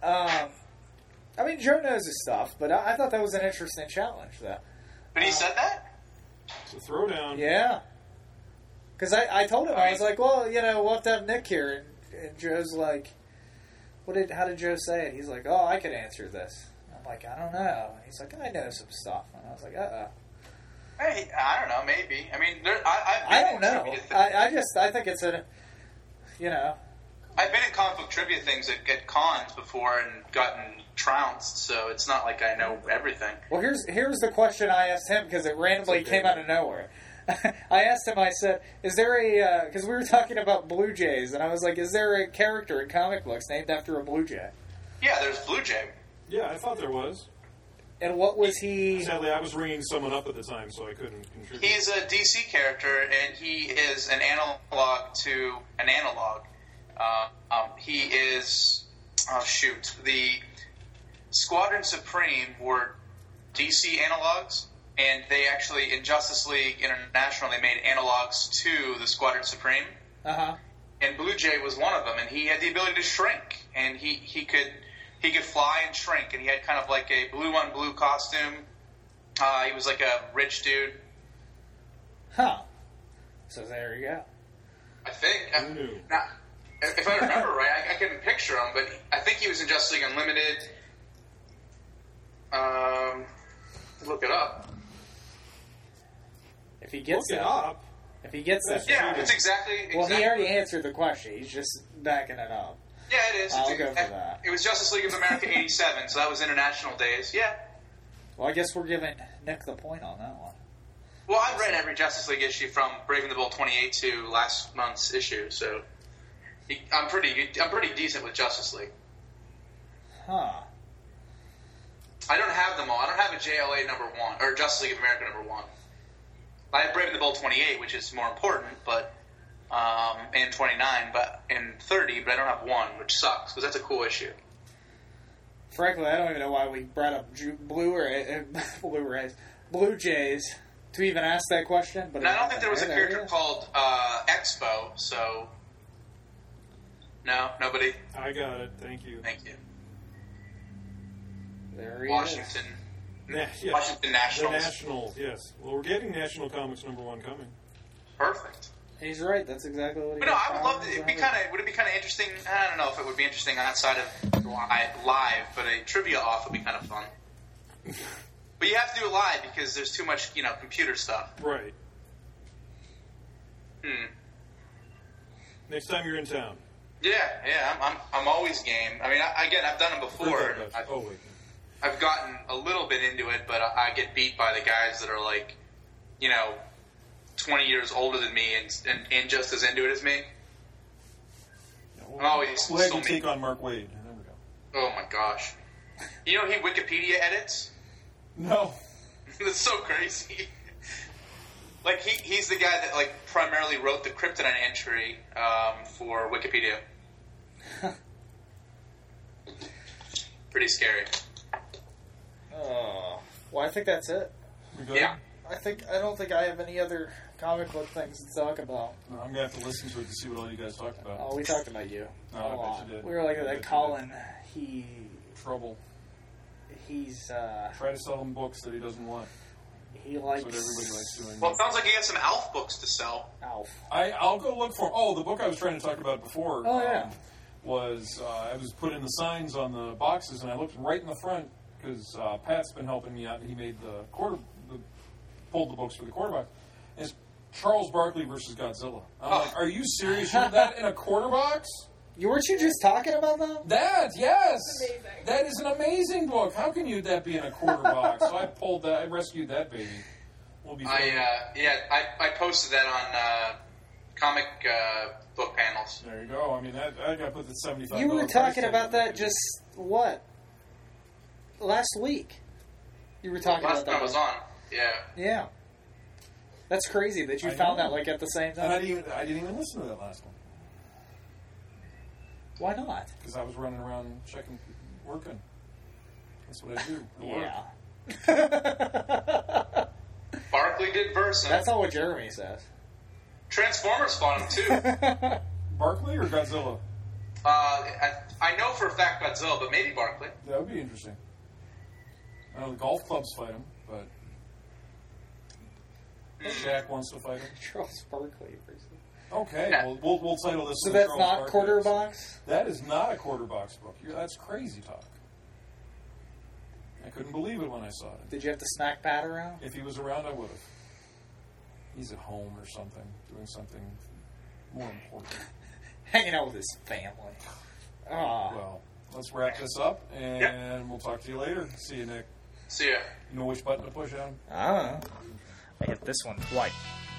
Speaker 2: I mean, Joe knows his stuff, but I thought that was an interesting challenge, though.
Speaker 3: But he said that?
Speaker 5: So throwdown.
Speaker 2: Yeah. Because I told him, I was like, well, we'll have to have Nick here. And Joe's like, how did Joe say it? He's like, oh, I could answer this. I'm like, I don't know. And he's like, I know some stuff. And I was like, uh-oh.
Speaker 3: Hey, I don't know, maybe. I mean,
Speaker 2: I don't know. I think it's a,
Speaker 3: I've been in comic book trivia things at cons before and gotten trounced, so it's not like I know everything.
Speaker 2: Well, here's the question I asked him because it randomly came out of nowhere. I asked him, I said, is there a, because we were talking about Blue Jays, and I was like, is there a character in comic books named after a Blue Jay?
Speaker 3: Yeah, there's Blue Jay.
Speaker 5: Yeah, I thought there was.
Speaker 2: And what was he?
Speaker 5: Sadly, I was ringing someone up at the time, so I couldn't contribute.
Speaker 3: He's a DC character, and he is an analog to an analog. He is, the Squadron Supreme were DC analogs, and they actually, in Justice League International, they made analogs to the Squadron Supreme.
Speaker 2: Uh-huh.
Speaker 3: And Blue Jay was one of them, and he had the ability to shrink, and he could fly and shrink, and he had kind of like a blue-on-blue costume. He was like a rich dude.
Speaker 2: Huh. So there you go.
Speaker 3: I think.
Speaker 5: Who knew?
Speaker 3: Now, if I remember right, I couldn't picture him, but I think he was in Justice League Unlimited. Look it up.
Speaker 2: If he gets
Speaker 5: Look it
Speaker 2: that.
Speaker 5: up.
Speaker 2: If he gets that.
Speaker 3: Yeah, it's exactly.
Speaker 2: Well, he already answered the question. He's just backing it up.
Speaker 3: Yeah, it is.
Speaker 2: I'll go for that.
Speaker 3: It was Justice League of America '87, so that was international days. Yeah.
Speaker 2: Well, I guess we're giving Nick the point on that one.
Speaker 3: Well, I've read every Justice League issue from Brave and the Bold 28 to last month's issue, so I'm pretty decent with Justice League.
Speaker 2: Huh.
Speaker 3: I don't have them all. I don't have a JLA number 1 or Justice League of America number 1. I have Brave and the Bold 28, which is more important, but and 29, but and 30, but I don't have 1, which sucks because that's a cool issue.
Speaker 2: Frankly, I don't even know why we brought up Blue Jays to even ask that question. But
Speaker 3: And I don't think there was a character called Expo, so no, nobody.
Speaker 5: I got it. Thank you.
Speaker 3: Thank you.
Speaker 2: There he
Speaker 3: Washington.
Speaker 5: Yeah.
Speaker 3: Washington Nationals.
Speaker 5: The Nationals, yes. Well, we're getting National Comics #1 coming.
Speaker 3: Perfect.
Speaker 2: is. He's right. That's exactly what he
Speaker 3: But no, I would love to. Would it be kind of interesting? I don't know if it would be interesting outside of live, but a trivia off would be kind of fun. But you have to do it live because there's too much, computer stuff.
Speaker 5: Right.
Speaker 3: Hmm.
Speaker 5: Next time you're in town.
Speaker 3: Yeah. I'm always game. I mean, I've done them before.
Speaker 5: Wait.
Speaker 3: I've gotten a little bit into it, but I get beat by the guys that are like, 20 years older than me and just as into it as me. I'm always
Speaker 5: We'll have
Speaker 3: still
Speaker 5: you take on Mark Wade. There we go.
Speaker 3: Oh my gosh. He Wikipedia edits?
Speaker 5: No.
Speaker 3: That's so crazy. Like he's the guy that primarily wrote the Kryptonite entry for Wikipedia. Pretty scary.
Speaker 2: Oh, well, I think that's it.
Speaker 5: We good?
Speaker 3: Yeah.
Speaker 2: I don't think I have any other comic book things to talk about.
Speaker 5: No, I'm gonna have to listen to it to see what all you guys talked about.
Speaker 2: Oh, we talked about you.
Speaker 5: No,
Speaker 2: a
Speaker 5: I bet
Speaker 2: lot.
Speaker 5: you did.
Speaker 2: We were like
Speaker 5: I bet
Speaker 2: that
Speaker 5: you
Speaker 2: Colin.
Speaker 5: Trouble.
Speaker 2: He's
Speaker 5: Try to sell him books that he doesn't want.
Speaker 2: he likes
Speaker 5: That's what everybody likes doing.
Speaker 3: Well, it sounds like you got some Alf books to sell.
Speaker 2: Alf.
Speaker 5: I'll go look for. Oh, the book I was trying to talk about before.
Speaker 2: Oh, yeah.
Speaker 5: Was I was putting the signs on the boxes, and I looked right in the front because Pat's been helping me out. And he made pulled the books for the quarter box. And it's Charles Barkley versus Godzilla. I'm like, are you serious? You did that in a quarter box?
Speaker 2: Weren't you just talking about that?
Speaker 5: That, yes.
Speaker 6: Amazing.
Speaker 5: That is an amazing book. How can that be in a quarter box? So I rescued that baby. We'll be fine.
Speaker 3: I posted that on comic book panels.
Speaker 5: There you go. I mean, I got to put the $75.
Speaker 2: You were
Speaker 5: price
Speaker 2: talking
Speaker 5: tag
Speaker 2: about
Speaker 5: on
Speaker 2: that just, what? Last week. You were talking
Speaker 3: Last
Speaker 2: about that.
Speaker 3: time I was on. Yeah.
Speaker 2: Yeah. That's crazy that you
Speaker 5: I
Speaker 2: found
Speaker 5: know.
Speaker 2: that like at the same
Speaker 5: And I
Speaker 2: time.
Speaker 5: didn't even listen to that last one
Speaker 2: Why not?
Speaker 5: because I was running around checking, working. That's what I do. I work.
Speaker 2: Yeah.
Speaker 3: Barkley did verse him.
Speaker 2: That's all what Jeremy says.
Speaker 3: Transformers fought him too.
Speaker 5: Barkley or Godzilla?
Speaker 3: I know for a fact Godzilla, but maybe Barkley.
Speaker 5: That would be interesting. I know the golf clubs fight him, but Shaq wants to fight him.
Speaker 2: Charles Barkley.
Speaker 5: Okay,
Speaker 3: Yeah.
Speaker 5: well, we'll title this.
Speaker 2: So
Speaker 5: the
Speaker 2: that's
Speaker 5: Charles
Speaker 2: not
Speaker 5: Barkley
Speaker 2: quarter
Speaker 5: episode.
Speaker 2: box?
Speaker 5: That is not a quarter box book. That's crazy talk. I couldn't believe it when I saw it.
Speaker 2: Did you have to smack Pat around?
Speaker 5: If he was around, I would have. He's at home or something, doing something more important.
Speaker 2: Hanging out with his family. Ah.
Speaker 5: Well, let's wrap this up, and we'll talk to you later. See you, Nick.
Speaker 3: See ya.
Speaker 5: You know which button to push, Adam?
Speaker 2: I don't know. I hit this one twice.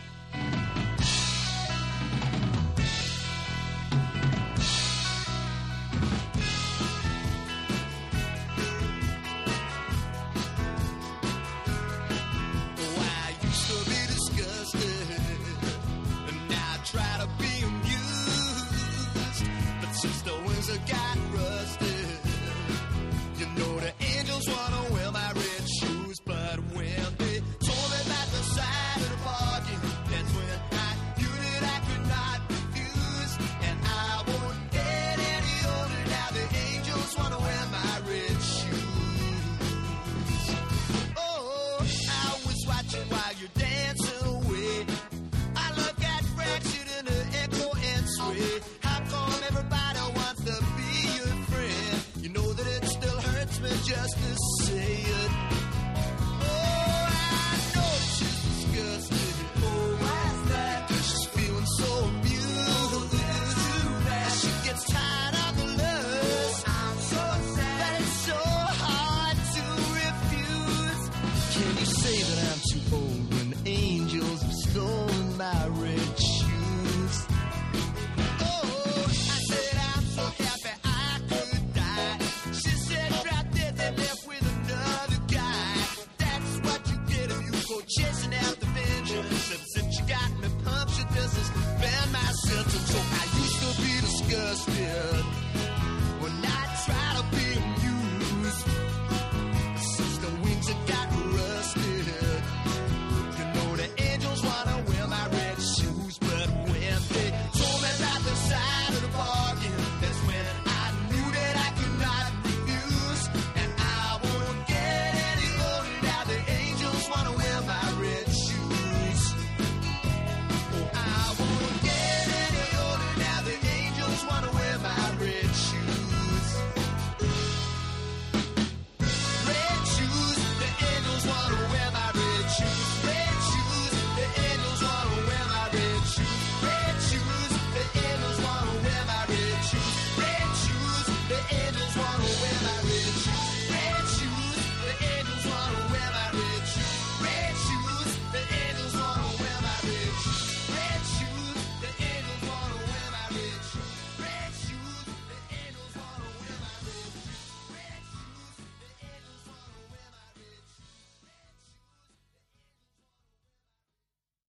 Speaker 7: Just to say it. Oh, I know she's disgusted. Oh, why's that? 'Cause she's feeling so abused. She gets tired of the lust. I'm so sad that it's so hard to refuse. Can you say that I'm too old when the angels have stolen my red shoes? Oh, I said I'm so happy I could die. She said right there they left with another guy. That's what you get if you go chasing